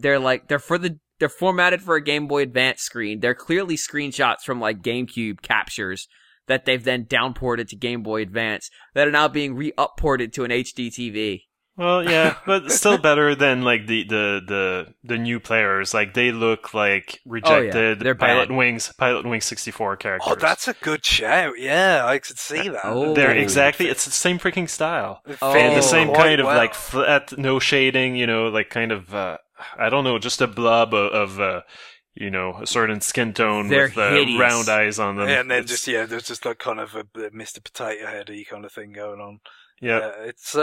Speaker 1: they're formatted for a Game Boy Advance screen. They're clearly screenshots from like GameCube captures that they've then downported to Game Boy Advance that are now being re-upported to an HD TV.
Speaker 2: Well, yeah, but still better than like the new players. Like they look like rejected Pilot Wings 64 characters.
Speaker 4: Oh, that's a good shout. Yeah, I could see that.
Speaker 2: They're exactly. It's the same freaking style and the same kind of like flat, no shading. Like kind of I don't know, just a blob of a certain skin tone
Speaker 1: They're
Speaker 2: with
Speaker 1: hideous.
Speaker 2: round eyes on them.
Speaker 4: Yeah, and then
Speaker 2: It's-
Speaker 4: there's just like kind of a Mr. Potato Heady kind of thing going on.
Speaker 2: yeah.
Speaker 4: It's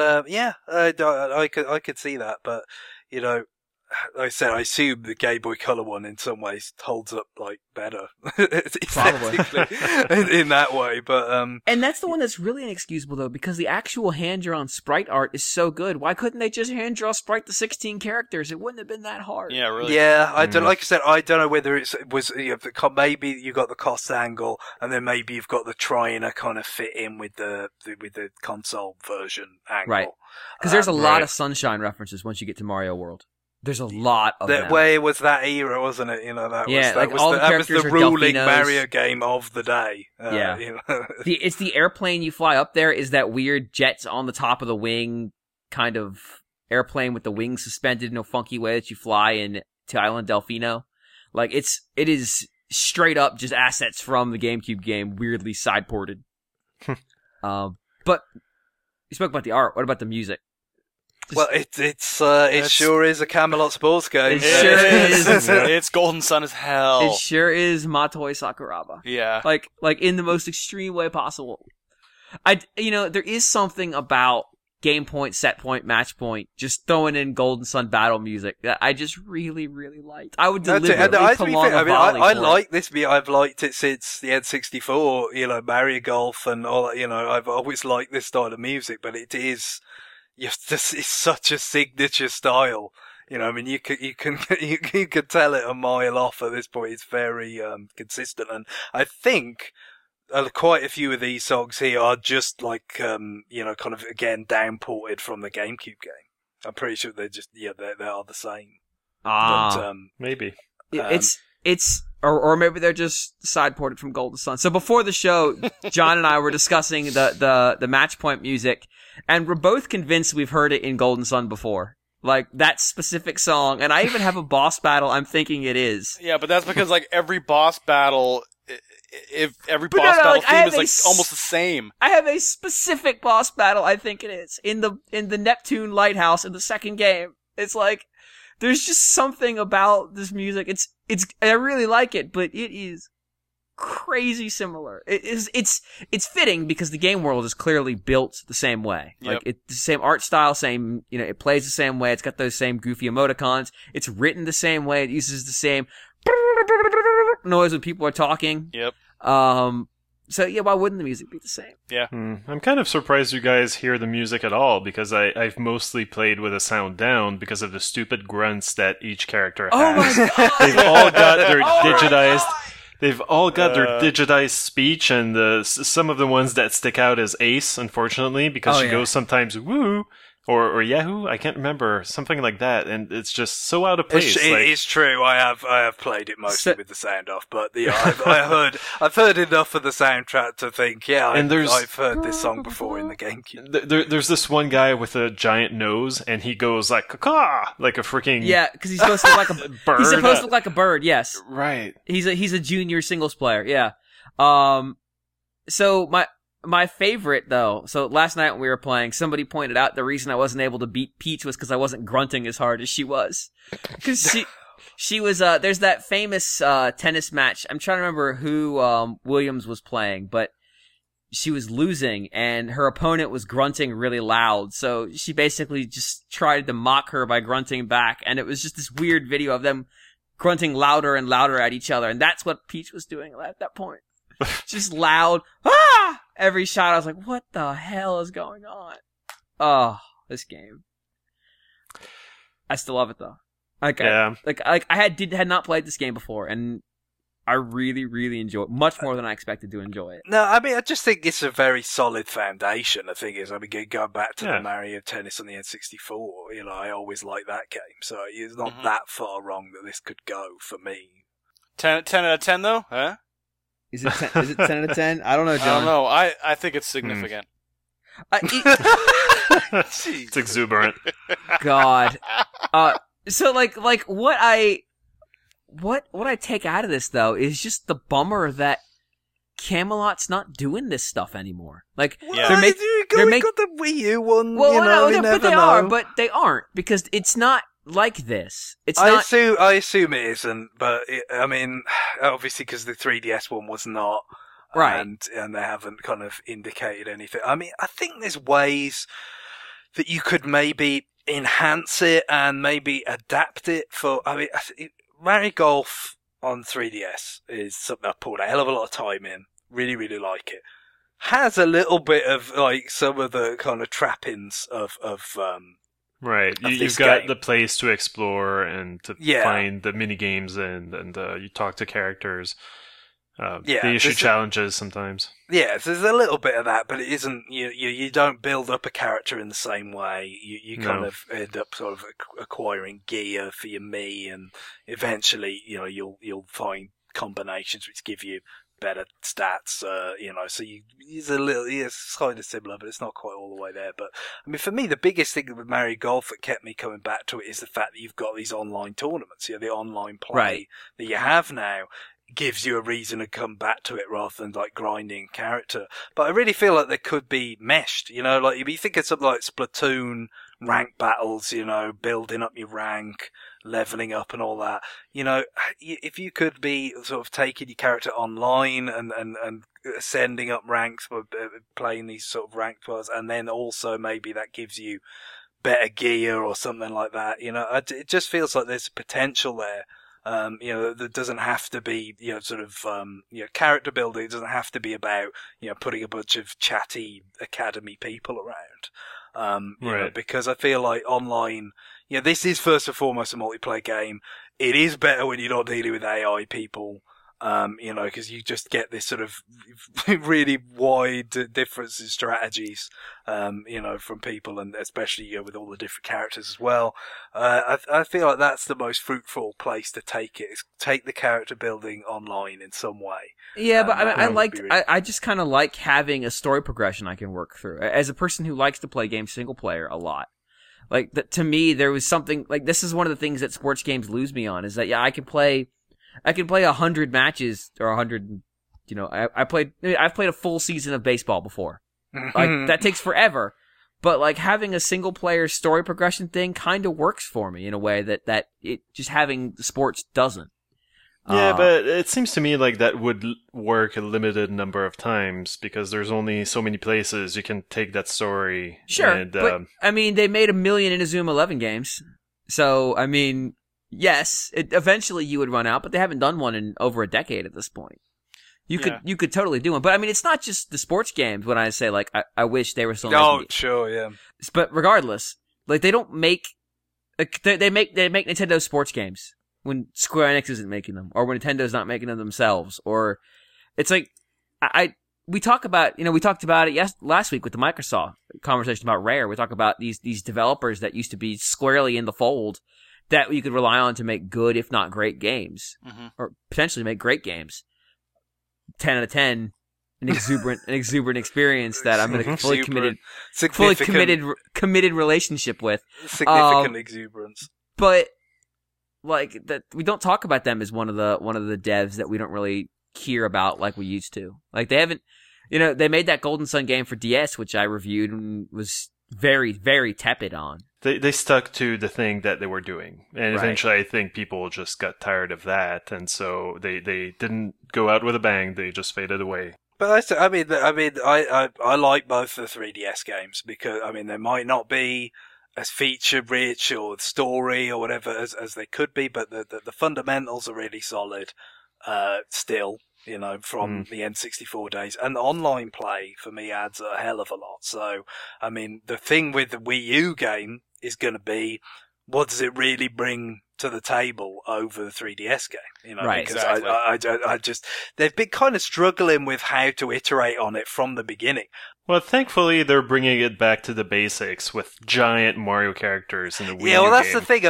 Speaker 4: I could see that, but like I said, I assume the Game Boy Color one in some ways holds up like better, aesthetically, in that way. But
Speaker 1: And that's the one that's really inexcusable, though, because the actual hand-drawn sprite art is so good. Why couldn't they just hand-draw sprite the 16 characters? It wouldn't have been that hard.
Speaker 3: Yeah, really.
Speaker 4: yeah, I don't. Like I said, I don't know whether it was maybe you got the cost angle, and then maybe you've got the trying to kind of fit in with the console version angle.
Speaker 1: Right. Because there's a lot
Speaker 2: right.
Speaker 1: of Sunshine references once you get to Mario World. There's a lot of
Speaker 4: That
Speaker 1: them.
Speaker 4: way was that era, wasn't it? That
Speaker 1: Yeah,
Speaker 4: was,
Speaker 1: like all the
Speaker 4: that was
Speaker 1: characters
Speaker 4: the
Speaker 1: are
Speaker 4: ruling
Speaker 1: Delfinos.
Speaker 4: Mario game of the day.
Speaker 1: Yeah. It's the airplane you fly up there is that weird jets on the top of the wing kind of airplane with the wings suspended in a funky way that you fly in to Island Delfino. Like it is straight up just assets from the GameCube game, weirdly side ported. But you spoke about the art. What about the music?
Speaker 4: Well, it sure is a Camelot sports game.
Speaker 1: It sure is.
Speaker 3: It's Golden Sun as hell.
Speaker 1: It sure is Matoe Sakuraba.
Speaker 3: Yeah.
Speaker 1: Like in the most extreme way possible. There is something about game point, set point, match point, just throwing in Golden Sun battle music that I just really, really liked. I would deliberately prolong a volley
Speaker 4: I
Speaker 1: for it.
Speaker 4: like this. I've liked it since the N64. Mario Golf and all that. I've always liked this style of music, but it is. It's such a signature style. You can tell it a mile off at this point. It's very consistent, and I think quite a few of these songs here are just like kind of again downported from the GameCube game. I'm pretty sure they're just they are the same. But,
Speaker 2: Maybe.
Speaker 1: It's or maybe they're just side ported from Golden Sun. So before the show, John and I were discussing the match point music, and we're both convinced we've heard it in Golden Sun before. Like that specific song, and I even have a boss battle I'm thinking it is.
Speaker 3: Yeah, but that's because like every boss battle, if every
Speaker 1: But
Speaker 3: boss
Speaker 1: no,
Speaker 3: battle
Speaker 1: like, I
Speaker 3: theme
Speaker 1: have
Speaker 3: is like almost the same.
Speaker 1: I have a specific boss battle I think it is in the Neptune Lighthouse in the second game. It's like there's just something about this music. I really like it, but it is crazy similar. It's fitting because the game world is clearly built the same way.
Speaker 3: Yep.
Speaker 1: Like it's the same art style, same, it plays the same way. It's got those same goofy emoticons. It's written the same way. It uses the same noise when people are talking.
Speaker 3: Yep.
Speaker 1: So yeah, why wouldn't the music be the same?
Speaker 3: Yeah.
Speaker 2: I'm kind of surprised you guys hear the music at all, because I've mostly played with the sound down because of the stupid grunts that each character has.
Speaker 1: Oh my god!
Speaker 2: They've all got their
Speaker 1: Oh my
Speaker 2: digitized.
Speaker 1: God!
Speaker 2: They've all got their digitized speech, and some of the ones that stick out is Ace, unfortunately, because she goes sometimes woo or Yahoo. I can't remember, something like that, and it's just so out of place.
Speaker 4: It's true. I have played it mostly with the sound off, but I've heard enough of the soundtrack to think, I've heard this song before in the GameCube.
Speaker 2: There's this one guy with a giant nose, and he goes like caw, like a freaking
Speaker 1: because he's supposed to look like a
Speaker 2: bird.
Speaker 1: He's supposed to look like a bird. Yes,
Speaker 2: right.
Speaker 1: He's a junior singles player. Yeah. So my favorite though. So last night when we were playing, somebody pointed out the reason I wasn't able to beat Peach was because I wasn't grunting as hard as she was. Because she was. There's that famous tennis match. I'm trying to remember who Williams was playing, but she was losing and her opponent was grunting really loud. So she basically just tried to mock her by grunting back, and it was just this weird video of them grunting louder and louder at each other, and that's what Peach was doing at that point. Just loud, every shot. I was like, what the hell is going on? Oh, this game. I still love it though. I had not played this game before, and I really, really enjoy it. Much more than I expected to enjoy it.
Speaker 4: No, I mean, I just think it's a very solid foundation. The thing is, going back to the Mario Tennis on the N64, I always liked that game, so it's not that far wrong that this could go for me.
Speaker 3: 10 out of 10 though, huh?
Speaker 1: Is it 10 out of 10? I don't know, John.
Speaker 3: I don't know. I think it's significant.
Speaker 2: It's exuberant.
Speaker 1: God. So like what I take out of this though is just the bummer that Camelot's not doing this stuff anymore. Like they're making
Speaker 4: got the Wii U one.
Speaker 1: Well, but they are, but they aren't because it's not like this. It's
Speaker 4: I
Speaker 1: not.
Speaker 4: assume it isn't, but I mean, obviously because the 3DS one was not,
Speaker 1: Right.
Speaker 4: And they haven't kind of indicated anything. I mean, I think there's ways that you could maybe enhance it and maybe adapt it for. I mean, Mario Golf on 3DS is something I poured a hell of a lot of time in. Really, really like it. Has a little bit of like some of the kind of trappings of
Speaker 2: Right, you've got the place to explore and to find the mini games and you talk to characters. They issue challenges sometimes. Yeah,
Speaker 4: so there's a little bit of that, but it isn't. You don't build up a character in the same way. You kind of end up sort of acquiring gear for your Mii, and eventually, you'll find combinations which give you better stats. So it's kind of similar, but it's not quite all the way there. But I mean, for me, the biggest thing with Mario Golf that kept me coming back to it is the fact that you've got these online tournaments. The online play that you have now gives you a reason to come back to it rather than like grinding character. But I really feel like they could be meshed, like you think of something like Splatoon rank battles, building up your rank, leveling up and all that. If you could be sort of taking your character online and ascending up ranks for playing these sort of ranked ones, and then also maybe that gives you better gear or something like that. It just feels like there's potential there. There doesn't have to be, character building. It doesn't have to be about, putting a bunch of chatty academy people around. Because I feel like online, this is first and foremost a multiplayer game. It is better when you're not dealing with AI people. Because you just get this sort of really wide difference in strategies, from people, and especially, with all the different characters as well. I feel like that's the most fruitful place to take it, is take the character building online in some way.
Speaker 1: Yeah, but I just kind of like having a story progression I can work through. As a person who likes to play games single player a lot. Like, to me, there was something, like, this is one of the things that sports games lose me on, is that, I can play 100 matches, or 100, I've played a full season of baseball before. Like, that takes forever. But, like, having a single player story progression thing kind of works for me in a way that it just having sports doesn't.
Speaker 2: Yeah, but it seems to me like that would work a limited number of times, because there's only so many places you can take that story.
Speaker 1: Sure, but, I mean, they made 1 million Inazuma 11 games. So, I mean, yes, eventually you would run out, but they haven't done one in over a decade at this point. You could totally do one. But, I mean, it's not just the sports games when I say, like, I wish they were still making games.
Speaker 4: Sure, yeah.
Speaker 1: But regardless, like, they don't make... They make Nintendo sports games when Square Enix isn't making them, or when Nintendo's not making them themselves, or it's like we talked about it last week with the Microsoft conversation about Rare. We talk about these developers that used to be squarely in the fold that you could rely on to make good, if not great, games, or potentially make great games. 10 out of 10, an exuberant experience that I'm in a fully committed relationship with.
Speaker 4: Significant exuberance,
Speaker 1: but. Like that, we don't talk about them as one of the devs that we don't really hear about like we used to. Like they haven't, they made that Golden Sun game for DS, which I reviewed and was very, very tepid on.
Speaker 2: They stuck to the thing that they were doing, and eventually I think people just got tired of that, and so they didn't go out with a bang. They just faded away.
Speaker 4: But I like both the 3DS games, because they might not be as feature rich or story or whatever as they could be, but the fundamentals are really solid still, from the N64 days. And online play for me adds a hell of a lot. So the thing with the Wii U game is going to be, what does it really bring to the table over the 3DS game?
Speaker 1: Right,
Speaker 4: because
Speaker 1: exactly.
Speaker 4: I just, they've been kind of struggling with how to iterate on it from the beginning.
Speaker 2: Well, thankfully, they're bringing it back to the basics with giant Mario characters in the Wii U game.
Speaker 4: Yeah, well, that's the thing.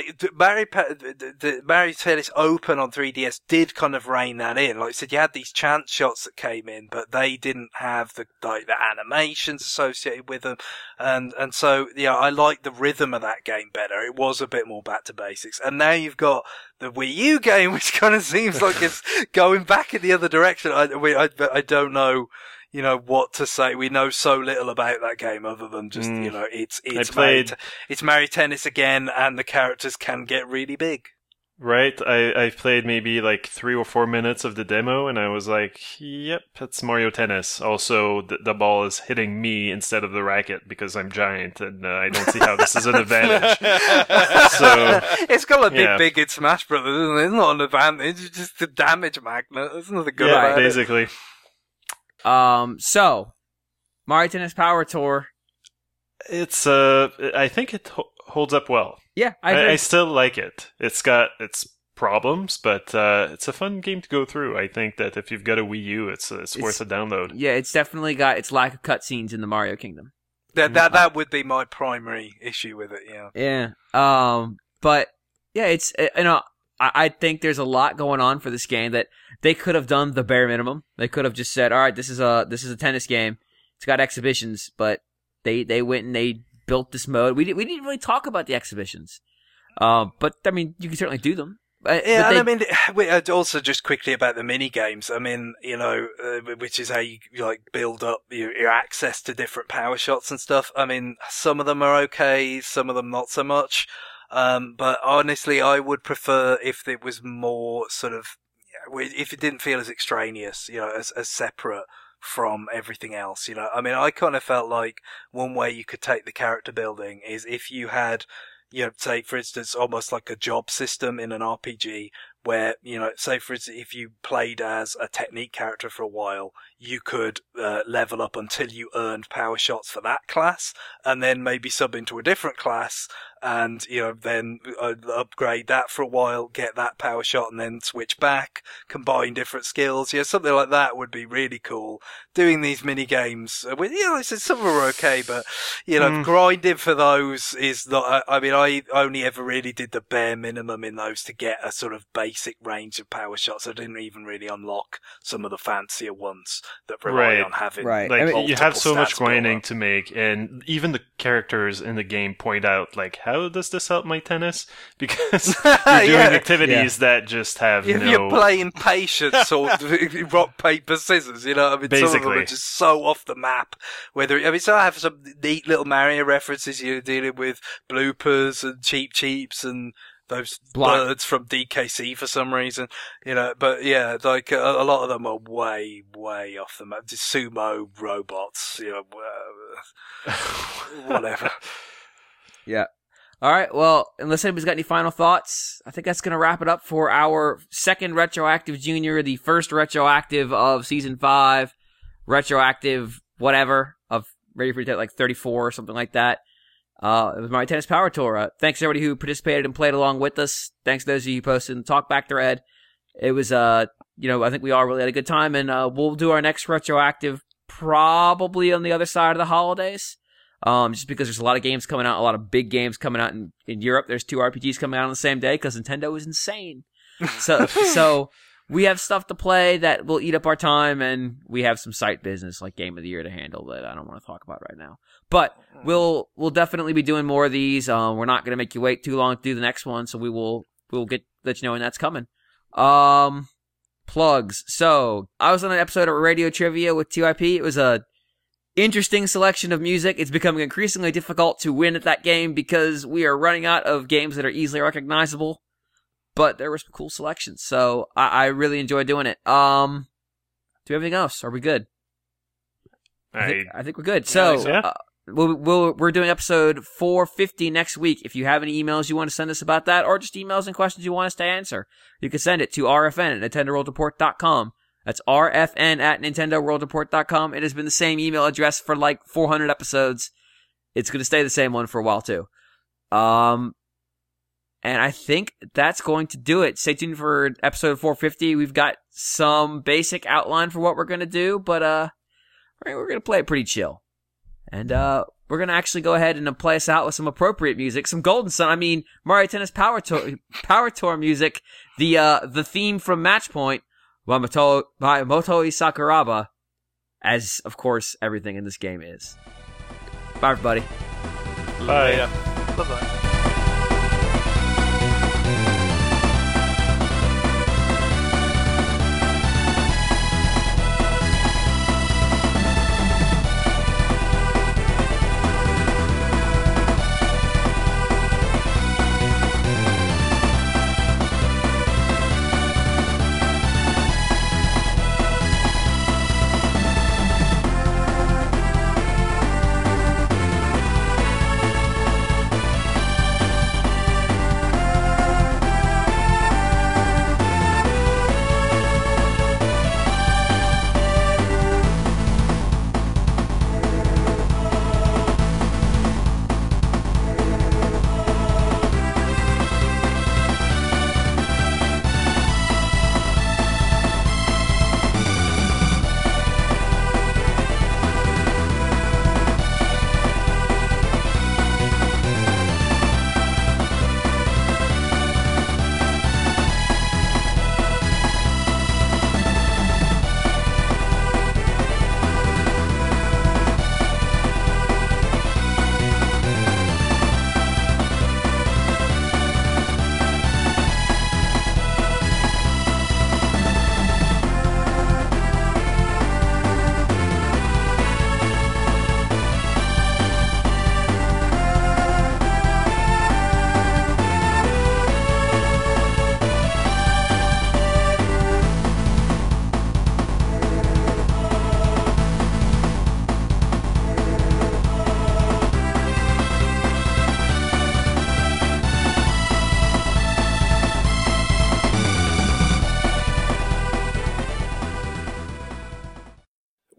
Speaker 4: Mario Tennis Open on 3DS did kind of rein that in. Like I said, you had these chance shots that came in, but they didn't have the animations associated with them. And so, I like the rhythm of that game better. It was a bit more back to basics. And now you've got the Wii U game, which kind of seems like it's going back in the other direction. I don't know. what to say. We know so little about that game other than just, it's Mario Tennis again, and the characters can get really big.
Speaker 2: Right, I played maybe like 3 or 4 minutes of the demo, and I was like, yep, it's Mario Tennis. Also, the ball is hitting me instead of the racket because I'm giant, and I don't see how this is an advantage. So
Speaker 4: it's got a big in Smash Brothers, isn't it? It's not an advantage, it's just the damage magnet. There's nothing good about
Speaker 2: basically.
Speaker 4: it.
Speaker 1: So, Mario Tennis Power Tour.
Speaker 2: It's, I think it holds up well.
Speaker 1: Yeah, I
Speaker 2: still like it. It's got its problems, but it's a fun game to go through. I think that if you've got a Wii U, it's worth a download.
Speaker 1: Yeah, it's definitely got its lack of cutscenes in the Mario Kingdom.
Speaker 4: That would be my primary issue with it. Yeah.
Speaker 1: Yeah. But yeah, it's I think there's a lot going on for this game that they could have done the bare minimum. They could have just said, all right, this is a tennis game. It's got exhibitions, but they went and they built this mode. We didn't really talk about the exhibitions, but I mean, you can certainly do them.
Speaker 4: I mean, also just quickly about the mini games. I mean, which is how you build up your access to different power shots and stuff. I mean, some of them are okay, some of them not so much. But honestly, I would prefer if it was more sort of, if it didn't feel as extraneous, as separate from everything else, I mean, I kind of felt like one way you could take the character building is if you had, say, for instance, almost like a job system in an RPG where, say, for instance, if you played as a technique character for a while, you could level up until you earned power shots for that class, and then maybe sub into a different class and, then upgrade that for a while, get that power shot, and then switch back, combine different skills. Something like that would be really cool. Doing these mini games, some of them are okay, but, grinding for those is not, I mean, I only ever really did the bare minimum in those to get a sort of basic range of power shots. I didn't even really unlock some of the fancier ones that rely on having.
Speaker 2: Right. Like, you have so much grinding to make, and even the characters in the game point out, like, how does this help my tennis? Because you're doing activities that just have
Speaker 4: You're playing patience or rock, paper, scissors, I mean,
Speaker 2: basically.
Speaker 4: Some of them are just so off the map. So I have some neat little Mario references. You're dealing with bloopers and cheeps and those birds from DKC for some reason, but yeah, like a lot of them are way, way off the map. Just sumo robots, whatever.
Speaker 1: Yeah. All right. Well, unless anybody's got any final thoughts, I think that's going to wrap it up for our second Retroactive Junior, the first retroactive of Season 5, retroactive whatever, of Ready for Dead, like 34 or something like that. It was Mario Tennis Power Tour. Thanks to everybody who participated and played along with us. Thanks to those of you who posted in the Talkback thread. It was, I think we all really had a good time, and we'll do our next retroactive probably on the other side of the holidays. Just because there's a lot of games coming out, a lot of big games coming out in Europe. There's 2 RPGs coming out on the same day because Nintendo is insane. So we have stuff to play that will eat up our time, and we have some site business like Game of the Year to handle that I don't want to talk about right now. But we'll definitely be doing more of these. We're not going to make you wait too long to do the next one, so we'll let you know when that's coming. Plugs. So I was on an episode of Radio Trivia with TYP. It was a interesting selection of music. It's becoming increasingly difficult to win at that game because we are running out of games that are easily recognizable. But there were some cool selections, so I really enjoyed doing it. Do we have anything else? Are we good? I think we're good. So we're doing episode 450 next week. If you have any emails you want to send us about that, or just emails and questions you want us to answer, you can send it to rfn@nintendoworldreport.com. That's rfn@nintendoworldreport.com. It has been the same email address for like 400 episodes. It's going to stay the same one for a while too. And I think that's going to do it. Stay tuned for episode 450. We've got some basic outline for what we're going to do, but we're going to play it pretty chill. And we're going to actually go ahead and play us out with some appropriate music. Some Mario Tennis Power Tour music. The theme from Match Point by Motoi Sakuraba, as, of course, everything in this game is. Bye, everybody.
Speaker 2: Bye.
Speaker 4: Bye-bye.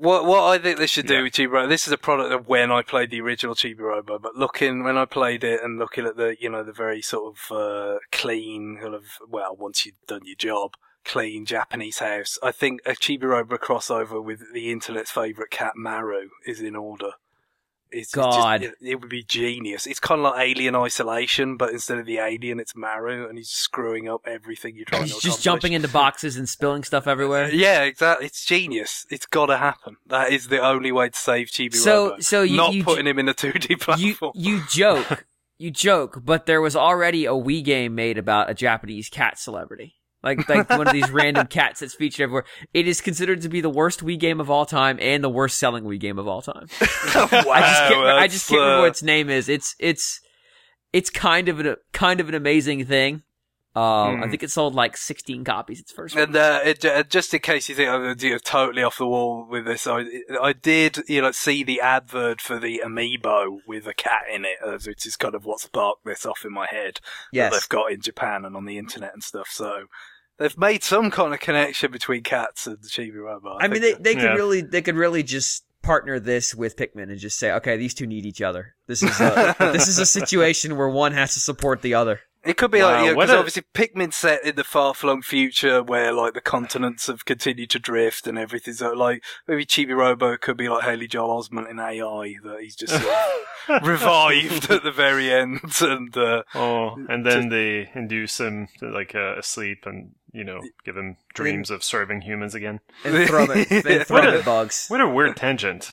Speaker 4: What I think they should do with Chibi Robo, this is a product of when I played the original Chibi Robo, but when I played it and looking at the, the very sort of clean, kind of, well, once you've done your job, clean Japanese house, I think a Chibi Robo crossover with the internet's favourite cat Maru is in order. It would be genius. It's kind of like Alien Isolation, but instead of the alien, it's Maru, and he's screwing up everything you're trying to accomplish.
Speaker 1: He's just jumping into boxes and spilling stuff everywhere.
Speaker 4: Yeah, exactly. It's genius. It's got to happen. That is the only way to save Chibi Robo.
Speaker 1: So you
Speaker 4: putting him in a 2D platform.
Speaker 1: You joke, but there was already a Wii game made about a Japanese cat celebrity. Like one of these random cats that's featured everywhere. It is considered to be the worst Wii game of all time and the worst selling Wii game of all time.
Speaker 4: Wow,
Speaker 1: I just can't remember what its name is. It's kind of an amazing thing. I think it sold like 16 copies its first week.
Speaker 4: And just in case you think I'm totally off the wall with this, I did see the advert for the Amiibo with a cat in it, which is kind of what sparked this off in my head.
Speaker 1: Yes.
Speaker 4: That they've got in Japan and on the internet and stuff. So they've made some kind of connection between cats and the Chibi Robo.
Speaker 1: I mean, they could really just partner this with Pikmin and just say, okay, these two need each other. This is a situation where one has to support the other.
Speaker 4: It could be because obviously Pikmin's set in the far-flung future where like the continents have continued to drift and everything. So like maybe Chibi Robo could be like Haley Joel Osment in AI, that he's just sort of revived at the very end. And
Speaker 2: then they induce him to asleep and give him dreams of serving humans again.
Speaker 1: And throw him at bugs.
Speaker 2: What a weird tangent.